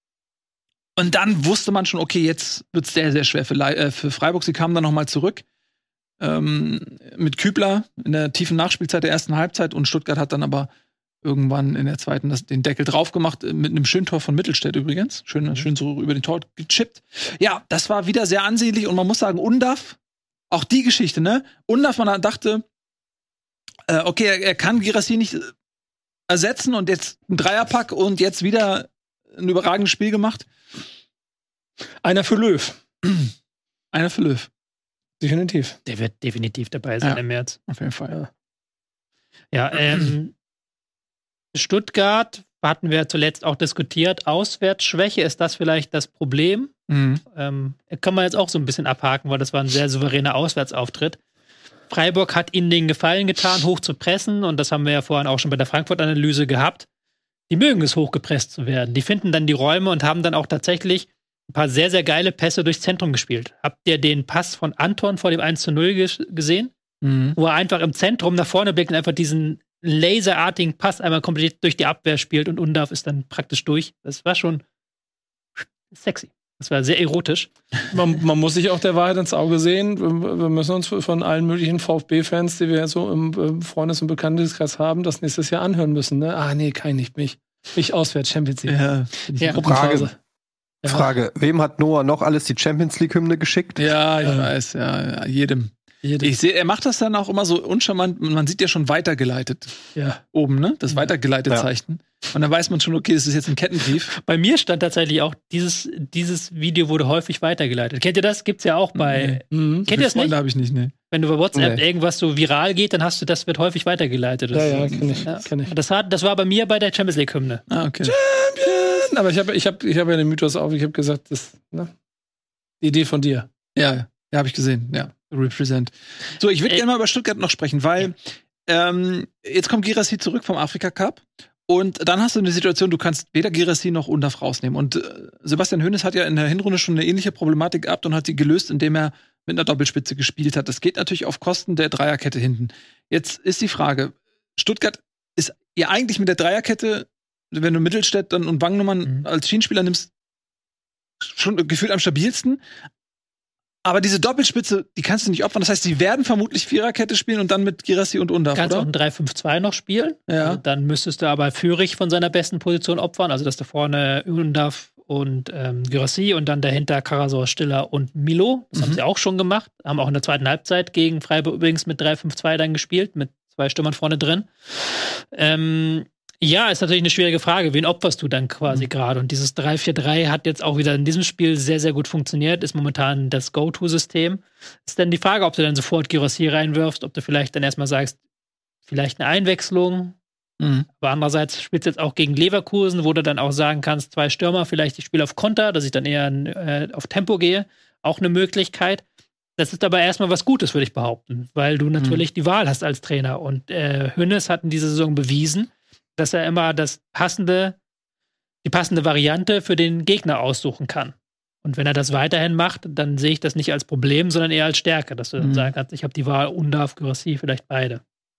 Und dann wusste man schon, okay, jetzt wird es sehr, sehr schwer für, äh, für Freiburg. Sie kamen dann noch mal zurück ähm, mit Kübler in der tiefen Nachspielzeit der ersten Halbzeit. Und Stuttgart hat dann aber irgendwann in der zweiten das, den Deckel drauf gemacht, mit einem schönen Tor von Mittelstädt übrigens. Schön, mhm. schön so über den Tor gechippt. Ja, das war wieder sehr ansehnlich. Und man muss sagen, Undav, auch die Geschichte, ne? Undav, man dachte, äh, okay, er, er kann Guirassy nicht ersetzen und jetzt ein Dreierpack und jetzt wieder ein überragendes Spiel gemacht. Einer für Löw. Einer für Löw. Definitiv. Der wird definitiv dabei sein ja, im März. Auf jeden Fall. Ja, ja ähm, Stuttgart hatten wir zuletzt auch diskutiert. Auswärtsschwäche, ist das vielleicht das Problem? Mhm. Ähm, kann man jetzt auch so ein bisschen abhaken, weil das war ein sehr souveräner Auswärtsauftritt. Freiburg hat ihnen den Gefallen getan, hoch zu pressen. Und das haben wir ja vorhin auch schon bei der Frankfurt-Analyse gehabt. Die mögen es, hochgepresst zu werden. Die finden dann die Räume und haben dann auch tatsächlich ein paar sehr, sehr geile Pässe durchs Zentrum gespielt. Habt ihr den Pass von Anton vor dem eins zu null ges- gesehen? Mhm. Wo er einfach im Zentrum nach vorne blickt und einfach diesen laserartigen Pass einmal komplett durch die Abwehr spielt und Undav ist dann praktisch durch. Das war schon sexy. Das war sehr erotisch. Man, man muss sich auch der Wahrheit ins Auge sehen. Wir, wir müssen uns von allen möglichen VfB-Fans, die wir so im Freundes- und Bekanntenkreis haben, das nächstes Jahr anhören müssen. Ne? Ah, nee, kein nicht mich. Ich auswärts, Champions League. Ja, ja. Frage. Ja. Frage, wem hat Noah noch alles die Champions League-Hymne geschickt? ja ich Ähm. weiß, ja, ja, jedem. Jede. Ich sehe, er macht das dann auch immer so uncharmant. Man sieht ja schon weitergeleitet Ja. oben, ne? Das weitergeleitet Ja. Zeichen. Und dann weiß man schon, okay, das ist jetzt ein Kettenbrief. Bei mir stand tatsächlich auch, dieses, dieses Video wurde häufig weitergeleitet. Kennt ihr das? Gibt's ja auch bei. Mhm. Kennt ihr das nicht? Freunde habe ich nicht, ne? Wenn du bei WhatsApp Nee. irgendwas so viral geht, dann hast du, das wird häufig weitergeleitet. Das, Ja, ja, kenn ich. ja. Kenn ich. Das, hat, das war bei mir bei der Champions League-Hymne. Ah, okay. Aber ich habe ich hab, ich hab ja den Mythos auf. Ich habe gesagt, das ne? Die Idee von dir. Ja, ja, habe ich gesehen, ja. Represent. So, ich würde Äh, gerne mal über Stuttgart noch sprechen, weil ähm, jetzt kommt Guirassy zurück vom Afrika Cup und dann hast du eine Situation, du kannst weder Guirassy noch Undav rausnehmen. Und äh, Sebastian Hoeneß hat ja in der Hinrunde schon eine ähnliche Problematik gehabt und hat sie gelöst, indem er mit einer Doppelspitze gespielt hat. Das geht natürlich auf Kosten der Dreierkette hinten. Jetzt ist die Frage, Stuttgart ist ja eigentlich mit der Dreierkette, wenn du Mittelstädt dann und Wangnummern Mhm. als Schienenspieler nimmst, schon gefühlt am stabilsten. Aber diese Doppelspitze, die kannst du nicht opfern. Das heißt, sie werden vermutlich Viererkette spielen und dann mit Guirassy und Undav, Kannst auch oder? ein drei fünf zwei noch spielen. Ja. Also dann müsstest du aber Fürich von seiner besten Position opfern. Also, dass du vorne Undav und ähm, Guirassy und dann dahinter Karasor, Stiller und Milo. Das Mhm. haben sie auch schon gemacht. Haben auch in der zweiten Halbzeit gegen Freiburg übrigens mit drei fünf zwei dann gespielt, mit zwei Stürmern vorne drin. Ähm, ja, ist natürlich eine schwierige Frage. Wen opferst du dann quasi Mhm. gerade? Und dieses drei vier drei hat jetzt auch wieder in diesem Spiel sehr, sehr gut funktioniert. Ist momentan das Go-To-System. Ist dann die Frage, ob du dann sofort Guirassy reinwirfst, ob du vielleicht dann erstmal sagst, vielleicht eine Einwechslung. Mhm. Aber andererseits spielst du jetzt auch gegen Leverkusen, wo du dann auch sagen kannst, zwei Stürmer, vielleicht ich spiele auf Konter, dass ich dann eher äh, auf Tempo gehe. Auch eine Möglichkeit. Das ist aber erstmal was Gutes, würde ich behaupten, weil du natürlich mhm. die Wahl hast als Trainer. Und äh, Hoeneß hat in dieser Saison bewiesen, dass er immer das passende, die passende Variante für den Gegner aussuchen kann. Und wenn er das weiterhin macht, dann sehe ich das nicht als Problem, sondern eher als Stärke, dass du dann Mhm. sagen kannst, ich habe die Wahl Undav, Guirassy, vielleicht beide.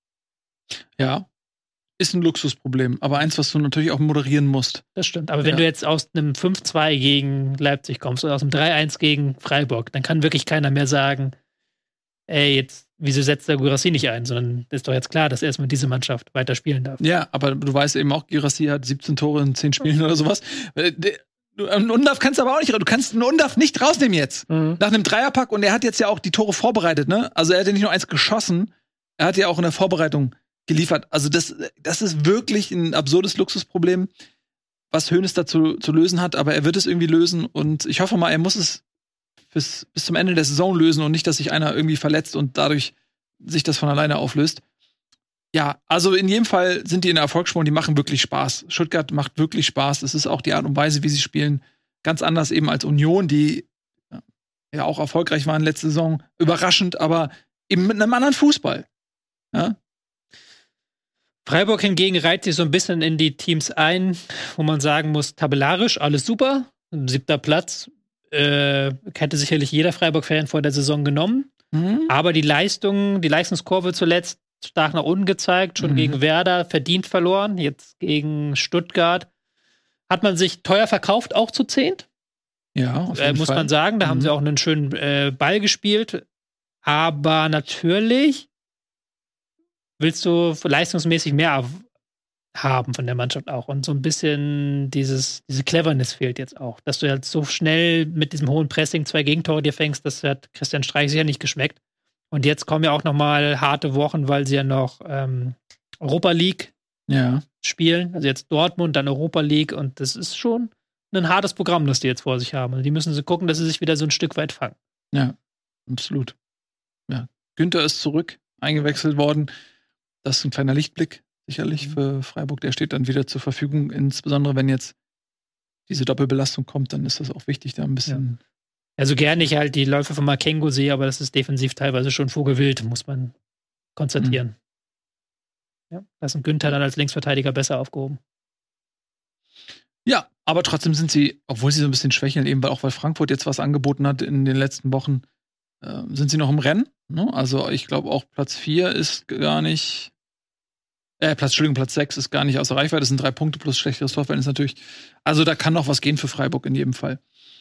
Ja. Ist ein Luxusproblem, aber eins, was du natürlich auch moderieren musst. Das stimmt. Aber Ja. wenn du jetzt aus einem fünf zwei gegen Leipzig kommst oder aus einem drei eins gegen Freiburg, dann kann wirklich keiner mehr sagen, ey, jetzt, wieso setzt der Guirassy nicht ein? Sondern ist doch jetzt klar, dass erstmal diese Mannschaft weiter spielen darf. Ja, aber du weißt eben auch, Guirassy hat siebzehn Tore in zehn Spielen oder sowas. Äh, der- du- Einen Undav kannst du aber auch nicht, du kannst einen Undav nicht rausnehmen jetzt. Mhm. Nach einem Dreierpack und er hat jetzt ja auch die Tore vorbereitet, ne? Also er hat ja nicht nur eins geschossen, er hat ja auch in der Vorbereitung geliefert. Also das, das ist wirklich ein absurdes Luxusproblem, was Hoeneß dazu zu lösen hat, aber er wird es irgendwie lösen und ich hoffe mal, er muss es bis, bis zum Ende der Saison lösen und nicht, dass sich einer irgendwie verletzt und dadurch sich das von alleine auflöst. Ja, also in jedem Fall sind die in der Erfolgsspur und die machen wirklich Spaß. Stuttgart macht wirklich Spaß. Es ist auch die Art und Weise, wie sie spielen, ganz anders eben als Union, die ja auch erfolgreich waren letzte Saison. Überraschend, aber eben mit einem anderen Fußball. Ja? Freiburg hingegen reiht sich so ein bisschen in die Teams ein, wo man sagen muss, tabellarisch alles super. Siebter Platz äh, hätte sicherlich jeder Freiburg-Fan vor der Saison genommen. Mhm. Aber die Leistung, die Leistungskurve zuletzt stark nach unten gezeigt. Schon mhm. gegen Werder verdient verloren. Jetzt gegen Stuttgart. Hat man sich teuer verkauft, auch zu zehnt. Ja, auf jeden äh, muss Fall. man sagen. Da mhm. haben sie auch einen schönen äh, Ball gespielt. Aber natürlich willst du leistungsmäßig mehr haben von der Mannschaft auch. Und so ein bisschen dieses, diese Cleverness fehlt jetzt auch. Dass du halt so schnell mit diesem hohen Pressing zwei Gegentore dir fängst, das hat Christian Streich sicher nicht geschmeckt. Und jetzt kommen ja auch noch mal harte Wochen, weil sie ja noch ähm, Europa League ja. spielen. Also jetzt Dortmund, dann Europa League. Und das ist schon ein hartes Programm, das die jetzt vor sich haben. Und die müssen so gucken, dass sie sich wieder so ein Stück weit fangen. Ja, absolut. Ja. Günther ist zurück, eingewechselt worden. Das ist ein kleiner Lichtblick, sicherlich, für Freiburg. Der steht dann wieder zur Verfügung. Insbesondere, wenn jetzt diese Doppelbelastung kommt, dann ist das auch wichtig, da ein bisschen. Ja. Also gerne ich halt die Läufe von Makengo sehe, aber das ist defensiv teilweise schon vogelwild, muss man konstatieren. Mhm. Ja, da ist ein Günther dann als Linksverteidiger besser aufgehoben. Ja, aber trotzdem sind sie, obwohl sie so ein bisschen schwächeln, eben weil auch weil Frankfurt jetzt was angeboten hat in den letzten Wochen, äh, sind sie noch im Rennen. Ne? Also ich glaube auch Platz vier ist gar nicht. Äh, Platz, Entschuldigung, Platz sechs ist gar nicht außer Reichweite. Das sind drei Punkte plus schlechteres Torverhältnis natürlich. Also da kann noch was gehen für Freiburg in jedem Fall.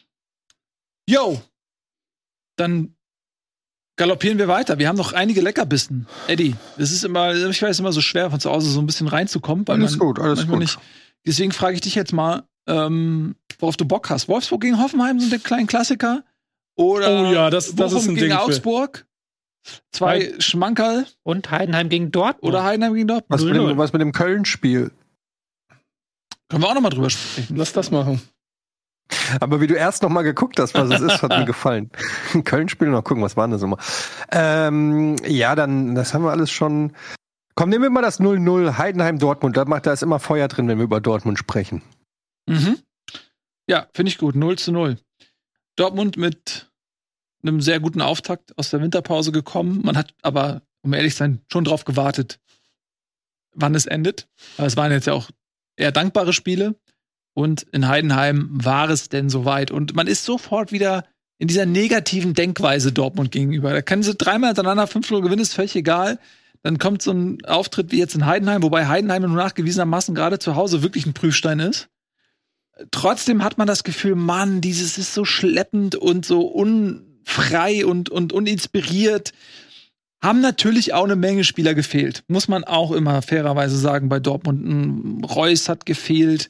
Yo! Dann galoppieren wir weiter. Wir haben noch einige Leckerbissen. Eddie, es ist immer, ich weiß, immer so schwer, von zu Hause so ein bisschen reinzukommen. Weil alles man gut, alles gut. Nicht, deswegen frage ich dich jetzt mal, ähm, worauf du Bock hast. Wolfsburg gegen Hoffenheim sind der kleinen Klassiker? Oder oh ja, das, das Bochum ist ein gegen Ding Augsburg? Zwei Heiden- Schmankerl? Und Heidenheim gegen Dortmund. Oder Heidenheim gegen Dortmund? Was mit dem, was mit dem Köln-Spiel? Können wir auch noch mal drüber sprechen. Lass das machen. Aber wie du erst noch mal geguckt hast, was es ist, hat mir gefallen. Köln-Spiel, noch gucken, was waren das nochmal? Ähm, ja, dann, das haben wir alles schon. Komm, nehmen wir mal das null null Heidenheim-Dortmund. Da, macht, da ist immer Feuer drin, wenn wir über Dortmund sprechen. Mhm. Ja, finde ich gut. null zu null. Dortmund mit einem sehr guten Auftakt aus der Winterpause gekommen. Man hat aber, um ehrlich zu sein, schon drauf gewartet, wann es endet. Aber es waren jetzt ja auch eher dankbare Spiele. Und in Heidenheim war es denn soweit. Und man ist sofort wieder in dieser negativen Denkweise Dortmund gegenüber. Da können sie dreimal hintereinander fünf null gewinnen, ist völlig egal. Dann kommt so ein Auftritt wie jetzt in Heidenheim, wobei Heidenheim nur nachgewiesenermaßen gerade zu Hause wirklich ein Prüfstein ist. Trotzdem hat man das Gefühl, Mann, dieses ist so schleppend und so unfrei und, und uninspiriert. Haben natürlich auch eine Menge Spieler gefehlt. Muss man auch immer fairerweise sagen bei Dortmund. Ein Reus hat gefehlt.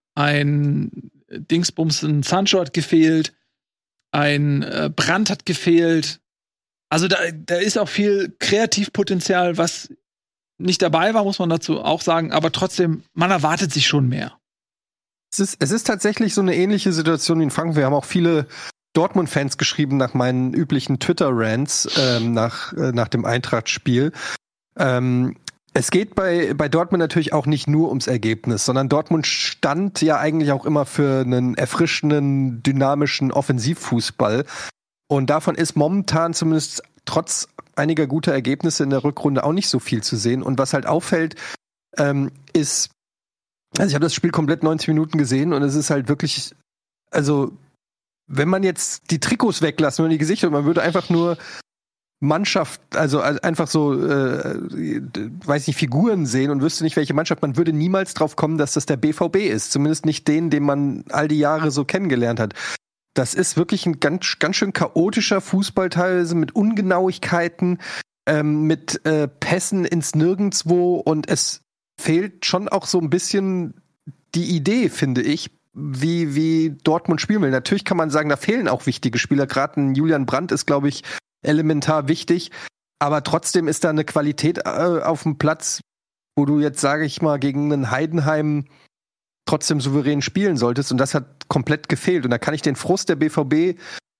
Ein Dingsbums, ein Sancho hat gefehlt, ein äh, Brandt hat gefehlt. Also da, da ist auch viel Kreativpotenzial, was nicht dabei war, muss man dazu auch sagen. Aber trotzdem, man erwartet sich schon mehr. Es ist, es ist tatsächlich so eine ähnliche Situation wie in Frankfurt. Wir haben auch viele Dortmund-Fans geschrieben nach meinen üblichen Twitter-Rants ähm, nach, äh, nach dem Eintracht-Spiel. Ähm, Es geht bei, bei Dortmund natürlich auch nicht nur ums Ergebnis, sondern Dortmund stand ja eigentlich auch immer für einen erfrischenden, dynamischen Offensivfußball. Und davon ist momentan zumindest trotz einiger guter Ergebnisse in der Rückrunde auch nicht so viel zu sehen. Und was halt auffällt, ähm, ist, also ich habe das Spiel komplett neunzig Minuten gesehen und es ist halt wirklich, also wenn man jetzt die Trikots weglassen und die Gesichter, und man würde einfach nur Mannschaft, also einfach so, äh, weiß nicht, Figuren sehen und wüsste nicht, welche Mannschaft, man würde niemals drauf kommen, dass das der B V B ist. Zumindest nicht den, den man all die Jahre so kennengelernt hat. Das ist wirklich ein ganz, ganz schön chaotischer Fußball teilweise mit Ungenauigkeiten, ähm, mit äh, Pässen ins Nirgendwo, und es fehlt schon auch so ein bisschen die Idee, finde ich, wie, wie Dortmund spielen will. Natürlich kann man sagen, da fehlen auch wichtige Spieler. Gerade ein Julian Brandt ist, glaube ich, elementar wichtig, aber trotzdem ist da eine Qualität äh, auf dem Platz, wo du jetzt, sage ich mal, gegen einen Heidenheim trotzdem souverän spielen solltest, und das hat komplett gefehlt. Und da kann ich den Frust der B V B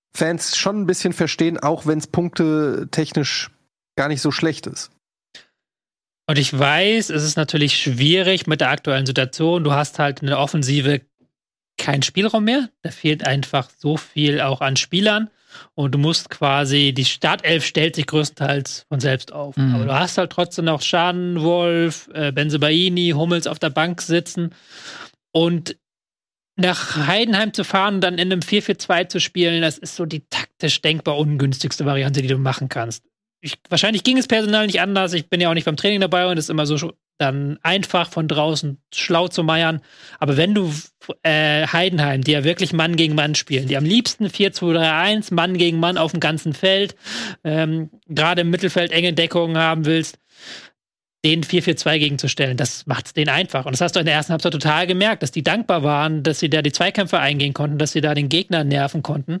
Fans schon ein bisschen verstehen, auch wenn es punktetechnisch gar nicht so schlecht ist. Und ich weiß, es ist natürlich schwierig mit der aktuellen Situation. Du hast halt in der Offensive keinen Spielraum mehr. Da fehlt einfach so viel auch an Spielern. Und du musst quasi, die Startelf stellt sich größtenteils von selbst auf. Mhm. Aber du hast halt trotzdem noch Schadenwolf, äh, Bensebaini, Hummels auf der Bank sitzen. Und nach Heidenheim zu fahren und dann in einem vier vier zwei zu spielen, das ist so die taktisch denkbar ungünstigste Variante, die du machen kannst. Ich, wahrscheinlich ging es personal nicht anders. Ich bin ja auch nicht beim Training dabei und es ist immer so dann einfach von draußen schlau zu meiern. Aber wenn du äh, Heidenheim, die ja wirklich Mann gegen Mann spielen, die am liebsten vier zwei drei eins, Mann gegen Mann auf dem ganzen Feld, ähm, gerade im Mittelfeld enge Deckungen haben willst, den vier vier zwei gegenzustellen, das macht es denen einfach. Und das hast du in der ersten Halbzeit total gemerkt, dass die dankbar waren, dass sie da die Zweikämpfe eingehen konnten, dass sie da den Gegner nerven konnten.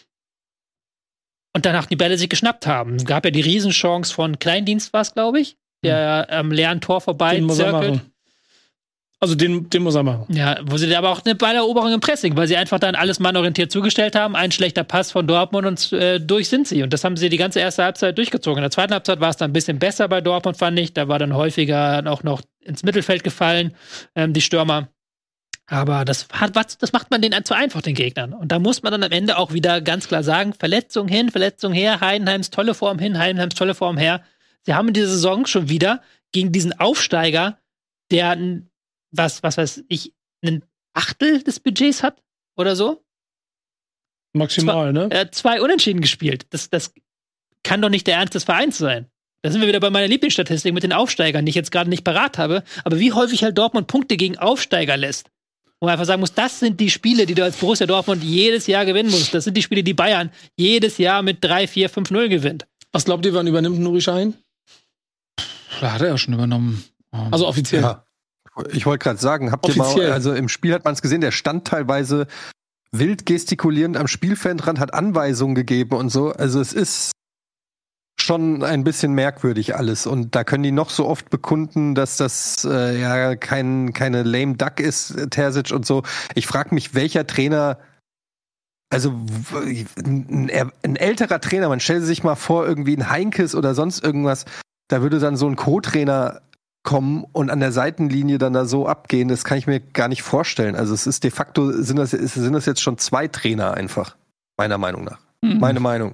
Und danach die Bälle sich geschnappt haben. Es gab ja die Riesenchance von Kleindienst, war es, glaube ich, der am leeren Tor vorbei Den muss er zirkelt. machen. Also den, den muss er machen. Ja, wo sie aber auch eine Balleroberung im Pressing, weil sie einfach dann alles mannorientiert zugestellt haben. Ein schlechter Pass von Dortmund und äh, durch sind sie. Und das haben sie die ganze erste Halbzeit durchgezogen. In der zweiten Halbzeit war es dann ein bisschen besser bei Dortmund, fand ich. Da war dann häufiger auch noch ins Mittelfeld gefallen, ähm, die Stürmer. Aber das, hat, was, das macht man denen zu einfach, den Gegnern. Und da muss man dann am Ende auch wieder ganz klar sagen, Verletzung hin, Verletzung her, Heidenheims tolle Form hin, Heidenheims tolle Form her. Sie haben in dieser Saison schon wieder gegen diesen Aufsteiger, der was, was weiß ich, ein Achtel des Budgets hat oder so. Maximal, zwei, ne? Äh, zwei Unentschieden gespielt. Das, das kann doch nicht der Ernst des Vereins sein. Da sind wir wieder bei meiner Lieblingsstatistik mit den Aufsteigern, die ich jetzt gerade nicht parat habe. Aber wie häufig halt Dortmund Punkte gegen Aufsteiger lässt. Wo man einfach sagen muss, das sind die Spiele, die du als Borussia Dortmund jedes Jahr gewinnen musst. Das sind die Spiele, die Bayern jedes Jahr mit drei, vier, fünf null gewinnt. Was glaubt ihr, wann übernimmt Nuri Sahin? Da hat er ja schon übernommen. Um, also offiziell. Ja. Ich wollte gerade sagen, habt offiziell. ihr mal, also im Spiel hat man es gesehen, der stand teilweise wild gestikulierend am Spielfeldrand, hat Anweisungen gegeben und so. Also es ist schon ein bisschen merkwürdig alles. Und da können die noch so oft bekunden, dass das äh, ja kein, keine lame duck ist, Terzic und so. Ich frage mich, welcher Trainer, also ein, ein älterer Trainer, man stellt sich mal vor, irgendwie ein Heinkes oder sonst irgendwas, da würde dann so ein Co-Trainer kommen und an der Seitenlinie dann da so abgehen, das kann ich mir gar nicht vorstellen. Also es ist de facto, sind das, sind das jetzt schon zwei Trainer einfach, meiner Meinung nach. Mhm. Meine Meinung.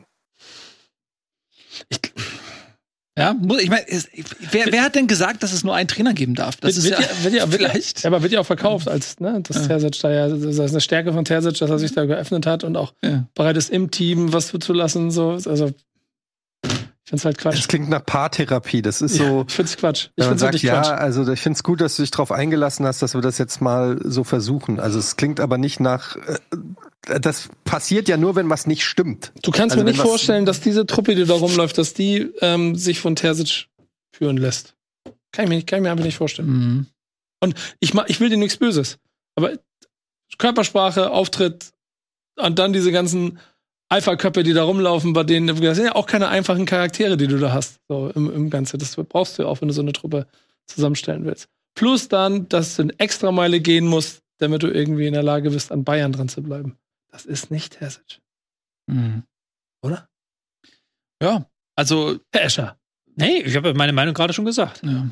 Ich, ja, ich meine, wer, wer hat denn gesagt, dass es nur einen Trainer geben darf? Das wird, ist wird ja, ja, wird ja vielleicht. Ja, aber wird ja auch verkauft als, ne, dass ja. Terzic da ja, das ist eine Stärke von Terzic, dass er sich da geöffnet hat und auch ja. bereit ist, im Team was zuzulassen, so, also ich find's halt Quatsch. Das klingt nach Paartherapie. Das ist so. Ja, ich find's Quatsch. Ich find's sagt, Quatsch. Ja, also ich find's gut, dass du dich darauf eingelassen hast, dass wir das jetzt mal so versuchen. Also es klingt aber nicht nach. Äh, das passiert ja nur, wenn was nicht stimmt. Du kannst also mir nicht vorstellen, dass diese Truppe, die da rumläuft, dass die ähm, sich von Terzic führen lässt. Kann ich mir, nicht, kann ich mir einfach nicht vorstellen. Mhm. Und ich, ich will dir nichts Böses. Aber Körpersprache, Auftritt und dann diese ganzen Alpha-Köpfe, die da rumlaufen, bei denen, das sind ja auch keine einfachen Charaktere, die du da hast, so im, im Ganze. Das brauchst du ja auch, wenn du so eine Truppe zusammenstellen willst. Plus dann, dass du eine Extrameile gehen musst, damit du irgendwie in der Lage bist, an Bayern dran zu bleiben. Das ist nicht Terzic. Mhm. Oder? Ja, also Herr Escher. Nee, ich habe meine Meinung gerade schon gesagt. Ja.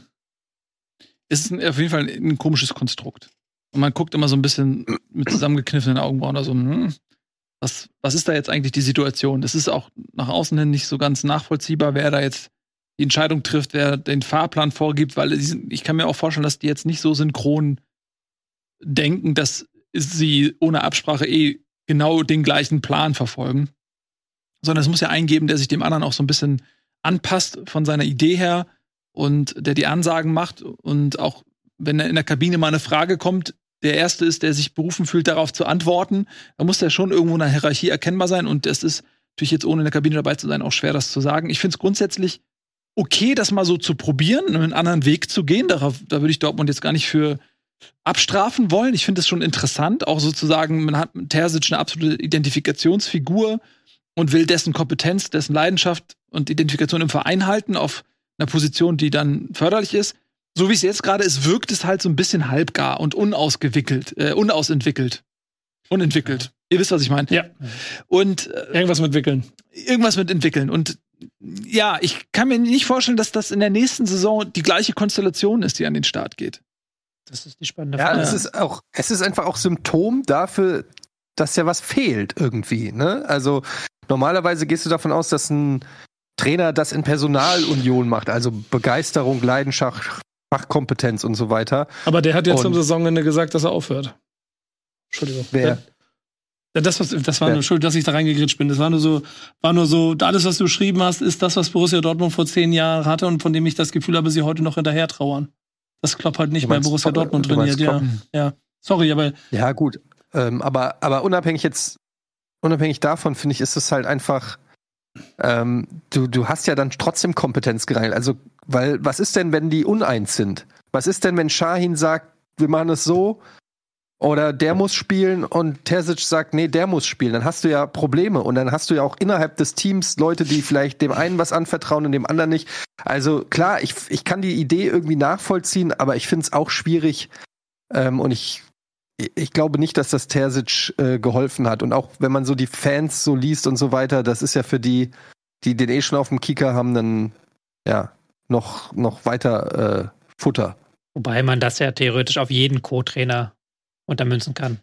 Es ist auf jeden Fall ein komisches Konstrukt. Und man guckt immer so ein bisschen mit zusammengekniffenen Augenbrauen oder so, hm, Was, was ist da jetzt eigentlich die Situation? Das ist auch nach außen hin nicht so ganz nachvollziehbar, wer da jetzt die Entscheidung trifft, wer den Fahrplan vorgibt, weil ich kann mir auch vorstellen, dass die jetzt nicht so synchron denken, dass sie ohne Absprache eh genau den gleichen Plan verfolgen. Sondern es muss ja einen geben, der sich dem anderen auch so ein bisschen anpasst von seiner Idee her und der die Ansagen macht und auch, wenn in der Kabine mal eine Frage kommt, der Erste ist, der sich berufen fühlt, darauf zu antworten. Da muss ja schon irgendwo in der Hierarchie erkennbar sein. Und es ist natürlich jetzt, ohne in der Kabine dabei zu sein, auch schwer, das zu sagen. Ich finde es grundsätzlich okay, das mal so zu probieren, einen anderen Weg zu gehen. Darauf, da würde ich Dortmund jetzt gar nicht für abstrafen wollen. Ich finde es schon interessant, auch sozusagen, man hat mit Terzic eine absolute Identifikationsfigur und will dessen Kompetenz, dessen Leidenschaft und Identifikation im Verein halten, auf einer Position, die dann förderlich ist. So wie es jetzt gerade ist, wirkt es halt so ein bisschen halbgar und unausgewickelt, äh, unausentwickelt. Unentwickelt. Ihr wisst, was ich meine. Ja. Und äh, Irgendwas mit entwickeln. irgendwas mit entwickeln. Und ja, ich kann mir nicht vorstellen, dass das in der nächsten Saison die gleiche Konstellation ist, die an den Start geht. Das ist die spannende Ja, Frage. es ist auch, es ist einfach auch Symptom dafür, dass ja was fehlt irgendwie, ne? Also normalerweise gehst du davon aus, dass ein Trainer das in Personalunion macht, also Begeisterung, Leidenschaft, Fachkompetenz und so weiter. Aber der hat jetzt Und- zum Saisonende gesagt, dass er aufhört. Entschuldigung. Wer? Ja, das, was, das war Wer? nur schuld, dass ich da reingegritscht bin. Das war nur so, war nur so, alles, was du geschrieben hast, ist das, was Borussia Dortmund vor zehn Jahren hatte und von dem ich das Gefühl habe, sie heute noch hinterher trauern. Dass Klopp halt nicht Du bei meinst Borussia Klopp- Dortmund du meinst trainiert, ja. Klopp? Ja. Sorry, aber Ja, gut. Ähm, aber, aber unabhängig jetzt, unabhängig davon, finde ich, ist es halt einfach, ähm, du, du hast ja dann trotzdem Kompetenz gereinigt. Also, weil, was ist denn, wenn die uneins sind? Was ist denn, wenn Şahin sagt, wir machen es so, oder der muss spielen und Terzic sagt, nee, der muss spielen? Dann hast du ja Probleme und dann hast du ja auch innerhalb des Teams Leute, die vielleicht dem einen was anvertrauen und dem anderen nicht. Also klar, ich, ich kann die Idee irgendwie nachvollziehen, aber ich finde es auch schwierig ähm, und ich Ich glaube nicht, dass das Terzic äh, geholfen hat. Und auch wenn man so die Fans so liest und so weiter, das ist ja für die, die den eh schon auf dem Kicker haben, dann ja noch, noch weiter äh, Futter. Wobei man das ja theoretisch auf jeden Co-Trainer untermünzen kann.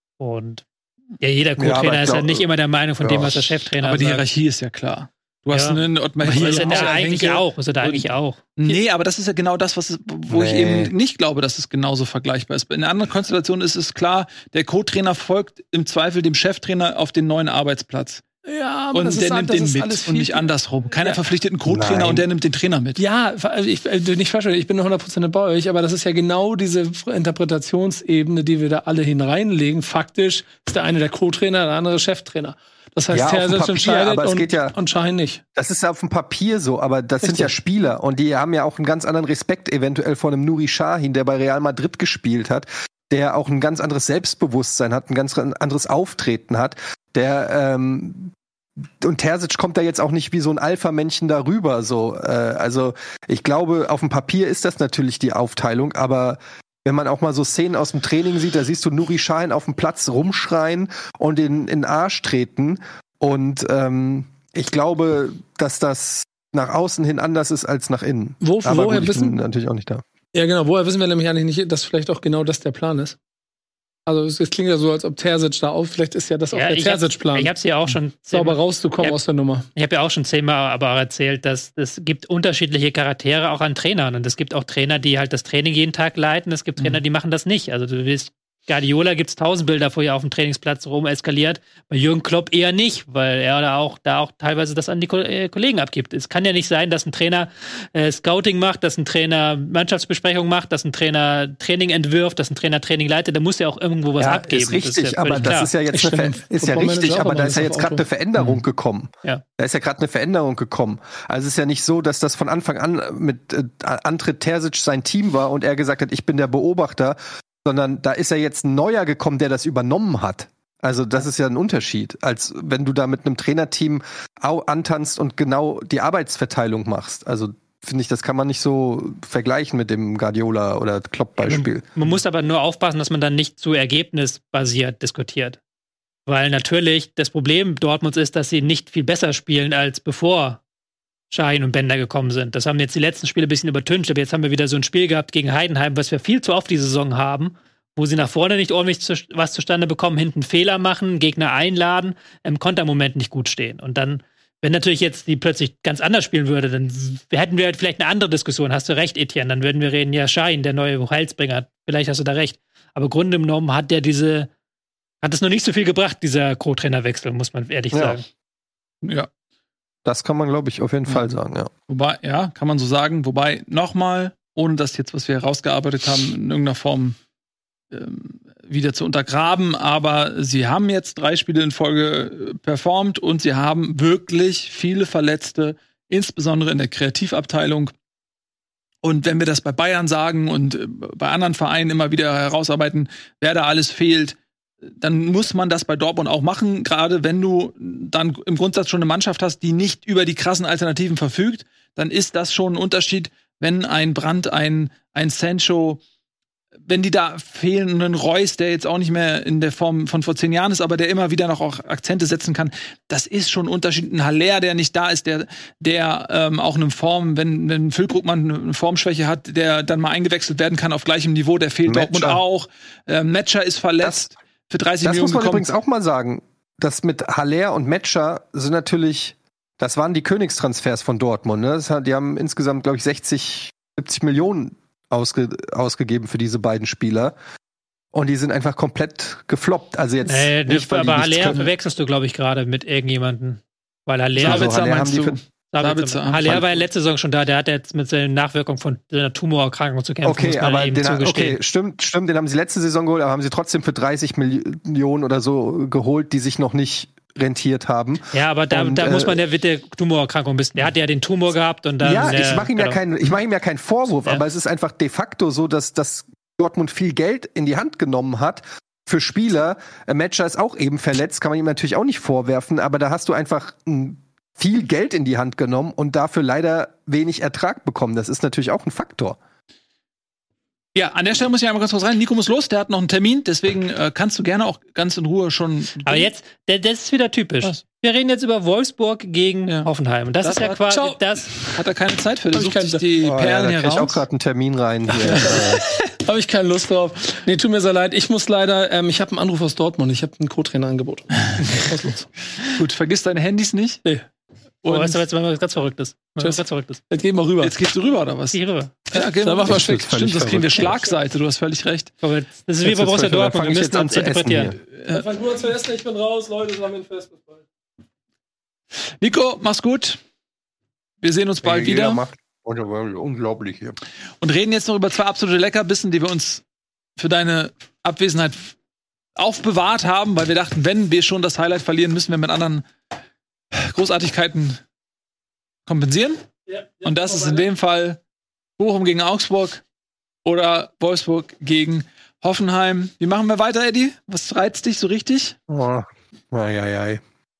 Und ja, jeder Ja, aber Co-Trainer ich ist ja glaub- nicht immer der Meinung von dem, ja. was der Cheftrainer Aber die sagt. Hierarchie ist ja klar. Du hast Ja. einen Ottmar Das ist ja Hitzfeld, da eigentlich Henke. auch. Ist ja da eigentlich auch. Nee, aber das ist ja genau das, was, wo ich Nee. eben nicht glaube, dass es genauso vergleichbar ist. In einer anderen Konstellation ist es klar, der Co-Trainer folgt im Zweifel dem Cheftrainer auf den neuen Arbeitsplatz. ja, aber Und das der ist, nimmt das den ist mit alles und viel- nicht andersrum. Keiner Ja. verpflichtet einen Co-Trainer Nein. und der nimmt den Trainer mit. Ja, ich, äh, nicht falsch, ich bin hundert Prozent bei euch, aber das ist ja genau diese Interpretationsebene, die wir da alle hineinlegen. Faktisch ist der eine der Co-Trainer, der andere Cheftrainer. Das heißt, Ja, auf dem Terzic Papier, entscheidet aber es und, geht ja- und Şahin nicht. Das ist ja auf dem Papier so, aber das sind Richtig. ja Spieler und die haben ja auch einen ganz anderen Respekt eventuell vor einem Nuri Şahin, der bei Real Madrid gespielt hat, der auch ein ganz anderes Selbstbewusstsein hat, ein ganz anderes Auftreten hat, der ähm, und Terzic kommt da jetzt auch nicht wie so ein Alpha-Männchen darüber. So, äh, also ich glaube, auf dem Papier ist das natürlich die Aufteilung, aber wenn man auch mal so Szenen aus dem Training sieht, da siehst du Nuri Şahin auf dem Platz rumschreien und in, in den Arsch treten. Und ähm, ich glaube, dass das nach außen hin anders ist als nach innen. Wo, Aber woher gut, ich bin wissen, natürlich auch nicht da. ja genau, woher wissen wir nämlich eigentlich nicht, dass vielleicht auch genau das der Plan ist? Also es, es klingt ja so, als ob Terzic da auf, vielleicht ist ja das auch der ich hab- Terzic-Plan, Ich habe es ja auch schon sauber zehnmal- rauszukommen Ja. aus der Nummer. Ich habe ja auch schon zehnmal aber auch erzählt, dass es gibt unterschiedliche Charaktere auch an Trainern. Und es gibt auch Trainer, die halt das Training jeden Tag leiten. Es gibt Trainer, die machen das nicht. Also du willst Guardiola gibt es tausend Bilder, wo er auf dem Trainingsplatz rum eskaliert. Bei Jürgen Klopp eher nicht, weil er da auch, da auch teilweise das an die Ko äh, Kollegen abgibt. Es kann ja nicht sein, dass ein Trainer äh, Scouting macht, dass ein Trainer Mannschaftsbesprechung macht, dass ein Trainer Training entwirft, dass ein Trainer Training leitet. Da muss ja auch irgendwo was ja, abgeben. ist richtig, das ist ja aber völlig das klar. ist ja jetzt Ich eine Ver stimme. ist ja Football richtig, Manager aber auch da immer ist ja das jetzt auf gerade Auto. eine Veränderung Mhm. gekommen. Ja. Da ist ja gerade eine Veränderung gekommen. Also es ist ja nicht so, dass das von Anfang an mit äh, Antritt Terzic sein Team war und er gesagt hat, ich bin der Beobachter, sondern da ist ja jetzt ein Neuer gekommen, der das übernommen hat. Also das ist ja ein Unterschied, als wenn du da mit einem Trainerteam au antanzt und genau die Arbeitsverteilung machst. Also finde ich, das kann man nicht so vergleichen mit dem Guardiola oder Klopp-Beispiel. Man muss aber nur aufpassen, dass man dann nicht zu ergebnisbasiert diskutiert. Weil natürlich das Problem Dortmunds ist, dass sie nicht viel besser spielen als bevor Şahin und Bender gekommen sind. Das haben jetzt die letzten Spiele ein bisschen übertüncht, aber jetzt haben wir wieder so ein Spiel gehabt gegen Heidenheim, was wir viel zu oft die Saison haben, wo sie nach vorne nicht ordentlich zu, was zustande bekommen, hinten Fehler machen, Gegner einladen, im Kontermoment nicht gut stehen. Und dann, wenn natürlich jetzt die plötzlich ganz anders spielen würde, dann hätten wir halt vielleicht eine andere Diskussion. Hast du recht, Etienne? Dann würden wir reden, ja, Şahin, der neue Heilsbringer. Vielleicht hast du da recht. Aber Grunde genommen hat der diese, hat es noch nicht so viel gebracht, dieser Co-Trainerwechsel, muss man ehrlich Ja. sagen. Ja. Das kann man, glaube ich, auf jeden Fall sagen, ja. Wobei, ja, kann man so sagen. Wobei, nochmal, ohne das jetzt, was wir herausgearbeitet haben, in irgendeiner Form ähm, wieder zu untergraben, aber sie haben jetzt drei Spiele in Folge äh, performt und sie haben wirklich viele Verletzte, insbesondere in der Kreativabteilung. Und wenn wir das bei Bayern sagen und äh, bei anderen Vereinen immer wieder herausarbeiten, wer da alles fehlt, dann muss man das bei Dortmund auch machen, gerade wenn du dann im Grundsatz schon eine Mannschaft hast, die nicht über die krassen Alternativen verfügt, dann ist das schon ein Unterschied, wenn ein Brandt, ein, ein Sancho wenn die da fehlen, einen Reus, der jetzt auch nicht mehr in der Form von vor zehn Jahren ist, aber der immer wieder noch auch Akzente setzen kann, das ist schon ein Unterschied. Ein Haller, der nicht da ist, der, der ähm, auch eine Form, wenn, wenn Füllkrugmann eine Formschwäche hat, der dann mal eingewechselt werden kann auf gleichem Niveau, der fehlt Metscher. Dortmund auch. Äh, Metscher ist verletzt, das, für dreißig das Millionen muss man gekommen. übrigens auch mal sagen, das mit Haller und Metscher sind natürlich, das waren die Königstransfers von Dortmund. Ne? Das hat, die haben insgesamt, glaube ich, sechzig, siebzig Millionen Ausge, ausgegeben für diese beiden Spieler. Und die sind einfach komplett gefloppt. Also jetzt äh, nicht, weil aber die nichts Haller können. verwechselst du, glaube ich, gerade mit irgendjemandem. Weil Haller, Also, Sabitzer Haller meinst haben die du? für- Sabitzer. Sabitzer. Haller war ja letzte Saison schon da. Der hat jetzt mit seinen Nachwirkungen von einer Tumorerkrankung zu kämpfen. muss Okay, man aber ihm den, zugestehen. okay, stimmt, stimmt, den haben sie letzte Saison geholt, aber haben sie trotzdem für dreißig Millionen oder so geholt, die sich noch nicht rentiert haben. Ja, aber da, Und, da äh, muss man der mit der Tumorerkrankung ein bisschen. Der hat ja den Tumor gehabt und dann. Ja, der, ich mache ihm ja genau. keinen, ich mache ihm ja keinen Vorwurf, Ja. aber es ist einfach de facto so, dass, dass Dortmund viel Geld in die Hand genommen hat für Spieler. Äh, Metscher ist auch eben verletzt, kann man ihm natürlich auch nicht vorwerfen, aber da hast du einfach mh, viel Geld in die Hand genommen und dafür leider wenig Ertrag bekommen. Das ist natürlich auch ein Faktor. Ja, an der Stelle muss ich einmal ganz kurz rein. Nico muss los, der hat noch einen Termin, deswegen äh, kannst du gerne auch ganz in Ruhe schon. Aber jetzt, der, das ist wieder typisch. Was? Wir reden jetzt über Wolfsburg gegen Ja. Hoffenheim. Und das, Das ist ja war- quasi Ciao. das. Hat er keine Zeit für? Der Hab ich sucht keine- sich die Oh, ja, Perlen da hier krieg ich auch raus. gerade einen Termin rein. Hier. äh, Habe ich keine Lust drauf. Nee, tut mir sehr leid. Ich muss leider, ähm, ich habe einen Anruf aus Dortmund. Ich habe ein Co-Trainer-Angebot. Was los? Gut, vergiss deine Handys nicht. Nee. Oh, Und weißt du, jetzt mal was ganz Verrücktes. Was Tschüss. ganz Verrücktes. Jetzt gehen wir rüber. jetzt gehst du rüber, oder was? Geh hier rüber. Ja, geh Da mal. mach mal Das schick. ist völlig Stimmt, das kriegen wir verrückt. Schlagseite, du hast völlig recht. Das ist wie Jetzt bei wird's Borussia verrückt. Da Dortmund. fang Wir ich müssen jetzt an uns zu essen interpretieren. hier. Fang nur an zu essen, ich bin raus. Leute, sammeln fest. Bis bald. Nico, mach's gut. Wir sehen uns bald Jeder wieder macht unglaublich hier. und reden jetzt noch über zwei absolute Leckerbissen, die wir uns für deine Abwesenheit aufbewahrt haben, weil wir dachten, wenn wir schon das Highlight verlieren, müssen wir mit anderen Großartigkeiten kompensieren. Ja, ja, Und das ist in dem Fall Bochum gegen Augsburg oder Wolfsburg gegen Hoffenheim. Wie machen wir weiter, Eddie? Was reizt dich so richtig? Oh, ai, ai, ai.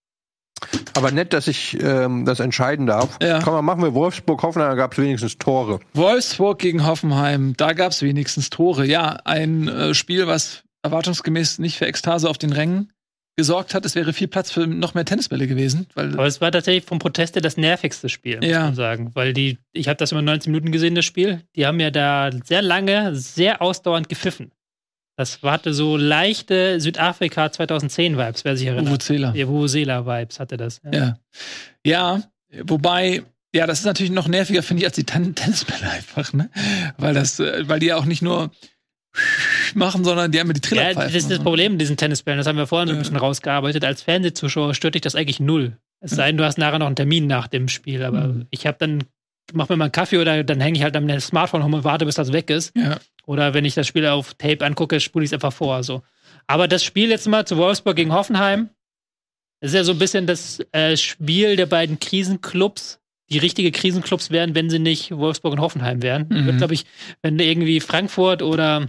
Aber nett, dass ich ähm, das entscheiden darf. Ja. Komm mal, machen wir Wolfsburg, Hoffenheim, da gab es wenigstens Tore. Wolfsburg gegen Hoffenheim, da gab es wenigstens Tore. Ja, ein äh, Spiel, was erwartungsgemäß nicht für Ekstase auf den Rängen gesorgt hat. Es wäre viel Platz für noch mehr Tennisbälle gewesen. Weil Aber es war tatsächlich vom Protest her das nervigste Spiel, muss Ja. man sagen. Weil die, ich habe das immer neunzehn Minuten gesehen, das Spiel. Die haben ja da sehr lange, sehr ausdauernd gepfiffen. Das hatte so leichte Südafrika zweitausendzehn-Vibes, wer sich erinnert. Vuvuzela. Ja, Vuvuzela-Vibes hatte das. Ja. Ja. Ja, wobei, ja, das ist natürlich noch nerviger, finde ich, als die Ten- Tennisbälle einfach, ne? Weil das, äh, weil die ja auch nicht nur machen, sondern die haben ja die Ja, Trillerpfeifen. das ist das und so. Problem mit diesen Tennisbällen. Das haben wir vorhin so ein Ja. bisschen rausgearbeitet. Als Fernsehzuschauer stört dich das eigentlich null. Es sei denn, du hast nachher noch einen Termin nach dem Spiel. Aber Mhm. ich habe dann, mach mir mal einen Kaffee oder dann hänge ich halt am Smartphone rum und warte, bis das weg ist. Ja. Oder wenn ich das Spiel auf Tape angucke, spule ich es einfach vor. So. Aber das Spiel jetzt mal zu Wolfsburg gegen Hoffenheim, das ist ja so ein bisschen das äh, Spiel der beiden Krisenclubs, die richtige Krisenclubs wären, wenn sie nicht Wolfsburg und Hoffenheim wären. Mhm. Ich würde, glaube ich, wenn irgendwie Frankfurt oder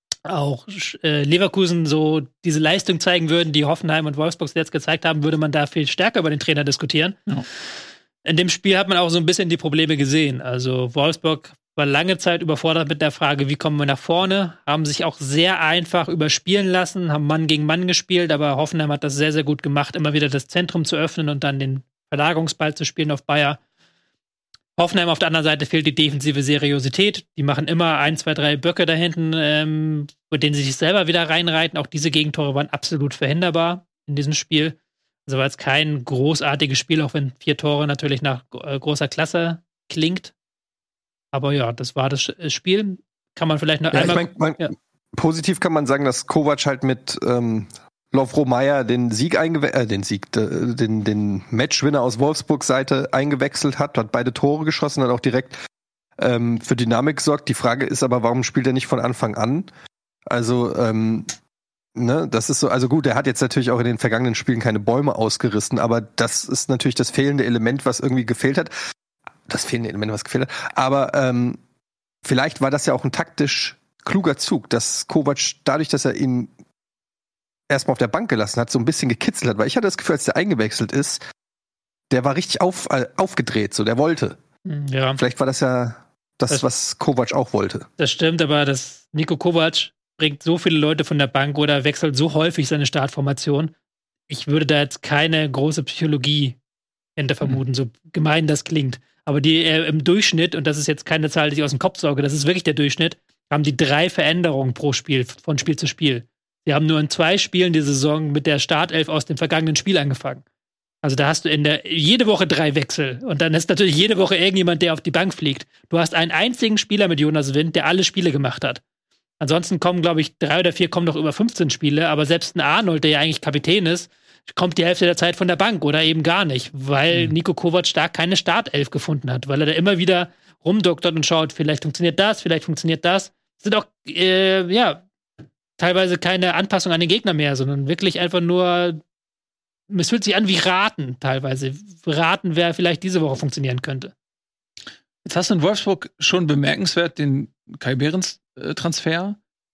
auch äh, Leverkusen so diese Leistung zeigen würden, die Hoffenheim und Wolfsburg jetzt gezeigt haben, würde man da viel stärker über den Trainer diskutieren. Ja. In dem Spiel hat man auch so ein bisschen die Probleme gesehen. Also Wolfsburg war lange Zeit überfordert mit der Frage, wie kommen wir nach vorne, haben sich auch sehr einfach überspielen lassen, haben Mann gegen Mann gespielt, aber Hoffenheim hat das sehr, sehr gut gemacht, immer wieder das Zentrum zu öffnen und dann den Verlagerungsball zu spielen auf Bayer. Hoffenheim auf der anderen Seite fehlt die defensive Seriosität. Die machen immer ein, zwei, drei Böcke da hinten, ähm, mit denen sie sich selber wieder reinreiten. Auch diese Gegentore waren absolut verhinderbar in diesem Spiel. Also war jetzt kein großartiges Spiel, auch wenn vier Tore natürlich nach äh, großer Klasse klingt. Aber ja, das war das Spiel. Kann man vielleicht noch Ja, ich einmal. mein, man, ja. Positiv kann man sagen, dass Kovac halt mit ähm, Lovro Meyer den Sieg eingewechselt, äh, den Sieg, äh, den, den Matchwinner aus Wolfsburgs Seite eingewechselt hat, hat beide Tore geschossen, hat auch direkt ähm, für Dynamik gesorgt. Die Frage ist aber, warum spielt er nicht von Anfang an? Also, ähm, ne, das ist so, also gut, er hat jetzt natürlich auch in den vergangenen Spielen keine Bäume ausgerissen, aber das ist natürlich das fehlende Element, was irgendwie gefehlt hat. Das fehlende Element, was gefehlt hat. Aber ähm, vielleicht war das ja auch ein taktisch kluger Zug, dass Kovac dadurch, dass er ihn erstmal auf der Bank gelassen hat, so ein bisschen gekitzelt hat. Weil ich hatte das Gefühl, als der eingewechselt ist, der war richtig auf, äh, aufgedreht, so der wollte. Ja. Vielleicht war das ja das, das was Kovac auch wollte. Das stimmt, aber das Niko Kovac bringt so viele Leute von der Bank oder wechselt so häufig seine Startformation. Ich würde da jetzt keine große Psychologie hinter vermuten, mhm. so gemein das klingt. Aber die äh, im Durchschnitt, und das ist jetzt keine Zahl, die ich aus dem Kopf sauge, das ist wirklich der Durchschnitt, haben die drei Veränderungen pro Spiel, von Spiel zu Spiel. Sie haben nur in zwei Spielen die Saison mit der Startelf aus dem vergangenen Spiel angefangen. Also da hast du in der jede Woche drei Wechsel. Und dann ist natürlich jede Woche irgendjemand, der auf die Bank fliegt. Du hast einen einzigen Spieler mit Jonas Wind, der alle Spiele gemacht hat. Ansonsten kommen, glaube ich, drei oder vier kommen noch über fünfzehn Spiele, aber selbst ein Arnold, der ja eigentlich Kapitän ist, kommt die Hälfte der Zeit von der Bank oder eben gar nicht, weil mhm. Niko Kovac da keine Startelf gefunden hat, weil er da immer wieder rumdoktert und schaut, vielleicht funktioniert das, vielleicht funktioniert das. Es sind auch, äh, ja, teilweise keine Anpassung an den Gegner mehr, sondern wirklich einfach nur, es fühlt sich an wie Raten teilweise. Raten, wer vielleicht diese Woche funktionieren könnte. Jetzt hast du in Wolfsburg schon bemerkenswert den Kai Behrens-Transfer.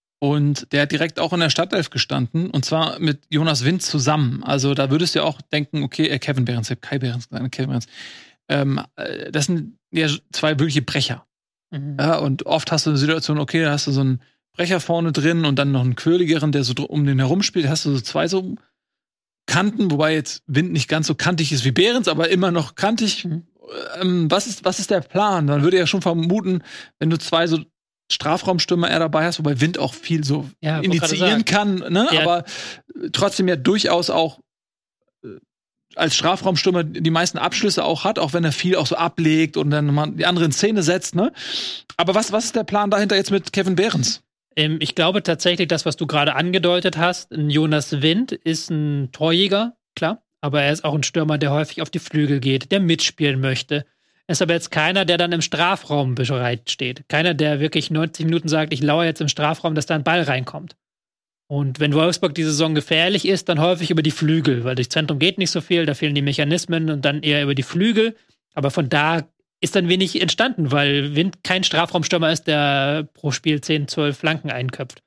Und der hat direkt auch in der Startelf gestanden. Und zwar mit Jonas Wind zusammen. Also da würdest du ja auch denken, okay, äh, Kevin Behrens, Kai Behrens, Kevin Behrens. Ähm, äh, das sind ja zwei wirkliche Brecher. Mhm. Ja, und oft hast du eine Situation, okay, da hast du so einen Brecher vorne drin und dann noch einen Quirligeren, der so um den herum spielt. Da hast du so zwei so Kanten, wobei jetzt Wind nicht ganz so kantig ist wie Behrens, aber immer noch kantig. Mhm. Ähm, was ist, was ist der Plan? Dann würde ich ja schon vermuten, wenn du zwei so Strafraumstürmer eher dabei hast, wobei Wind auch viel so ja, initiieren kann, ne? Ja. Aber trotzdem ja durchaus auch äh, als Strafraumstürmer die meisten Abschlüsse auch hat, auch wenn er viel auch so ablegt und dann mal die andere in Szene setzt, ne? Aber was, was ist der Plan dahinter jetzt mit Kevin Behrens? Ähm, ich glaube tatsächlich, das, was du gerade angedeutet hast, ein Jonas Wind ist ein Torjäger, klar, aber er ist auch ein Stürmer, der häufig auf die Flügel geht, der mitspielen möchte. Ist aber jetzt keiner, der dann im Strafraum bereit steht. Keiner, der wirklich neunzig Minuten sagt, ich lauere jetzt im Strafraum, dass da ein Ball reinkommt. Und wenn Wolfsburg die Saison gefährlich ist, dann häufig über die Flügel, weil durchs Zentrum geht nicht so viel, da fehlen die Mechanismen und dann eher über die Flügel. Aber von da ist dann wenig entstanden, weil Wind kein Strafraumstürmer ist, der pro Spiel zehn, zwölf Flanken einköpft.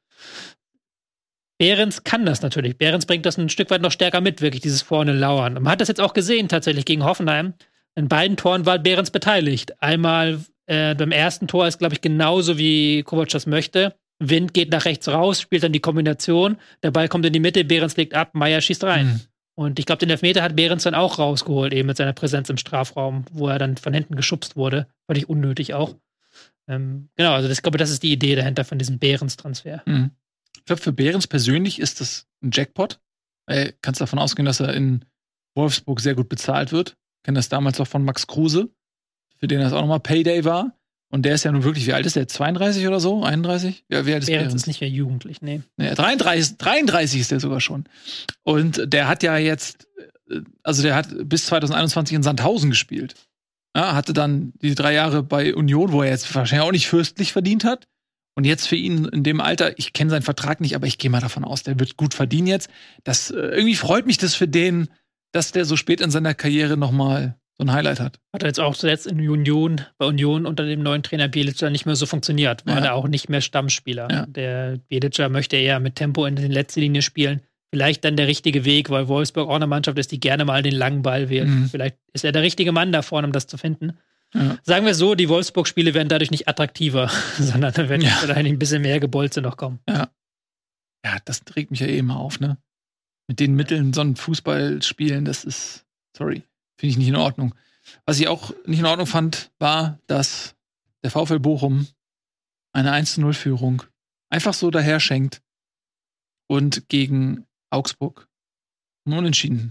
Behrens kann das natürlich. Behrens bringt das ein Stück weit noch stärker mit, wirklich dieses vorne Lauern. Und man hat das jetzt auch gesehen, tatsächlich gegen Hoffenheim. In beiden Toren war Behrens beteiligt. Einmal äh, beim ersten Tor ist, glaube ich, genauso wie Kovac das möchte. Wind geht nach rechts raus, spielt dann die Kombination. Der Ball kommt in die Mitte, Behrens legt ab, Meier schießt rein. Mhm. Und ich glaube, den Elfmeter hat Behrens dann auch rausgeholt, eben mit seiner Präsenz im Strafraum, wo er dann von hinten geschubst wurde. Völlig unnötig auch. Ähm, genau, also das, ich glaube, das ist die Idee dahinter von diesem Behrens-Transfer. Mhm. Ich glaube, für Behrens persönlich ist das ein Jackpot. Äh, kannst davon ausgehen, dass er in Wolfsburg sehr gut bezahlt wird. Ich kenne das damals auch von Max Kruse, für den das auch nochmal Payday war. Und der ist ja nun wirklich, wie alt ist der? zweiunddreißig oder so? einunddreißig? Ja, wie alt ist Behrens? Behrens ist nicht mehr jugendlich, nee. nee dreiunddreißig, dreiunddreißig ist der sogar schon. Und der hat ja jetzt, also der hat bis zwanzig einundzwanzig in Sandhausen gespielt. Ja, hatte dann die drei Jahre bei Union, wo er jetzt wahrscheinlich auch nicht fürstlich verdient hat. Und jetzt für ihn in dem Alter, ich kenne seinen Vertrag nicht, aber ich gehe mal davon aus, der wird gut verdienen jetzt. Das, irgendwie freut mich das für den, dass der so spät in seiner Karriere noch mal so ein Highlight hat. Hat er jetzt auch zuletzt in Union, bei Union unter dem neuen Trainer Bielica nicht mehr so funktioniert. War ja. er auch nicht mehr Stammspieler. Ja. Der Bielica möchte eher mit Tempo in die letzte Linie spielen. Vielleicht dann der richtige Weg, weil Wolfsburg auch eine Mannschaft ist, die gerne mal den langen Ball wählt. Mhm. Vielleicht ist er der richtige Mann da vorne, um das zu finden. Ja. Sagen wir so, die Wolfsburg-Spiele werden dadurch nicht attraktiver, sondern da werden ja. vielleicht ein bisschen mehr Gebolze noch kommen. Ja. Ja, das regt mich ja eh immer auf, ne? Mit den Mitteln so ein Fußball spielen, das ist, sorry, finde ich nicht in Ordnung. Was ich auch nicht in Ordnung fand, war, dass der VfL Bochum eine eins zu null Führung einfach so daher schenkt und gegen Augsburg einen Unentschieden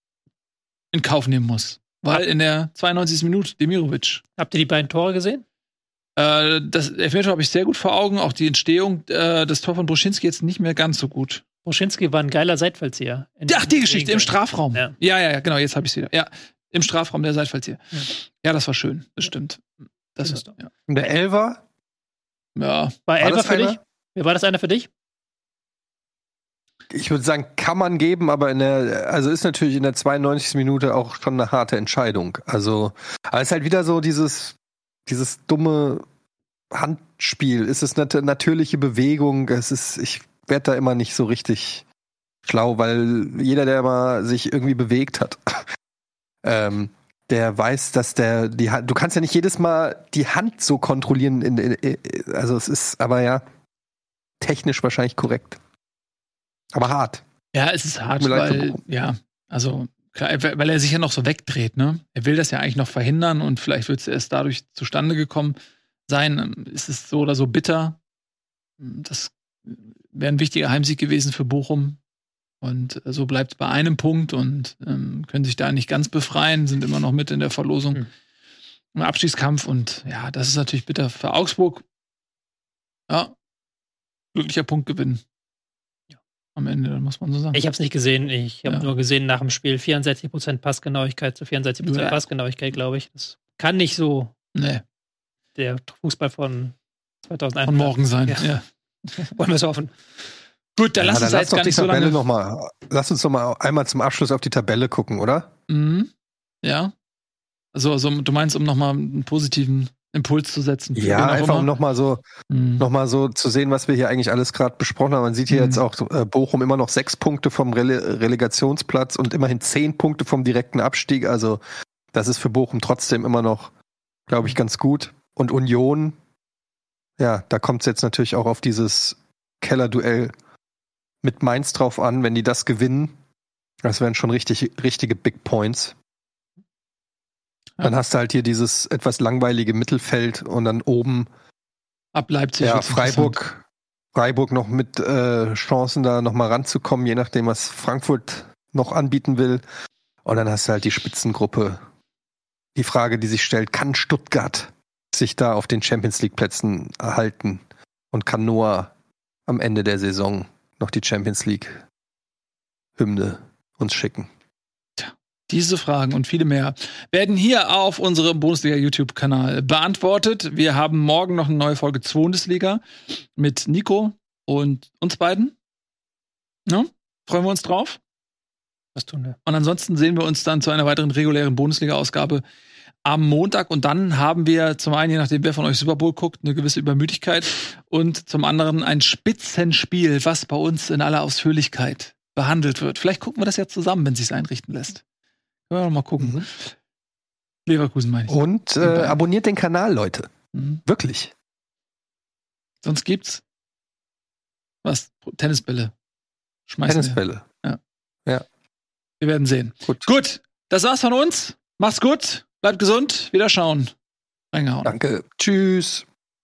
in Kauf nehmen muss. Weil in der zweiundneunzigsten Minute Demirovic. Habt ihr die beiden Tore gesehen? Äh, das Elfmeter habe ich sehr gut vor Augen. Auch die Entstehung, äh, das Tor von Bruschinski jetzt nicht mehr ganz so gut. Bruschinski war ein geiler Seitfallzieher. Ach, die Geschichte im Strafraum. Ja, ja, ja, genau, jetzt habe ich es wieder. Ja, im Strafraum der Seitfallzieher. Ja. ja, das war schön, das stimmt. Das ist, ja. Und der Elfer? Ja. War Elfer für dich? War das einer für dich? Ich würde sagen, kann man geben, aber in der, also ist natürlich in der zweiundneunzigsten Minute auch schon eine harte Entscheidung. Also, aber es ist halt wieder so dieses, dieses dumme Handspiel. Es ist eine natürliche Bewegung. Es ist, ich werde da immer nicht so richtig schlau, weil jeder, der mal sich irgendwie bewegt hat, ähm, der weiß, dass der die Hand, du kannst ja nicht jedes Mal die Hand so kontrollieren. In, in, also es ist aber ja technisch wahrscheinlich korrekt. Aber hart. Ja, es ist hart, weil, ja, also klar, weil er sich ja noch so wegdreht, ne? Er will das ja eigentlich noch verhindern und vielleicht wird es erst dadurch zustande gekommen sein. Ist es so oder so bitter. Das wäre ein wichtiger Heimsieg gewesen für Bochum. Und so bleibt es bei einem Punkt und ähm, können sich da nicht ganz befreien, sind immer noch mit in der Verlosung mhm. im Abstiegskampf. Und ja, das ist natürlich bitter für Augsburg. Ja, glücklicher Punktgewinn. Ja, am Ende, muss man so sagen. Ich habe es nicht gesehen. Ich habe ja. nur gesehen nach dem Spiel vierundsechzig Prozent Passgenauigkeit zu vierundsechzig Prozent ja. Passgenauigkeit, glaube ich. Das kann nicht so nee. der Fußball von zweitausendeins von morgen sein. Ja. ja. Wollen wir es hoffen. Gut, dann ja, lass uns dann jetzt gar nicht so lange... Noch mal, lass uns noch mal einmal zum Abschluss auf die Tabelle gucken, oder? Mhm. Ja. Also, also du meinst, um noch mal einen positiven Impuls zu setzen? Ja, einfach immer? um noch mal so, mhm. noch mal so zu sehen, was wir hier eigentlich alles gerade besprochen haben. Man sieht hier mhm. jetzt auch äh, Bochum immer noch sechs Punkte vom Rele- Relegationsplatz und immerhin zehn Punkte vom direkten Abstieg. Also das ist für Bochum trotzdem immer noch, glaube ich, ganz gut. Und Union, ja, da kommt es jetzt natürlich auch auf dieses Kellerduell mit Mainz drauf an, wenn die das gewinnen. Das wären schon richtig, richtige Big Points. Ja. Dann hast du halt hier dieses etwas langweilige Mittelfeld und dann oben ab Leipzig. Ja, Freiburg, Freiburg noch mit äh, Chancen, da noch mal ranzukommen, je nachdem, was Frankfurt noch anbieten will. Und dann hast du halt die Spitzengruppe. Die Frage, die sich stellt, kann Stuttgart sich da auf den Champions-League-Plätzen erhalten? Und kann Noah am Ende der Saison noch die Champions League-Hymne uns schicken? Tja, diese Fragen und viele mehr werden hier auf unserem Bundesliga-YouTube-Kanal beantwortet. Wir haben morgen noch eine neue Folge Bundesliga mit Nico und uns beiden. Ja, freuen wir uns drauf. Das tun wir. Und ansonsten sehen wir uns dann zu einer weiteren regulären Bundesliga-Ausgabe am Montag. Und dann haben wir zum einen, je nachdem, wer von euch Super Bowl guckt, eine gewisse Übermüdigkeit. Und zum anderen ein Spitzenspiel, was bei uns in aller Ausführlichkeit behandelt wird. Vielleicht gucken wir das ja zusammen, wenn es sich einrichten lässt. Können wir noch mal gucken. Mhm. Leverkusen meine ich. Und äh, abonniert den Kanal, Leute. Mhm. Wirklich. Sonst gibt's was? Tennisbälle. Schmeißen Tennisbälle. Wir. Ja. ja. Wir werden sehen. Gut. Gut, das war's von uns. Macht's gut. Bleibt gesund. Wiederschauen. Reingehauen. Danke. Tschüss.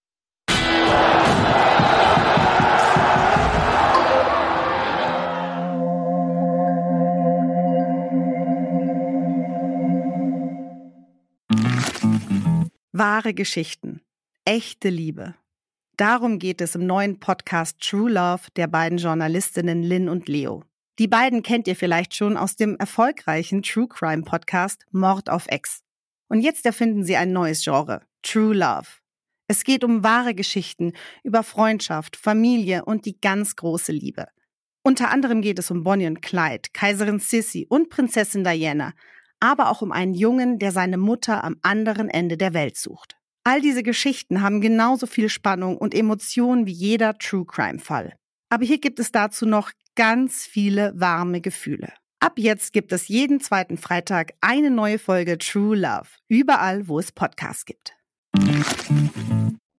Wahre Geschichten. Echte Liebe. Darum geht es im neuen Podcast True Love der beiden Journalistinnen Lynn und Leo. Die beiden kennt ihr vielleicht schon aus dem erfolgreichen True Crime Podcast Mord auf Ex. Und jetzt erfinden sie ein neues Genre, True Love. Es geht um wahre Geschichten über Freundschaft, Familie und die ganz große Liebe. Unter anderem geht es um Bonnie und Clyde, Kaiserin Sissi und Prinzessin Diana, aber auch um einen Jungen, der seine Mutter am anderen Ende der Welt sucht. All diese Geschichten haben genauso viel Spannung und Emotionen wie jeder True Crime Fall. Aber hier gibt es dazu noch ganz viele warme Gefühle. Ab jetzt gibt es jeden zweiten Freitag eine neue Folge True Love, überall, wo es Podcasts gibt.